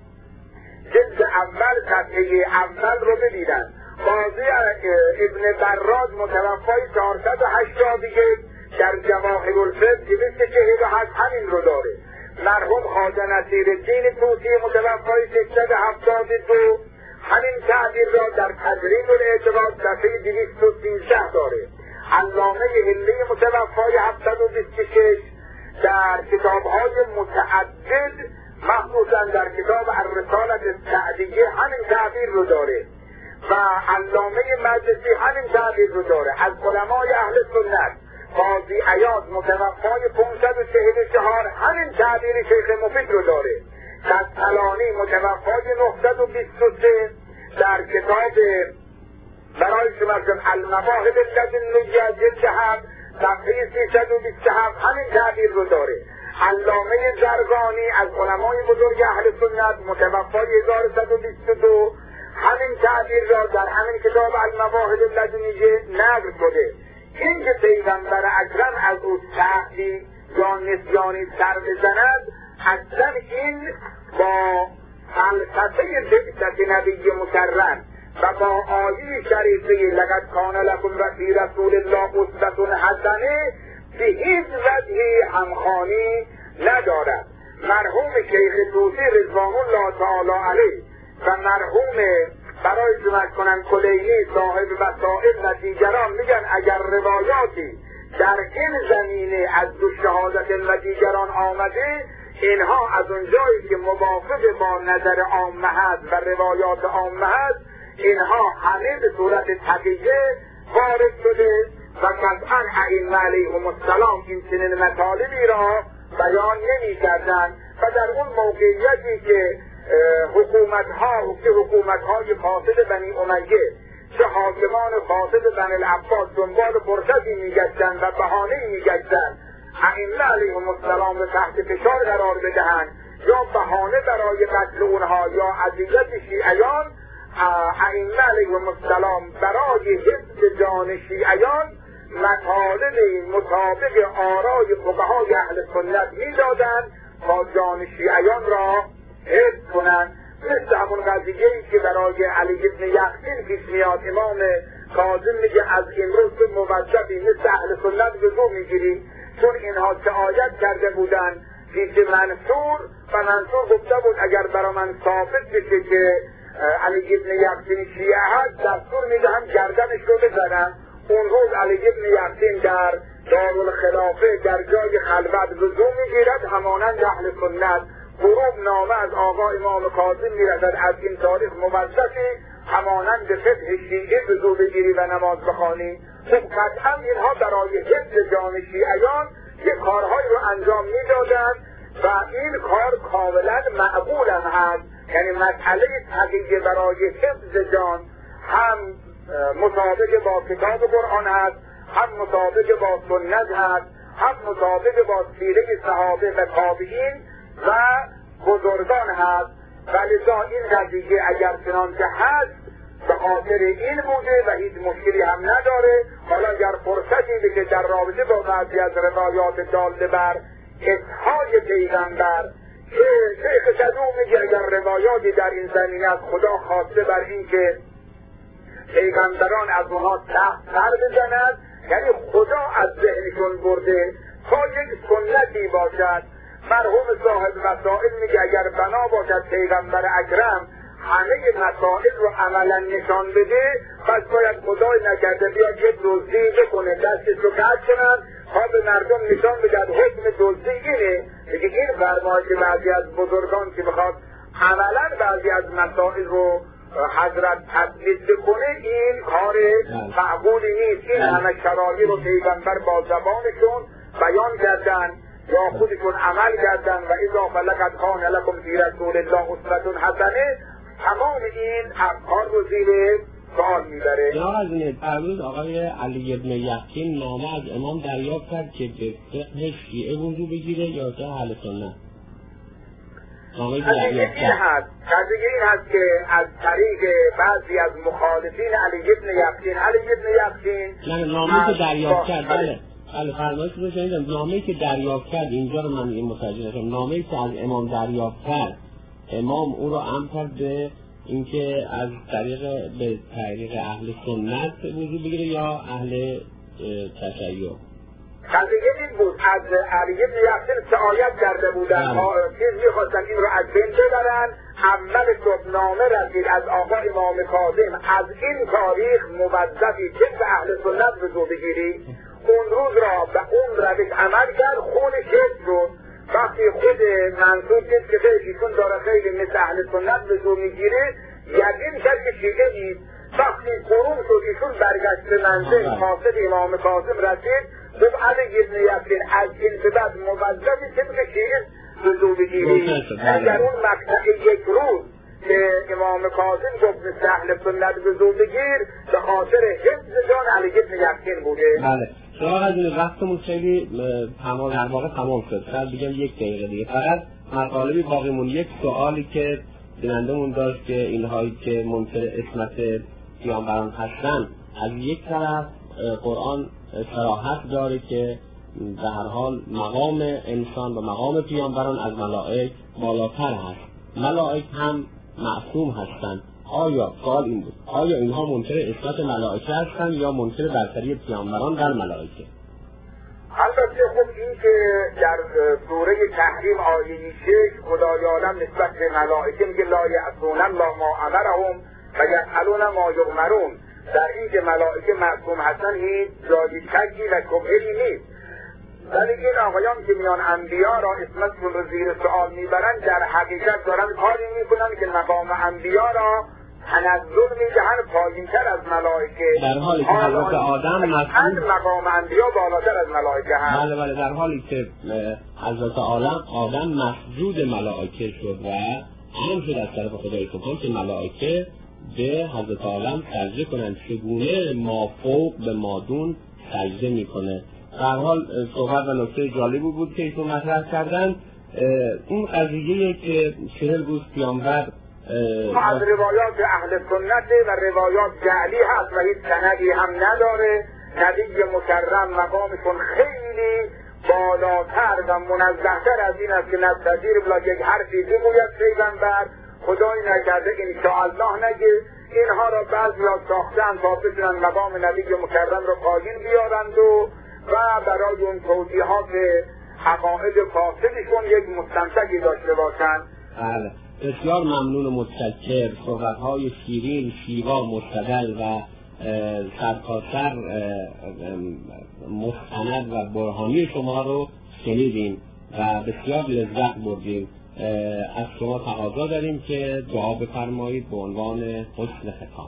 جلد اول صفحه اول رو ببینن. قاضی ابن براد متوفای چهارصد و هشتاد یک در جواهر الفقه دویست و چهل و هشت همین رو داره. مرحوم خواجه نصیرالدین طوسی متوفای ششصد و هفتاد و دو همین تعبیر را در تجرید الاعتقاد صفحه دویست و سیزده داره. علامه هلی متوفای هفتصد و بیست و شش در کتاب‌های متعدد مخصوصا در کتاب الرسالة السعدیه همین تعبیر رو داره و علامه مجلسی همین تعبیر رو داره. از علمای اهل سنت قاضی عیاض متوفای پانصد و چهل و چهار همین تعبیر شیخ مفید رو داره. کسلانی متوفای نهصد و بیست و سه در کتاب برای شما المواهب اللدنیه جلد هفت صفحه سیصد و بیست و هفت همین تعبیر رو داره. علامه زرقانی از علمای بزرگ اهل سنت متوفای هزار و صد و بیست و دو همین تعبیر را در همین کتاب المواهب اللدنیه نقل شده. این که پیغمبر اکرم از او سهوی یا نسیانی سر بزند، اصلا این با فلسفه بعثت نبی مکرم و با آیه شریفه لقد کان لکم فی رسول الله اسوة حسنه به هیچ وجه وجهی همخوانی ندارد. مرحوم شیخ طوسی رضوان الله تعالی علیه و مرحوم برای جمع کنن کلینی صاحب وسائل و دیگران میگن اگر روایاتی در این زمینه از دو شهادت و دیگران آمده، اینها از اونجایی که موافق با نظر عامه هست و روایات عامه هست، اینها همه به صورت تقیه وارد شده و قطعا ائمه علیهم السلام این چنین مطالبی را بیان نمی کردن و در اون موقعیتی که حکومت ها و که حکومت های فاسد بنی امیه که حاکمان فاسد بنی العباس دنبال فرصتی میگشتن و بهانه میگشتن ائمه علیهم السلام به تحت فشار قرار بدهند یا بهانه برای قتل اونها یا اذیت شیعیان، ائمه علیهم السلام برای حفظ جان شیعیان مطالب مطابق آرای فقهای اهل سنت میدادند تا جان شیعیان را حفظ کنند. مثل همون قضیه‌ای که برای علی بن یقین پیش میاد، امام کاظم میگه از امروز تو موظفی مثل اهل سنت وضو میگیری، چون اینها چه آیت کرده بودن پیش منصور و منصور گفته بود اگر برای من ثابت بشه که علی بن یقین شیعه هست دستور میدهم گردنش رو بزنم. اون روز علی بن یقین در دارالخلافه در جای خلوت وضو میگیرد همانند اهل سنت. غروب نامه از آقا امام کاظم میرسد از این تاریخ موظفی همانند فقه شیعه وضو بگیری و نماز بخوانی. خب قطعا اینها برای حفظ جان شیعیان یک کارهایی رو انجام میدادند و این کار کاملا مقبول هم هست. یعنی مسئله تقیه برای حفظ جان هم مطابق با کتاب قرآن هست، هم مطابق با سنت هست، هم مطابق با سیره صحابه و تابعین و بزرگان هست. ولذا این قضیه اگر چنانکه هست به خاطر این بوده و هیچ مشکلی هم نداره. حالا اگر فرصتی بشه در رابطه با بعضی از روایات داله بر اصحای پیغمبر که شیخ صدوق میگه اگر روایاتی در این زمینه از خدا خواسته بر این که پیغمبران از اونها تحت سر بزند، یعنی خدا از ذهنشون برده تا یک سنتی باشد. مرحوم صاحب مسائل میگه اگر بنا باشد پیغمبر اکرم همه مسائل رو عملا نشان بده، پس باید خدای نکرده بیاد یک دزدی بکنه دستش رو قطع کنن تا به مردم نشان بدهد حکم دزدی اینه. دیگه این فرمایش که بعضی از بزرگان که میخواد عملا بعضی از مسائل رو حضرت تثبیت بکنه این کار معقولی نیست. این همه شرایط رو پیغمبر با زبانشون بیان کردن یا خودشون عمل کردن و اذا فلقد کان لکم فی رسول الله اسوة حسنه. تمام این افکار رو زیر سوال میبره. جناب عزیز فرمود آقای علی بن یقین نامه از امام دریافت کرد که به فقه شیعه وضو بگیره یا جا اهل سنت. قضیه این هست قضیه این هست که از طریق بعضی از مخالفین علی بن یقین علی بن یقین نه نامه که دریافت کرد بله بله فرمایش رو شنیدم. نامه‌ای که دریافت کرد اینجا رو من این متوجه نشدم. نامه‌ای که از امام دریافت کرد امام او رو امر کرد به اینکه از طریق به طریق اهل سنت وضو بگیره یا اهل تشیع. قضیه این بود از علی بن یقین که آیت کرده بودن چیز میخواستن این رو از بین ببرن. اول صبحنامه رسید از آقا امام کاظم از این تاریخ موظفی که به اهل سنت وضو بگیری. اون روز را به اون روش عمل کرد، خونش حفظ شد. وقتی خود منصور دید که ایشون داره خیلی مثل اهل سنت وضو میگیره یقین کرد که شیعه نیست. وقتی قرون شد ایشون برگشت به منزل قاصد امام کاظم رسید گفت علی بن یقین از این به بعد موظفی که به شیعه وضو بگیری. اگر اون مقطع یک روز که امام کاظم گفت مثل اهل سنت وضو بگیر به خاطر حفظ جان علی بن یقین بوده. بله شما از این وقتمون خیلی تمام در واقع تمام شد. شاید بگم یک دقیقه دیگه فقط مطالبی باقیمون. یک سوالی که بینندمون داشت که اینهایی که منکر عصمت پیامبران هستن از یک طرف قرآن صراحت داره که به هر حال مقام انسان و مقام پیامبران از ملائک بالاتر هست. ملائک هم معصوم هستند. آیا سوال این بود آیا اینها منکر عصمت ملائکه هستند یا منکر برتری پیامبران در ملائکه؟ البته خب این که در سوره تحریم آیه شش خدای عالم نسبت به ملائکه میگه لا یعصون الله ما امرهم و یفعلون ما یؤمرون، در این که ملائکه معصوم هستن هیچ جای شکی و شبهه‌ای نیست. ولی این آقایان که میان انبیا را اسمتشون رو زیر سوال میبرن در حقیقت دارن کاری میکنن که مقام انبیا را تنزل میدهن پایینتر از ملائکه، در حالی که حضرت آدم مسجود مقام انبیا بالاتر از ملائکه هست. بله بله در حالی که حضرت آدم آدم مسجود ملائکه شد و هم شد از طرف خدای سبحان که ملائکه به حضرت آدم سجده کنند. چگونه ما فوق به مادون سجده میکنه. در حال صحبت و نکته جالبی بود که ایشون مطرح کردن. اون قضیه که چهل روز پیامبر از روایات اهل سنت و روایات جعلی هست و هیچ سندی هم نداره. نبی مکرم مقامشون خیلی بالاتر و منزهتر از این است که نستجیر بلا یک حرفی بگوید پیغمبر، خدای نکرده انشاءالله نگه. اینها را بعضی ها ساختن تا بتونن مقام نبی مکرم را پایین بیارند و و برای اون توضیحات حقائق فاسدشون یک مستمسکی داشته باشند. بله بسیار ممنون و متشکر. صحبت‌های شیرین، شیوا، مستدل و سرتاسر مستند و برهانی شما رو شنیدیم و بسیار لذت بردیم. از شما تقاضا داریم که دعا بفرمایید به عنوان حسن ختام.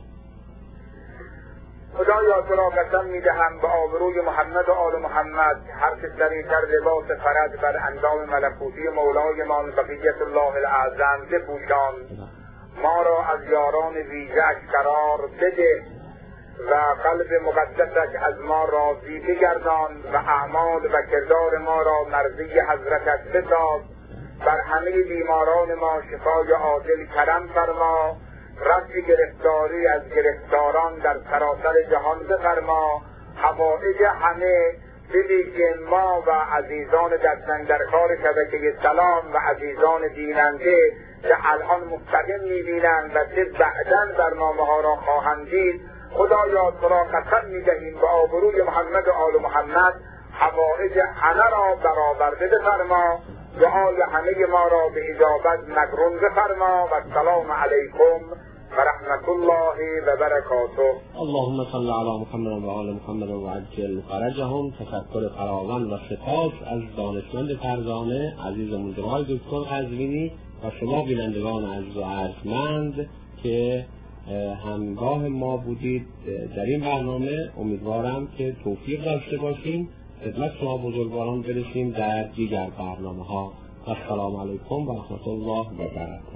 خدایا تو را قسم میدهم به آبروی محمد و آل محمد هر که سریعتر لباس فرج بر اندام ملکوتی مولای ما بقیت الله الاعظم بپوشان، ما را از یاران ویژه‌اش قرار بده و قلب مقدسش از ما راضی بگردان و اعمال و کردار ما را مرضی حضرتش بساز. بر همه بیماران ما شفای عاجل کرم فرما، رفع گرفتاری از گرفتاران در سراسر جهان بفرما. حوائج همه بویژه ما و عزیزان دستنگرکار شبکه سلام و عزیزان بیننده که الان مستقیم میبینند و چه بعداً برنامه ها را خواهند دید، خدایا تو را قسم میدهیم به آبروی محمد و آل محمد حوائج همه را برآورده بفرما، دعای همه ما را به اجابت مقرون بفرما. و السلام علیکم و رحمت الله و برکاته. اللهم صل علی محمد و آل محمد و عجل فرجهم. تشکر فراوان و سپاس از دانشمند فرزانه عزیزمون جناب دکتر قزوینی و شما بینندگان عزیز و ارجمند که همراه ما بودید در این برنامه. امیدوارم که توفیق داشته باشیم خدمت شما بزرگواران برسیم در دیگر برنامه ها. السلام علیکم و رحمت الله و برکاته.